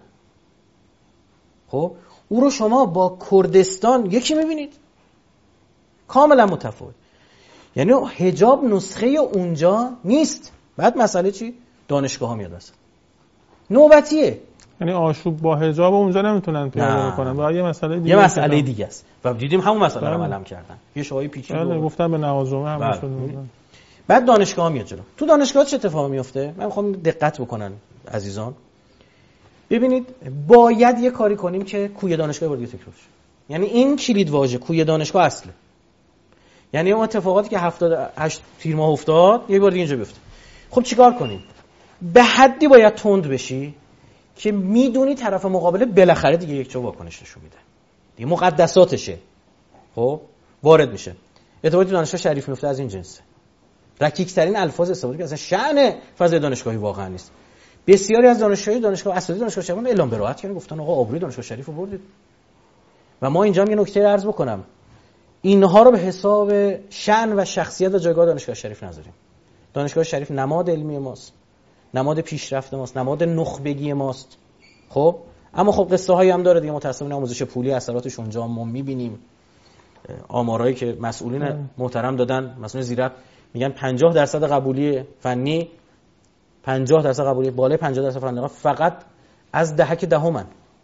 خب او رو شما با کردستان یکی میبینید کاملا متفاوت. یعنی حجاب نسخه اونجا نیست. بعد مسئله چی؟ دانشگاه ها میاد اصلا نوبتیه. یعنی آشوب با حجاب اونجا نمیتونن پیاده کنن. با یه مسئله دیگه یه مسئله دیگه است و دیدیم همون مسئله رو علم کردن. یه شوهای پیچیده بله گفتن به نماز جمعه هم شد. بعد دانشگاه ها میاد جلو. تو دانشگاه چه اتفاقی میفته؟ من میخوام دقت بکنن عزیزان. ببینید باید یه کاری کنیم که کوی دانشگاه وارد تکرار شه. یعنی این کلید واژه کوی دانشگاه اصله. یعنی اون اتفاقاتی که هفتاد و هشت تیر ماه افتاد یه بار دیگه اینجا بیفته. خب چیکار کنیم؟ به حدی باید تند بشی که میدونی طرف مقابله بالاخره دیگه یک جا واکنش نشون میده. دیگه مقدساتشه. خب وارد میشه. اتفاقی دانشگاه شریف میفته از این جنسه. رکیک ترین الفاظ استفاده که اصلا شأن فضای دانشگاهی واقعا نیست. بسیاری از دانشجوی دانشگاه اساتید دانشگاه شریف اعلام براءت کردن، گفتن آقا آبروی دانشگاه شریف رو بردید. و ما اینجا هم یه نکته عرض بکنم. اینها رو به حساب شأن و شخصیت و جایگاه دانشگاه شریف نذاریم. دانشگاه شریف نماد علمی ماست، نماد پیشرفت ماست، نماد نخبگی ماست. خب اما خب قصه هایی هم داره دیگه. متأسفانه آموزش پولی اثراتش اونجا ما می‌بینیم. آمارایی که مسئولین ام. محترم دادن، مسئولین زیرک میگن پنجاه درصد قبولی فنی، پنجاه درصد قبولی بالای پنجاه درصد فنی فقط از دهک دهمن.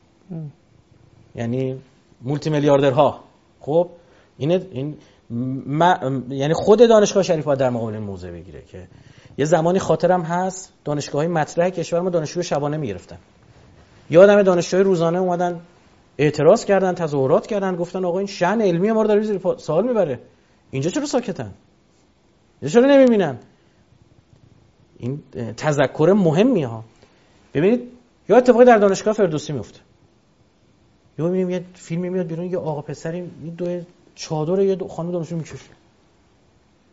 یعنی مولتی میلیاردرها. خب این این ما یعنی خود دانشگاه شریف باید در مقابل موضع بگیره که یه زمانی خاطرم هست دانشگاه‌های مطرح کشور ما دانشجو شبانه میگرفتن. یادم دانشجوی روزانه اومدن اعتراض کردن، تظاهرات کردن، گفتن آقا این شأن علمی ما رو داره زیر سوال میبره. اینجا چرا ساکتن؟ اینجا چرا نمیبینن؟ این تذکر مهمیه ها. ببینید یا اتفاقی در دانشگاه فردوسی میفته. یا میبینیم یه فیلمی میاد بیرون یه آقا پسری دو چادر یه خانم دانشجو میکشه.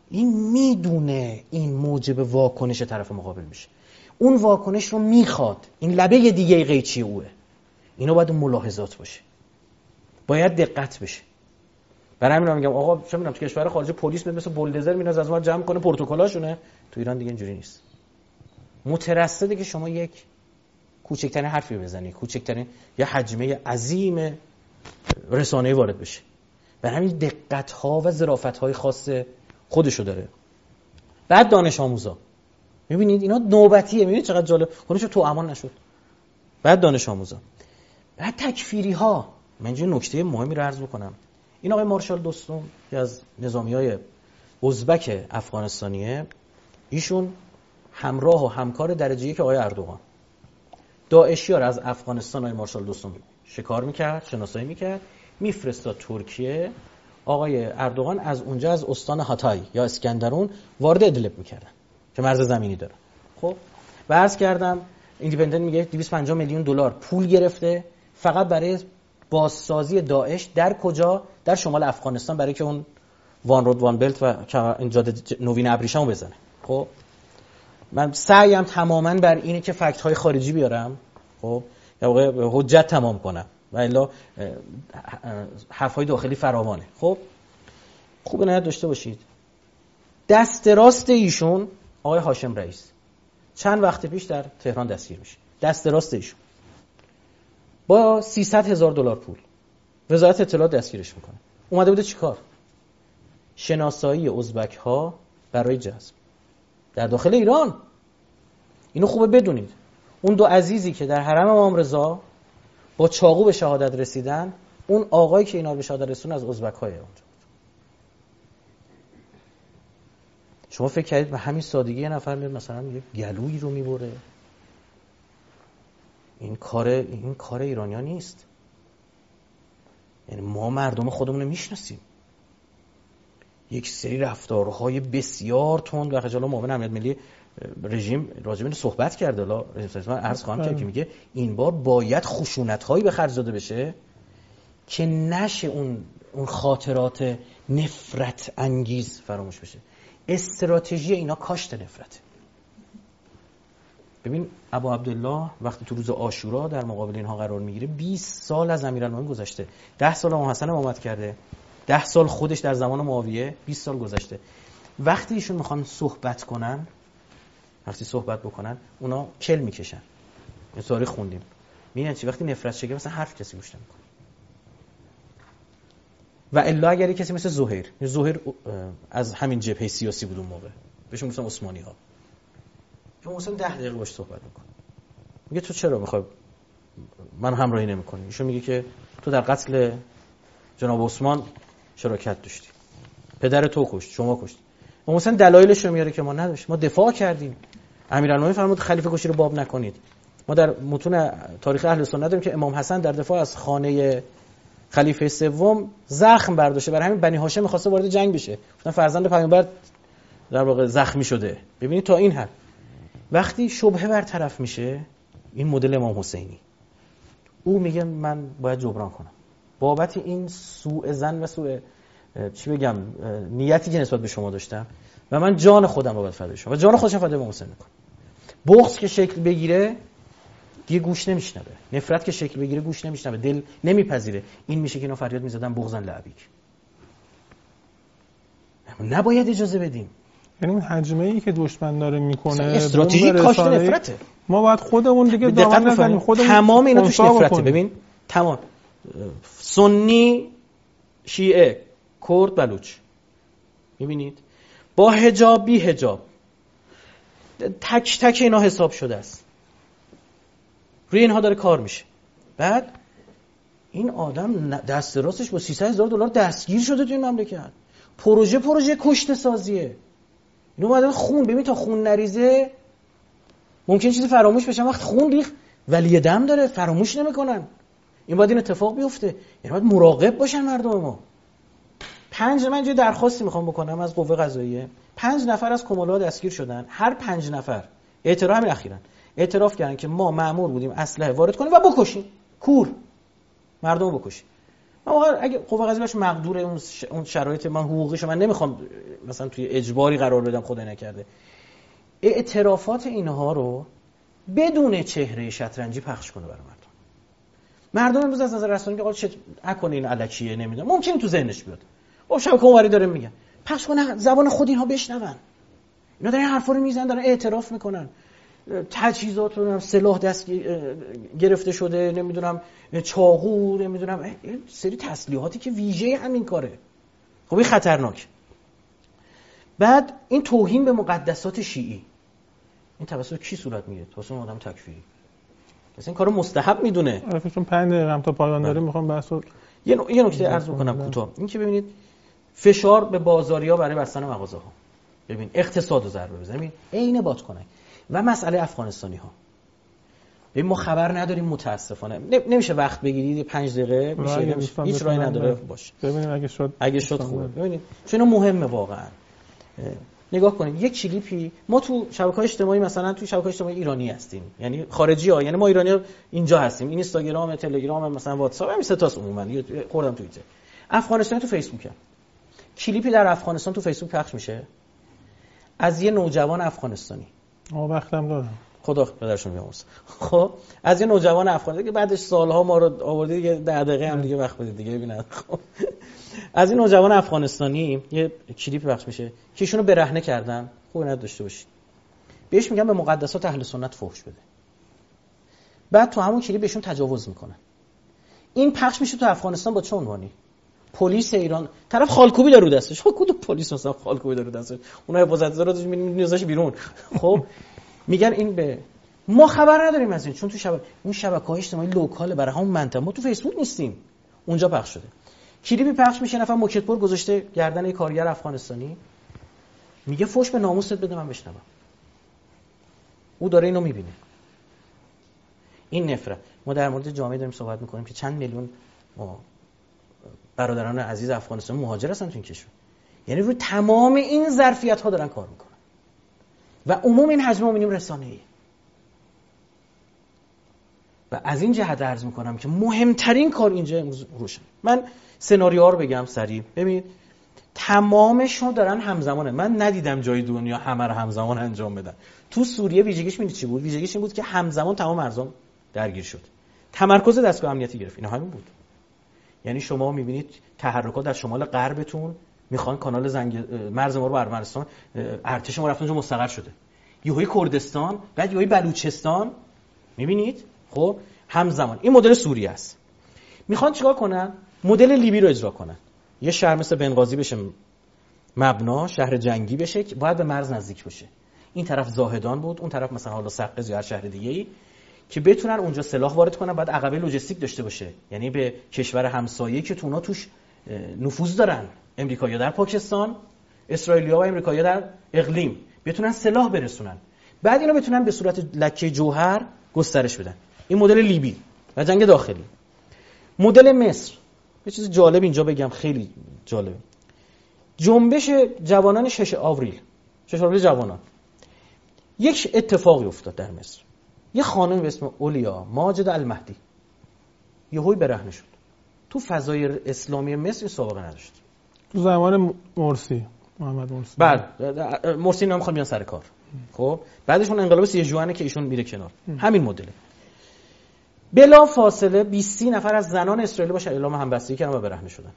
این میدونه این موجب واکنش طرف مقابل میشه، اون واکنش رو میخواد، این لبه دیگه قیچی اوه. اینا باید ملاحظات باشه، باید دقت بشه. برای همین میگم آقا چه میدونم تو کشور خارجی پلیس مثل بولدوزر میاد از ما جمع کنه پروتکلاشونه، تو ایران دیگه اینجوری نیست. مترصده که شما یک کوچکترین حرفی بزنی، کوچکترین یه حجمه عظیم رسانه‌ای وارد بشه. برای همین دقت‌ها و ظرافت‌های خاص خودشو داره. بعد دانش آموزا، می‌بینید اینا نوبتیه، می‌بینید چقدر جالب، خودشو تو امان نشد. بعد دانش آموزا، بعد تکفیری‌ها. من اینجا نکته مهمی رو عرض بکنم. این آقای مارشال دوستم که از نظامیای ازبک افغانستانیه، ایشون همراه و همکار درجه یک آقای اردوغان داعشی‌ها رو از افغانستان آقای مارشال دوستم شکار میکرد، شناسایی میکرد، میفرستاد ترکیه. آقای اردوغان از اونجا از استان هاتای یا اسکندرون وارد ادلب میکردن که مرز زمینی داره. خب و عرض کردم ایندیپندنت میگه دویست و پنجاه میلیون دلار پول گرفته فقط برای بازسازی داعش در کجا؟ در شمال افغانستان، برای که اون وان رود وان بلت و این جاده نوین ابریشمو بزنه. خب من سعیم تماماً بر اینه که فکت های خارجی بیارم، خب یا واقعا حجت تمام کنم، و الا حرف های داخلی فراوانه. خب خوب نهایت داشته باشید. دست راست ایشون آقای هاشم رئیس چند وقت پیش در تهران دستگیر میشه. دست راست ایشون با سیصد هزار دلار پول وزارت اطلاعات دستگیرش میکنه. اومده بوده چیکار؟ شناسایی ازبک ها برای جذب در داخل ایران. اینو خوبه بدونید. اون دو عزیزی که در حرم امام رضا با چاقو به شهادت رسیدن، اون آقایی که اینا رو به شهادت رسون از ازبک های اونجا بود. شما فکر کردید به همین سادگی یه نفر میاد مثلا یه گلویی رو میبره؟ این کار این کار ایرانی‌ها نیست. یعنی ما مردم خودمون رو میشناسیم. یک سری رفتارهای بسیار تند و خجالت معاون امنیت ملی رژیم راجع به این صحبت کرده. حالا من عرض خواهم کرد که میگه این بار باید خشونت‌هایی به خرج داده بشه که نشه اون اون خاطرات نفرت انگیز فراموش بشه. استراتژی اینا کاشت نفرت. ببین ابو عبدالله وقتی تو روز عاشورا در مقابل اینها قرار میگیره، بیست سال از امیرالمومنین گذشته، ده سال امام حسن امامت کرده، ده سال خودش در زمان معاویه، بیست سال گذشته. وقتی ایشون میخوان صحبت کنن، وقتی صحبت بکنن، اونا کل میکشن. این تاریخ خوندیم. میگن چی وقتی نفرت شگه مثلا حرف کسی گوش نمیکنه. و الا اگر کسی مثل زهیر، زهیر از همین جبهه سیاسی بود اون موقع، بهشون گفتن عثمانی ها، که مثلا ده دقیقه باش صحبت میکنه، میگه تو چرا میخوای من همراهی نمیکنی؟ ایشون میگه که تو در قتل جناب عثمان شراکت داشتی، پدر تو کشت، شما کشت. و مثلا دلایلش رو میاره که ما نداشت، ما دفاع کردیم. امیرالمومنین فرمود خلیفه کشی رو باب نکنید. ما در متون تاریخ اهل سنت داریم که امام حسن در دفاع از خانه خلیفه سوم زخم برداشته، برای همین بنی هاشم می‌خواسته وارد جنگ بشه. گفتن فرزند پیامبر در واقع زخمی شده. ببینید تا این حد. وقتی شبهه برطرف میشه، این مدل امام حسینی، او میگه من باید جبران کنم بابت این سوء ظن و سوء چی بگم نیتی که نسبت به شما داشتم و من جان خودم رو باید فدای شما و جان خودشم فدای امام حسین میکنم. بغض که شکل بگیره دیگه گوش نمیشنوه، نفرت که شکل بگیره گوش نمیشنوه، دل نمیپذیره. این میشه که اینا فریاد میزدن بغضن لعبیک. نباید اجازه بدیم. یعنی اون حجمه ای که دشمن داره میکنه استراتژی کاشت نفرته. ما باید خودمون دیگه دامن نزنیم، خودمون تمام اینا توش نفرته. ببین تمام سنی، شیعه، کرد، بلوچ، میبینید با حجاب بی حجاب تک تک اینا حساب شده است، روی اینها داره کار میشه. بعد این آدم دست راستش با سیصد هزار دلار دستگیر شده تو این مملکت. پروژه پروژه کشته سازیه. اینو اومدن خون، ببین تا خون نریزه ممکن چیزی فراموش بشه، وقت خون ریخت ولی دم داره فراموش نمیکنن. این باید این اتفاق بیفته. یعنی باید مراقب باشن مردم ما. پنج من یه درخواستی میخوام بکنم از قوه قضاییه. پنج نفر از کمالا دستگیر شدن. هر پنج نفر اعتراف همین اخیراً اعتراف کردن که ما مأمور بودیم اسلحه وارد کنیم و بکشیم. کور مردم بکشیم. اما اگه قوه قضاییه باشه مقدور اون اون شرایط من حقوقیش من نمیخوام مثلا توی اجباری قرار بدم، خدای نکرده. اعترافات اینها رو بدون چهره شطرنجی پخش کنه برای مردم. مردم امروز از نظر رسانه‌ای که آقا چه نکنه این الکیه نمیدونم، ممکنه تو ذهنش بیاد. خب شبکه اونوری داره میگن. پخش کنه زبان خود اینها بشنون. اینا دارن حرفا رو میزنن، دارن اعتراف میکنن. تجهیزات رو سلاح دست گرفته شده، نمیدونم چاقو، نمیدونم سری تسلیحاتی که ویژه همین کاره. خب این خطرناک. بعد این توهین به مقدسات شیعی این توسط کی صورت میگیره؟ توسط اون آدم تکفیری. مثلا این کارو مستحب میدونه. آره چون پنج دقیقه هم تا پایان داریم میخوام بحثو یه نو... یه نکته عرض بکنم کوتاه. این که ببینید فشار به بازاریا برای بستن مغازه ها. ببین اقتصادو ضربه بزنه. ببین عین بات کنه. و مسئله افغانستانی ها. ببین ما خبر نداریم متاسفانه. نمیشه وقت بگیرید پنج دقیقه میشه نمیشه. هیچ راهی نداره باشه. ببینید اگه شد اگه شد خوبه. ببینید چون مهمه واقعا. نگاه کنید یک کلیپی ما تو شبکه‌های اجتماعی مثلا تو شبکه‌های اجتماعی ایرانی هستیم، یعنی خارجی‌ها، یعنی ما ایرانی‌ها اینجا هستیم، اینستاگرام، تلگرام، مثلا واتساپ، همین سه تاست عموما. خوردم توییتر. افغانستان تو فیسبوک. کلیپی در افغانستان تو فیسبوک پخش میشه از یه نوجوان افغانستانی. آ وقتم دادم. خدا پدرشون بیامرزه. خب از یه نوجوان افغانستانی که بعدش سالها ما رو آورده دیگه ده دقیقه هم دیگه وقت بدید دیگه ببینید. خب از این نوجوان افغانستانی یه کلیپ پخش میشه که ایشونو برهنه کردن، خوب نداشته باشید. بهش میگن به مقدسات اهل سنت فحش بده. بعد تو همون کلیپ بهشون تجاوز میکنن. این پخش میشه تو افغانستان با چه عنوانی؟ پلیس ایران طرف خالکوبی داره رو دستش. خب کدوم پلیس مثلا خالکوبی داره رو دستش؟ اونها حفاظت دارادش میذاش بیرون. خب میگن این به ما خبر نداریم از این، چون تو شبکه اون شبکه‌های اجتماعی لوکال برای همون منطقه، ما تو فیسبوک نیستیم. اونجا پخش شده. کلیپی پخش میشه، نفر موکتپور گذاشته گردن یک کارگر افغانستانی، میگه فوش به ناموست بده من بشنوم. او داره اینو میبینه. این نفرت. ما در مورد جامعه داریم صحبت میکنیم که چند میلیون برادران عزیز افغانستان مهاجر هستن تو این کشور. یعنی روی تمام این ظرفیت ها دارن کار میکنن. و عموم این حجم میبینیم رسانه‌ای. و از این جهت عرض میکنم که مهمترین کار اینجا امروز روشن. من سناریوها رو بگم سریع. ببین تمامشون دارن همزمانه. من ندیدم جای دنیا همه رو همزمان انجام بدن. تو سوریه ویژگیش میدید چی بود؟ ویژگیش این بود که همزمان تمام ارزام درگیر شد. تمرکز دستگاه امنیتی گرفت. اینا همین بود. یعنی شما میبینید تحرکات در شمال غربتون میخوان کانال زنگ مرز ما رو بر ارمنستان، ارتش ما رفت اونجا مستقر شده. یهوی کردستان، بعد یهوی بلوچستان، میبینید؟ خب همزمان این مدل سوریه است. میخوان چیکار کنن؟ مدل لیبی رو اجرا کنن. یه شهر مثل بنغازی بشه مبنا، شهر جنگی بشه که باید به مرز نزدیک باشه. این طرف زاهدان بود، اون طرف مثلا حالا سقز یا هر شهر دیگه‌ای که بتونن اونجا سلاح وارد کنن، بعد عقبه لوجستیک داشته باشه. یعنی به کشور همسایه‌ای که تو اونا توش نفوذ دارن، امریکایی‌ها در پاکستان، اسرائیلی‌ها و امریکایی‌ها در اقلیم، بتونن سلاح برسونن. بعد اینو بتونن به صورت لکه جوهر گسترش بدن. این مدل لیبی و جنگ داخلی. مدل مصر، یه چیز جالب اینجا بگم، خیلی جالبه. جنبش جوانان شش آوریل، شش آوریل جوانان. یک اتفاقی افتاد در مصر. یه خانم به اسم اولیا ماجد المهدی یهویی برهنه شد. تو فضای اسلامی مصر این سابقه نداشت. تو زمان مرسی، محمد مرسی. بعد مرسی نمیخواد بیان سر کار. خب بعدش اون انقلاب سی جوانه که ایشون میره کنار. همین مدله. بلا فاصله بیست نفر از زنان اسرائیلی باشه اعلام همبستگی کردن و برهنه شدن.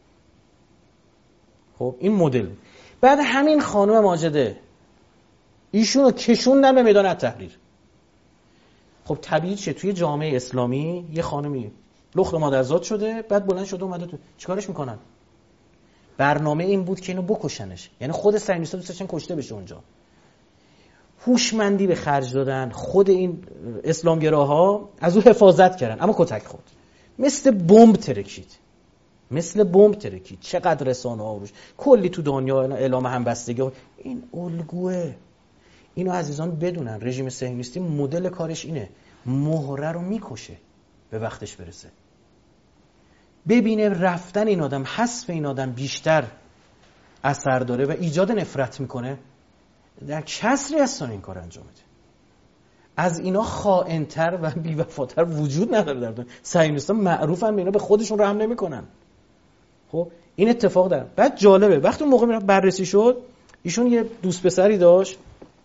خب این مدل. بعد همین خانم ماجده ایشونو کشوندن به میدان التحریر. خب طبیعی چه توی جامعه اسلامی یه خانمی لخت مادرزاد شده، بعد بلند شده اومده تو چیکارش میکنن؟ برنامه این بود که اینو بکشنش. یعنی خود صهیونیست‌ها دوست داشتن کشته بشه اونجا. هوشمندی به خرج دادن، خود این اسلامگراها از او حفاظت کردن، اما کتک خورد. مثل بمب ترکید. مثل بمب ترکید. چقدر رسانه‌ها روش کلی تو دنیا اعلام همبستگی. این الگوه. اینو عزیزان بدونن، رژیم صهیونیستی مدل کارش اینه، مهره رو میکشه به وقتش برسه. ببینه رفتن این آدم، حذف این آدم بیشتر اثر داره و ایجاد نفرت میکنه، در کسری هستن این کار انجام بده. از اینا خائن‌تر و بی‌وفاتر وجود نداره در دنیا. صهیونیست‌ها معروفن به اینا، به خودشون رحم نمیکنن. خب این اتفاق داره. بعد جالبه وقتی اون موقع میرفت بررسی شد، ایشون یه دوست پسری داشت،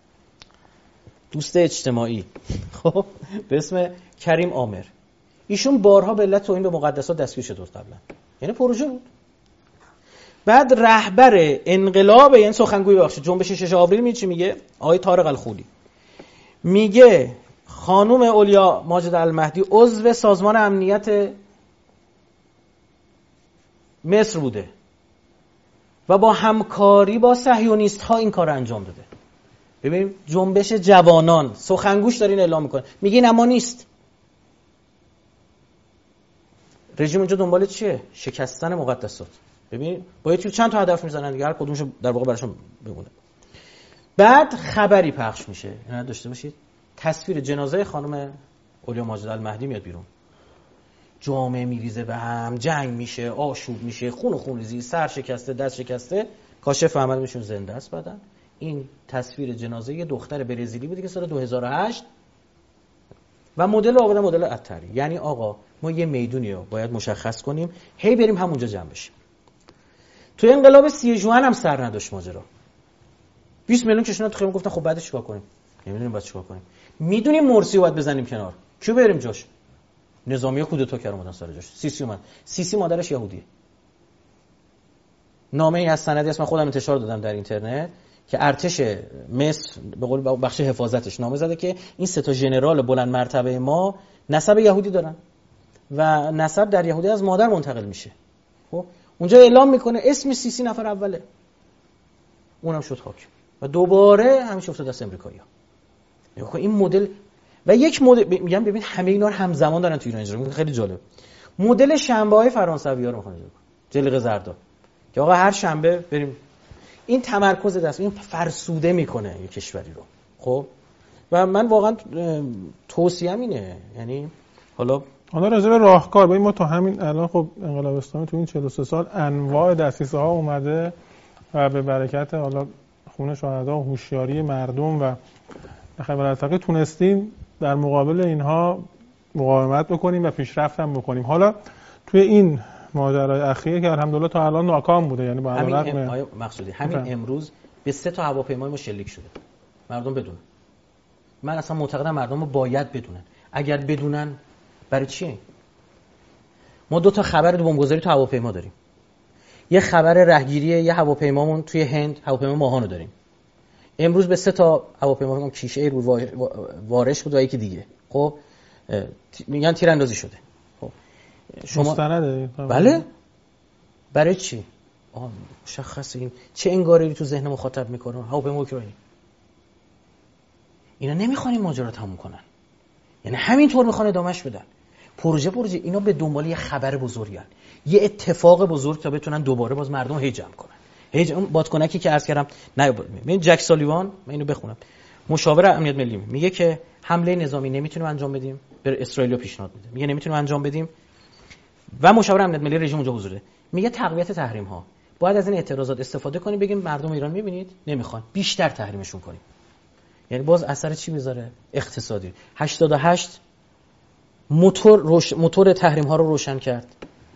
دوست اجتماعی، خب به اسم کریم عامر. ایشون بارها به علت توهین به مقدسات دستگیر شده بود قبلا، یعنی پروژه بود. بعد رهبر انقلاب، یعنی سخنگوی بخش جنبش شش آوریل می چی میگه؟ آقای طارق الخولی میگه خانم اولیا ماجد المهدی عضو سازمان امنیت مصر بوده و با همکاری با صهیونیست ها این کار انجام داده. ببینیم جنبش جوانان سخنگوش دارین اعلام میکنه، میگین اما نیست. رژیم اونجا دنبال چیه؟ شکستن مقدسات. ببین باید چند تا هدف میزنن دیگه، هر کدومشو در واقع براشون بگونه. بعد خبری پخش میشه، اینا داشته باشید، تصویر جنازه خانم اولیا ماجد المهدی میاد بیرون، جامعه میریزه به هم، جنگ میشه، آشوب میشه، خون و خونریزی، سر شکسته، دست شکسته، کاشف احمد میشون زنده است. بعدن این تصویر جنازه یه دختر برزیلی بوده که سال دو هزار و هشت و مدل آورده مدل عطاری. یعنی آقا ما یه میدونی رو باید مشخص کنیم، هی بریم همونجا جمع بشیم. تو انقلاب سی ژوئن هم سر نداشت ماجرا. بیست میلیون کشوندن تو خیابون، گفتن خب بعدش چیکار کنیم؟ نمیدونیم بعد چیکار کنیم. میدونیم مرسی رو باید بزنیم کنار. کیو بریم جاش؟ نظامی‌ها کودتا کردن اومدن سر جاش. سیسی اومد. سیسی مادرش یهودیه. نامه‌ای از سندی است، من خودم انتشار دادم در اینترنت، که ارتش مصر به قول بخش حفاظتش نامه زده که این سه تا ژنرال بلند مرتبه ما نسب یهودی دارن و نسب در یهودی از مادر منتقل میشه. خب اونجا اعلام میکنه اسم سیسی نفر اوله، اونم شد حاکم و دوباره همیشه افتاد دست امریکایی‌ها. این مدل و یک مدل میگم ببین همه اینا رو همزمان دارن تو ایران اجرا میکنن. خیلی جالب مدل شنبه‌های فرانسوی‌ها رو میخوان اجرا کنن، جلق زردا، که آقا هر شنبه بریم. این تمرکز دست، این فرسوده میکنه یک کشوری رو. خب و من واقعا توصیه‌ام اینه، یعنی حالا حالا راجع به راهکار، ببین ما تا همین الان خب انقلاب اسلامی تو این چهل و سه سال انواع دسیسه ها اومده و به برکت حالا خون شهدا و هوشیاری مردم و خبرتاقی تونستیم در مقابل اینها مقاومت بکنیم و پیشرفت هم بکنیم. حالا توی این ماجرای اخیر که الحمدلله تا الان ناکام بوده، یعنی با همین رغم ام... مقصودی همین بفهم. امروز به سه تا هواپیمای ما شلیک شده. مردم بدونن. من اصلا معتقدم مردم باید بدونن. اگر بدونن برای چیه؟ ما دو تا خبر بمبگذاری تو هواپیما داریم. یه خبر رهگیری یه هواپیمامون توی هند، هواپیما ماهانو داریم. امروز به سه تا هواپیما فکر کنم کیش ایر بود، وارش بود و یکی دیگه. خب میگن تیراندازی شده. خب شما مستنده؟ بله. برای چی؟ آه مشخصه این چه انگاری تو ذهن مخاطب میکنه. هواپیما اوکراینی. اینا نمیخوان این ماجرا تموم کنن. یعنی همینطور میخوان ادامهش بدن. پروژه پروژه اینا به دنبال یه خبر بزرگن، یه اتفاق بزرگ تا بتونن دوباره باز مردم هی جمع کنن. هی اون بادکنکی که عرض کردم نه ببین جک سالیوان، من اینو بخونم، مشاور امنیت ملی میگه که حمله نظامی نمیتونیم انجام بدیم، به اسرائیل پیشنهاد میده، میگه نمیتونیم انجام بدیم و مشاور امنیت ملی رژیم اونجا حضوره، میگه تقویت تحریم ها باید از این اعتراضات استفاده کنیم، بگیم مردم ایران میبینید نمیخوان، بیشتر تحریمشون کنیم. یعنی باز اثر چی میذاره؟ اقتصادی. هشتاد و هشت موتور روش... موتور تحریم ها رو روشن کرد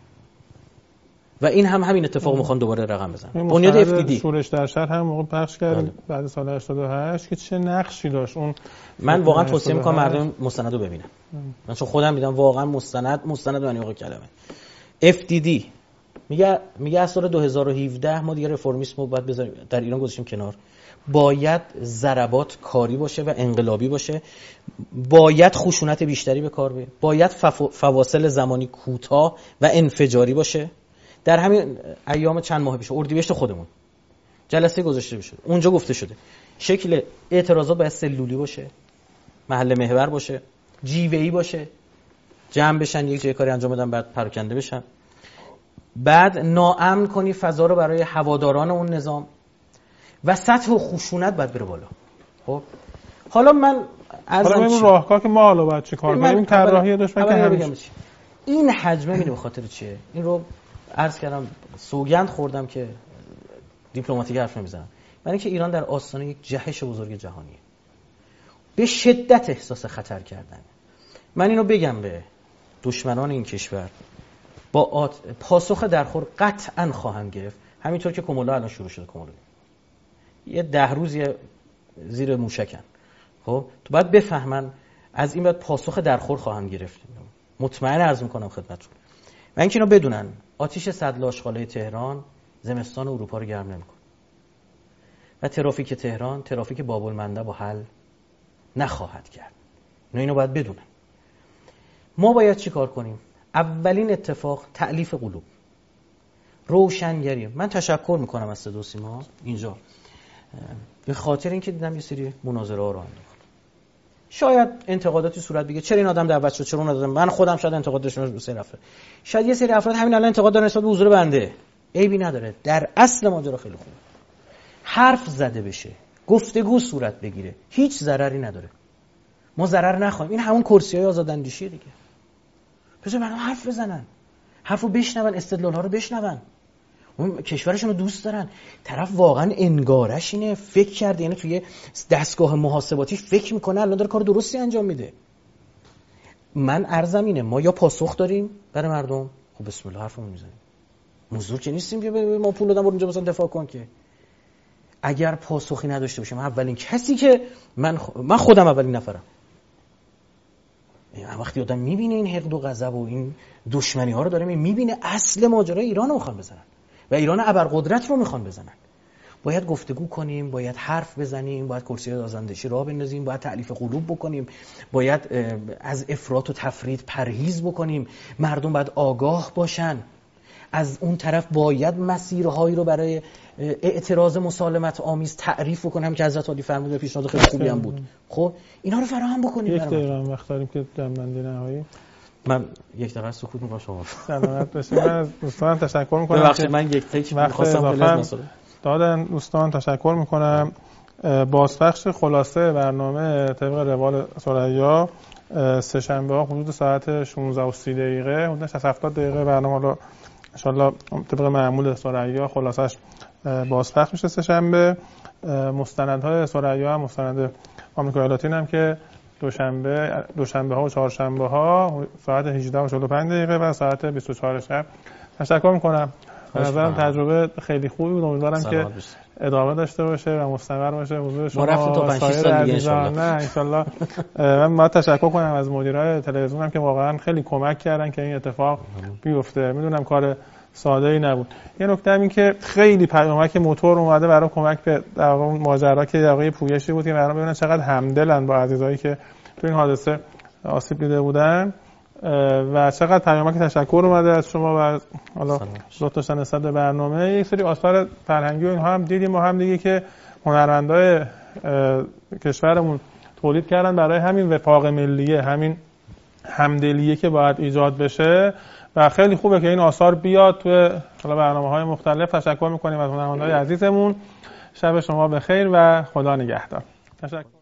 و این هم همین اتفاق میخوان دوباره رقم بزنن. بنیاد اف دی دی شورش در شهر هم موقع پخش کردیم بعد سال هشتاد و هشت که چه نقشی داشت اون. من واقعا توصیه میکنم مردم مستندو ببینن. من چون خودم دیدم واقعا مستند مستند معنی واقع کلمه. اف دی دی میگه میگه از سال دو هزار و هفده ما دیگه رفرمیسم رو باید بذاریم در ایران گذاشتیم کنار. باید ضربات کاری باشه و انقلابی باشه، باید خشونت بیشتری به کار بره، باید فواصل زمانی کوتاه و انفجاری باشه. در همین ایام چند ماه پیش اردیبهشت خودمون جلسه گذاشته بشه، اونجا گفته شده شکل اعتراضات باید سلولی باشه، محل محور باشه، جیوه‌ای باشه، جمع بشن یک جای کاری انجام بدن بعد پراکنده بشن. بعد ناامن کنی فضا رو برای هواداران اون نظام و سطح خشونت باید بره بالا. خب حالا من حالا این راهکار که ما حالا باید چیکار کنیم؟ این طراحی دشمن که همیشه این حجمه میره به خاطر چیه؟ این رو عرض کردم، سوگند خوردم که دیپلماتیک حرف نمیزنم. برای اینکه ایران در آستانه یک جهش بزرگ جهانیه، به شدت احساس خطر کردن. من اینو بگم به دشمنان این کشور، با آت... پاسخ درخور قطعا خواهم گرفت، همینطور که کمولا الان شروع شده. کمولا یه ده روزی زیر موشکن، خب تو باید بفهمن از این بعد پاسخ درخور خواهم گرفت. مطمئن عرض میکنم خدمتتون و اینکه اینا بدونن آتش صدلاشخاله تهران زمستان اروپا رو گرم نمیکنه و ترافیک تهران ترافیک باب المندب رو حل نخواهد کرد. اینا اینو باید بدونن. ما باید چی کار کنیم؟ اولین اتفاق تألیف قلوب، روشنگری. من تشکر میکنم از صدا و سیما اینجا به خاطر اینکه دیدم یه سری مناظره ها رو انداخت. شاید انتقاداتی صورت بگیره چرا این آدم دعوت شد، چرا اون آدم. من خودم شاید انتقاد داشتم رو سری رفته، شاید یه سری افراد همین الان انتقاد دارن نسبت به حضور بنده. عیبی نداره، در اصل ماجرا خیلی خوبه. حرف زده بشه، گفتگو صورت بگیره، هیچ ضرری نداره. ما ضرر نخواهیم. این همون کرسی‌های آزاداندیشیه دیگه. بذار مردم حرف بزنن، حرفو بشنون، استدلال‌ها رو بشنون. اون کشورشون رو دوست دارن. طرف واقعا انگارش اینه، فکر کرده، یعنی توی دستگاه محاسباتی فکر میکنه الان داره کار درستی انجام میده. من عرضم اینه ما یا پاسخ داریم برای مردم، خب بسم الله حرفمون میزنیم. موضوع که نیستیم که ما پول دادم برو اونجا مثلا دفاع کن. که اگر پاسخی نداشته باشیم، اولین کسی که من خ... من خودم اولین نفرم. وقتی آدم میبینه این حقد و غضب و این دشمنی ها رو داره میبینه، اصل ماجرا ایران رو میخوان بزنن و ایران ابرقدرت رو میخوان بزنن. باید گفتگو کنیم، باید حرف بزنیم، باید کرسی آزاداندیشی راه بندازیم، باید تألیف قلوب بکنیم، باید از افراط و تفرید پرهیز بکنیم. مردم باید آگاه باشن. از اون طرف باید مسیرهایی رو برای اعتراض مسالمت آمیز تعریف بکنم که حضرت علی فرموده، پیشنهاد خیلی خوبی هم بود. خب اینا رو فراهم بکنیم. یک دقیقه هم وقت داریم که جنبندی نهایی. من یک دقیقه سکوت می‌کنم شما. سلامت باشید. من از دوستان تشکر می‌کنم. ببخشید من یک تیک می‌خواستم خیلی مسئله دادن. دوستان تشکر می‌کنم. بازپخش خلاصه برنامه طبق روال ثریا سه شنبه‌ها حدود ساعت شانزده و سی دقیقه، حدود شصت هفتاد دقیقه برنامه رو ان شاءالله طبق معمول ثریا خلاصش بازپخش میشه سه شنبه. مستندهای ثریا هم مستند آمریکای لاتین هم که دوشنبه دوشنبه ها و چهارشنبه ها ساعت هجده و چهل و پنج دقیقه و ساعت بیست و چهار شب. تشکر میکنم. به نظرم تجربه خیلی خوبی بود. امیدوارم که ادامه داشته باشه و مستمر باشه. حضور شما تا سایر عزیزان نه ان شاء الله. من ما تشکر کنم از مدیرای تلویزیونم که واقعا خیلی کمک کردن که این اتفاق بیفته. میدونم کار ساده ای نبود. یه نکته هم این که خیلی پیامک موتور اومده برای کمک به در واقع ماجرا که در واقع پویشی بود که مردم ببینن چقدر همدلن با عزیزایی که تو این حادثه آسیب دیده بودن و چقدر پیامک تشکر اومده از شما و حالا لطف داشتن نسبت به برنامه. یک سری آثار فرهنگی و اینها هم دیدیم ما هم دیگه که هنرمندای کشورمون تولید کردن برای همین وفاق ملیه، همین همدلیه که باید ایجاد بشه و خیلی خوبه که این آثار بیاد توی حالا برنامه‌های مختلف. تشکر می‌کنیم از هنرمندای عزیزمون. شب شما بخیر و خدا نگهدار. تشکر.